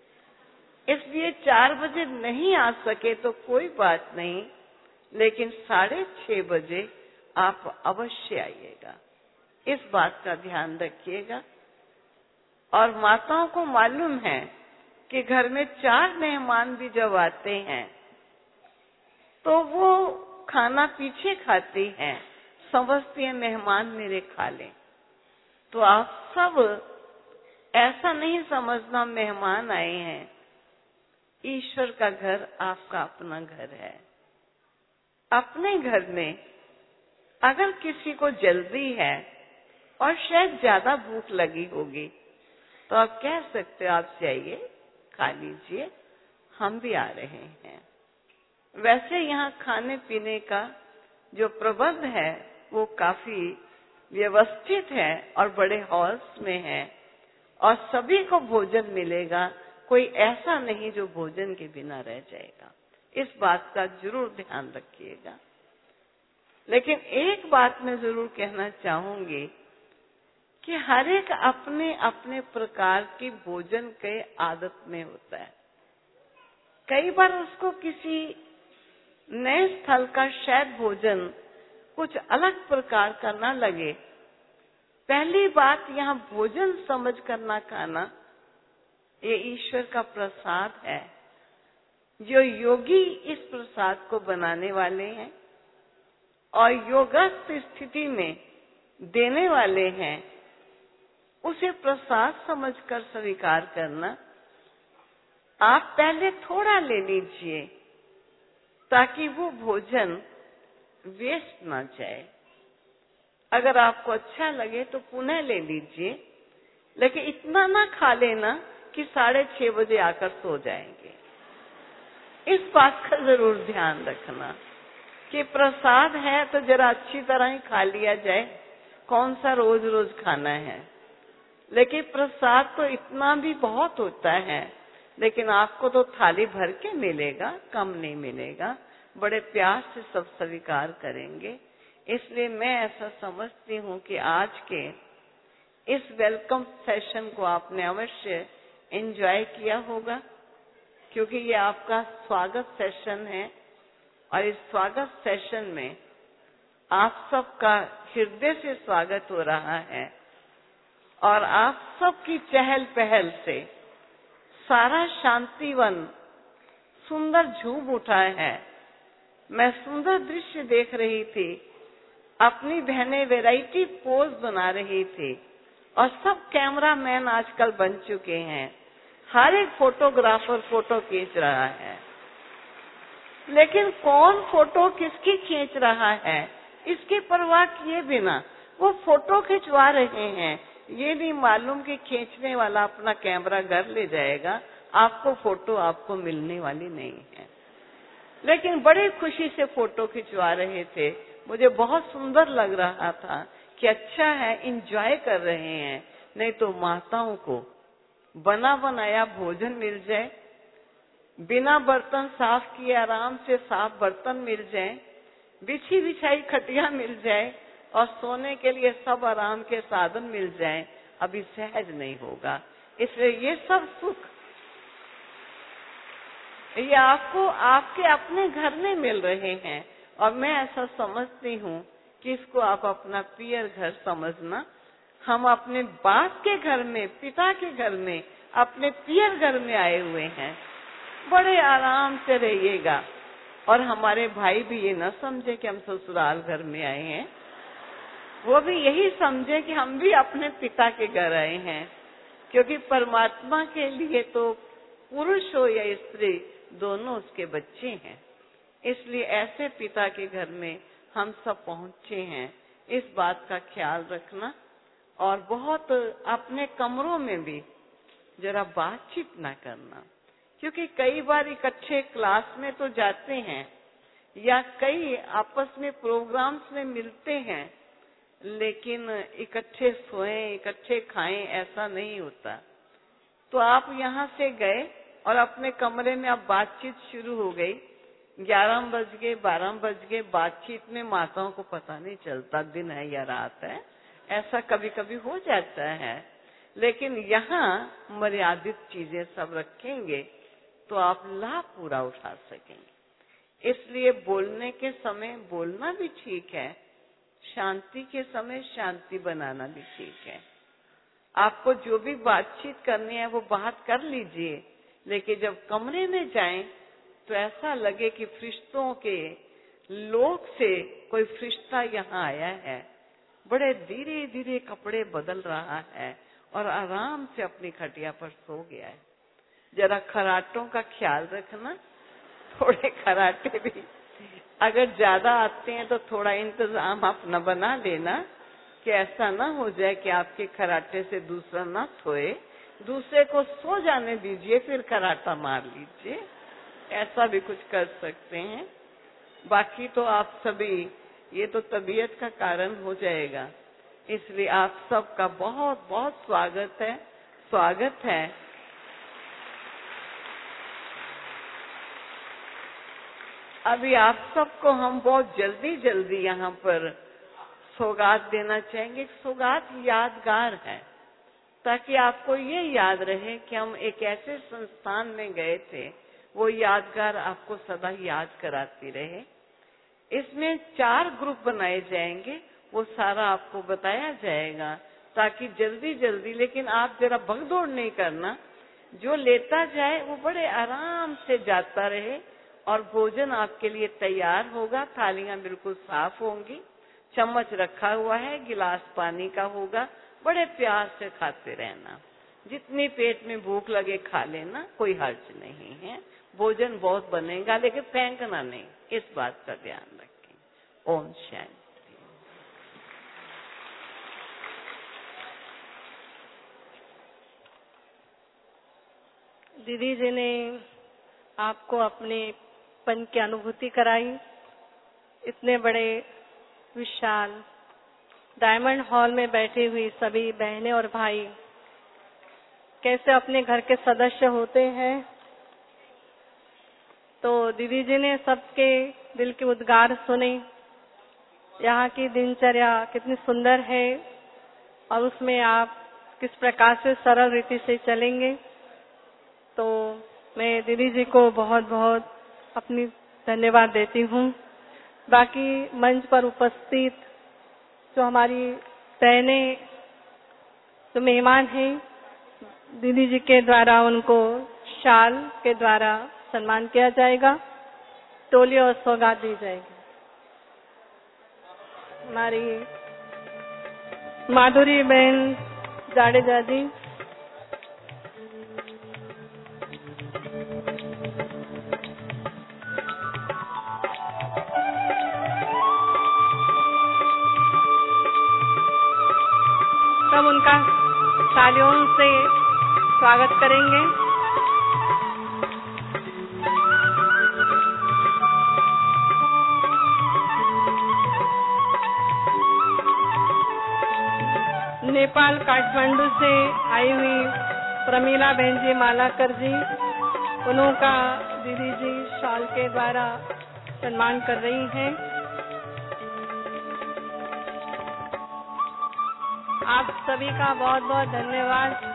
इसलिए 4 बजे नहीं आ सके तो कोई बात नहीं, लेकिन 6:30 बजे आप अवश्य आइएगा। इस बात का ध्यान रखिएगा। और माताओं को मालूम है कि घर में 4 मेहमान भी जब आते हैं तो वो खाना पीछे खाती हैं, समझती हैं मेहमान मेरे खा लें। तो आप सब ऐसा नहीं समझना मेहमान आए हैं, ईश्वर का घर आपका अपना घर है। अपने घर में अगर किसी को जल्दी है और शायद ज्यादा भूख लगी होगी तो आप कह सकते हो आप जाइए खा लीजिए, हम भी आ रहे हैं। वैसे यहाँ खाने पीने का जो प्रबंध है वो काफी व्यवस्थित है और बड़े हॉल्स में है और सभी को भोजन मिलेगा। कोई ऐसा नहीं जो भोजन के बिना रह जाएगा। इस बात का जरूर ध्यान रखिएगा। लेकिन एक बात मैं जरूर कहना चाहूंगी कि हर एक अपने अपने प्रकार की भोजन के आदत में होता है। कई बार उसको किसी नए स्थल का शायद भोजन कुछ अलग प्रकार का ना लगे। पहली बात, यहाँ भोजन समझ कर ना खाना, ये ईश्वर का प्रसाद है। जो योगी इस प्रसाद को बनाने वाले हैं और योगस्थ स्थिति में देने वाले हैं, उसे प्रसाद समझकर स्वीकार करना। आप पहले थोड़ा ले लीजिए ताकि वो भोजन वेस्ट ना जाए। अगर आपको अच्छा लगे तो पुनः ले लीजिए, लेकिन इतना ना खा लेना कि 6:30 बजे आकर सो जाएंगे। इस बात का जरूर ध्यान रखना कि प्रसाद है तो जरा अच्छी तरह ही खा लिया जाए, कौन सा रोज रोज खाना है। लेकिन प्रसाद तो इतना भी बहुत होता है, लेकिन आपको तो थाली भर के मिलेगा, कम नहीं मिलेगा। बड़े प्यार से सब स्वीकार करेंगे। इसलिए मैं ऐसा समझती हूँ कि आज के इस वेलकम सेशन को आपने अवश्य एंजॉय किया होगा, क्योंकि ये आपका स्वागत सेशन है और इस स्वागत सेशन में आप सबका हृदय से स्वागत हो रहा है और आप सबकी चहल पहल से सारा शांतिवन सुंदर झूम उठा है। मैं सुंदर दृश्य देख रही थी। अपनी बहनें वैरायटी पोज बना रही थी और सब कैमरामैन आजकल बन चुके हैं। हर एक फोटोग्राफर फोटो खींच रहा है, लेकिन कौन फोटो किसकी खींच रहा है इसकी परवाह किए बिना वो फोटो खिंचवा रहे हैं। ये नहीं मालूम कि खींचने वाला अपना कैमरा घर ले जाएगा, आपको फोटो आपको मिलने वाली नहीं है। लेकिन बड़ी खुशी से फोटो खिंचवा रहे थे। मुझे बहुत सुंदर लग रहा था कि अच्छा है, एंजॉय कर रहे हैं। नहीं तो माताओं को बना बनाया भोजन मिल जाए, बिना बर्तन साफ किए आराम से साफ बर्तन मिल जाए, बिछी बिछाई खटिया मिल जाए और सोने के लिए सब आराम के साधन मिल जाए, अभी सहज नहीं होगा। इसलिए ये सब सुख ये आपको आपके अपने घर में मिल रहे हैं और मैं ऐसा समझती हूँ कि इसको आप अपना पियर घर समझना। हम अपने बाप के घर में, पिता के घर में, अपने पियर घर में आए हुए हैं। बड़े आराम से रहिएगा और हमारे भाई भी ये न समझे कि हम ससुराल घर में आए हैं, वो भी यही समझे कि हम भी अपने पिता के घर आए हैं, क्योंकि परमात्मा के लिए तो पुरुष हो या स्त्री दोनों उसके बच्चे हैं। इसलिए ऐसे पिता के घर में हम सब पहुंचे हैं, इस बात का ख्याल रखना। और बहुत अपने कमरों में भी जरा बातचीत ना करना, क्योंकि कई बार इकट्ठे क्लास में तो जाते हैं या कई आपस में प्रोग्राम्स में मिलते हैं, लेकिन इकट्ठे सोएं, इकट्ठे खाएं, ऐसा नहीं होता। तो आप यहाँ से गए और अपने कमरे में अब बातचीत शुरू हो गई। 11 बज गए, 12 बज गए, बातचीत में माताओं को पता नहीं चलता दिन है या रात है, ऐसा कभी कभी हो जाता है। लेकिन यहाँ मर्यादित चीजें सब रखेंगे तो आप लाभ पूरा उठा सकेंगे। इसलिए बोलने के समय बोलना भी ठीक है, शांति के समय शांति बनाना भी ठीक है। आपको जो भी बातचीत करनी है वो बात कर लीजिए, लेकिन जब कमरे में जाएं तो ऐसा लगे कि फरिश्तों के लोक से कोई फरिश्ता यहाँ आया है, बड़े धीरे धीरे कपड़े बदल रहा है और आराम से अपनी खटिया पर सो गया है। जरा खराटों का ख्याल रखना, थोड़े खराटे भी अगर ज्यादा आते हैं तो थोड़ा इंतजाम अपना बना लेना कि ऐसा ना हो जाए कि आपके खराटे से दूसरा ना सोए, दूसरे को सो जाने दीजिए फिर खराटा मार लीजिए, ऐसा भी कुछ कर सकते हैं। बाकी तो आप सभी, ये तो तबीयत का कारण हो जाएगा, इसलिए आप सबका बहुत बहुत स्वागत है। अभी आप सबको हम बहुत जल्दी यहाँ पर सौगात देना चाहेंगे। सौगात यादगार है, ताकि आपको ये याद रहे कि हम एक ऐसे संस्थान में गए थे, वो यादगार आपको सदा याद कराती रहे। इसमें 4 ग्रुप बनाए जाएंगे, वो सारा आपको बताया जाएगा, ताकि जल्दी, लेकिन आप जरा भगदौड़ नहीं करना। जो लेता जाए वो बड़े आराम से जाता रहे और भोजन आपके लिए तैयार होगा। थालियां बिल्कुल साफ होंगी, चम्मच रखा हुआ है, गिलास पानी का होगा। बड़े प्यार से खाते रहना, जितनी पेट में भूख लगे खा लेना, कोई हर्ज नहीं है। भोजन बहुत बनेगा, लेकिन फेंकना नहीं, इस बात का ध्यान रखें। ओम शांति। दीदी जी ने आपको अपने पन की अनुभूति कराई। इतने बड़े विशाल डायमंड हॉल में बैठी हुई सभी बहनें और भाई कैसे अपने घर के सदस्य होते हैं। तो दीदी जी ने सबके दिल के उद्गार सुने। यहाँ की दिनचर्या कितनी सुंदर है और उसमें आप किस प्रकार से सरल रीति से चलेंगे। तो मैं दीदी जी को बहुत बहुत अपनी धन्यवाद देती हूँ। बाकी मंच पर उपस्थित जो हमारी बहनें, जो मेहमान हैं, दीदी जी के द्वारा उनको शाल के द्वारा सम्मान किया जाएगा, टोली और सौगात दी जाएगी। हमारी माधुरी बहन जाडेजा जी, सब उनका तालियों से स्वागत करेंगे। नेपाल काठमांडू से आई हुई प्रमीला बहन जी मालाकर जी, उनका दीदी जी शाल के द्वारा सम्मान कर रही हैं। आप सभी का बहुत बहुत धन्यवाद।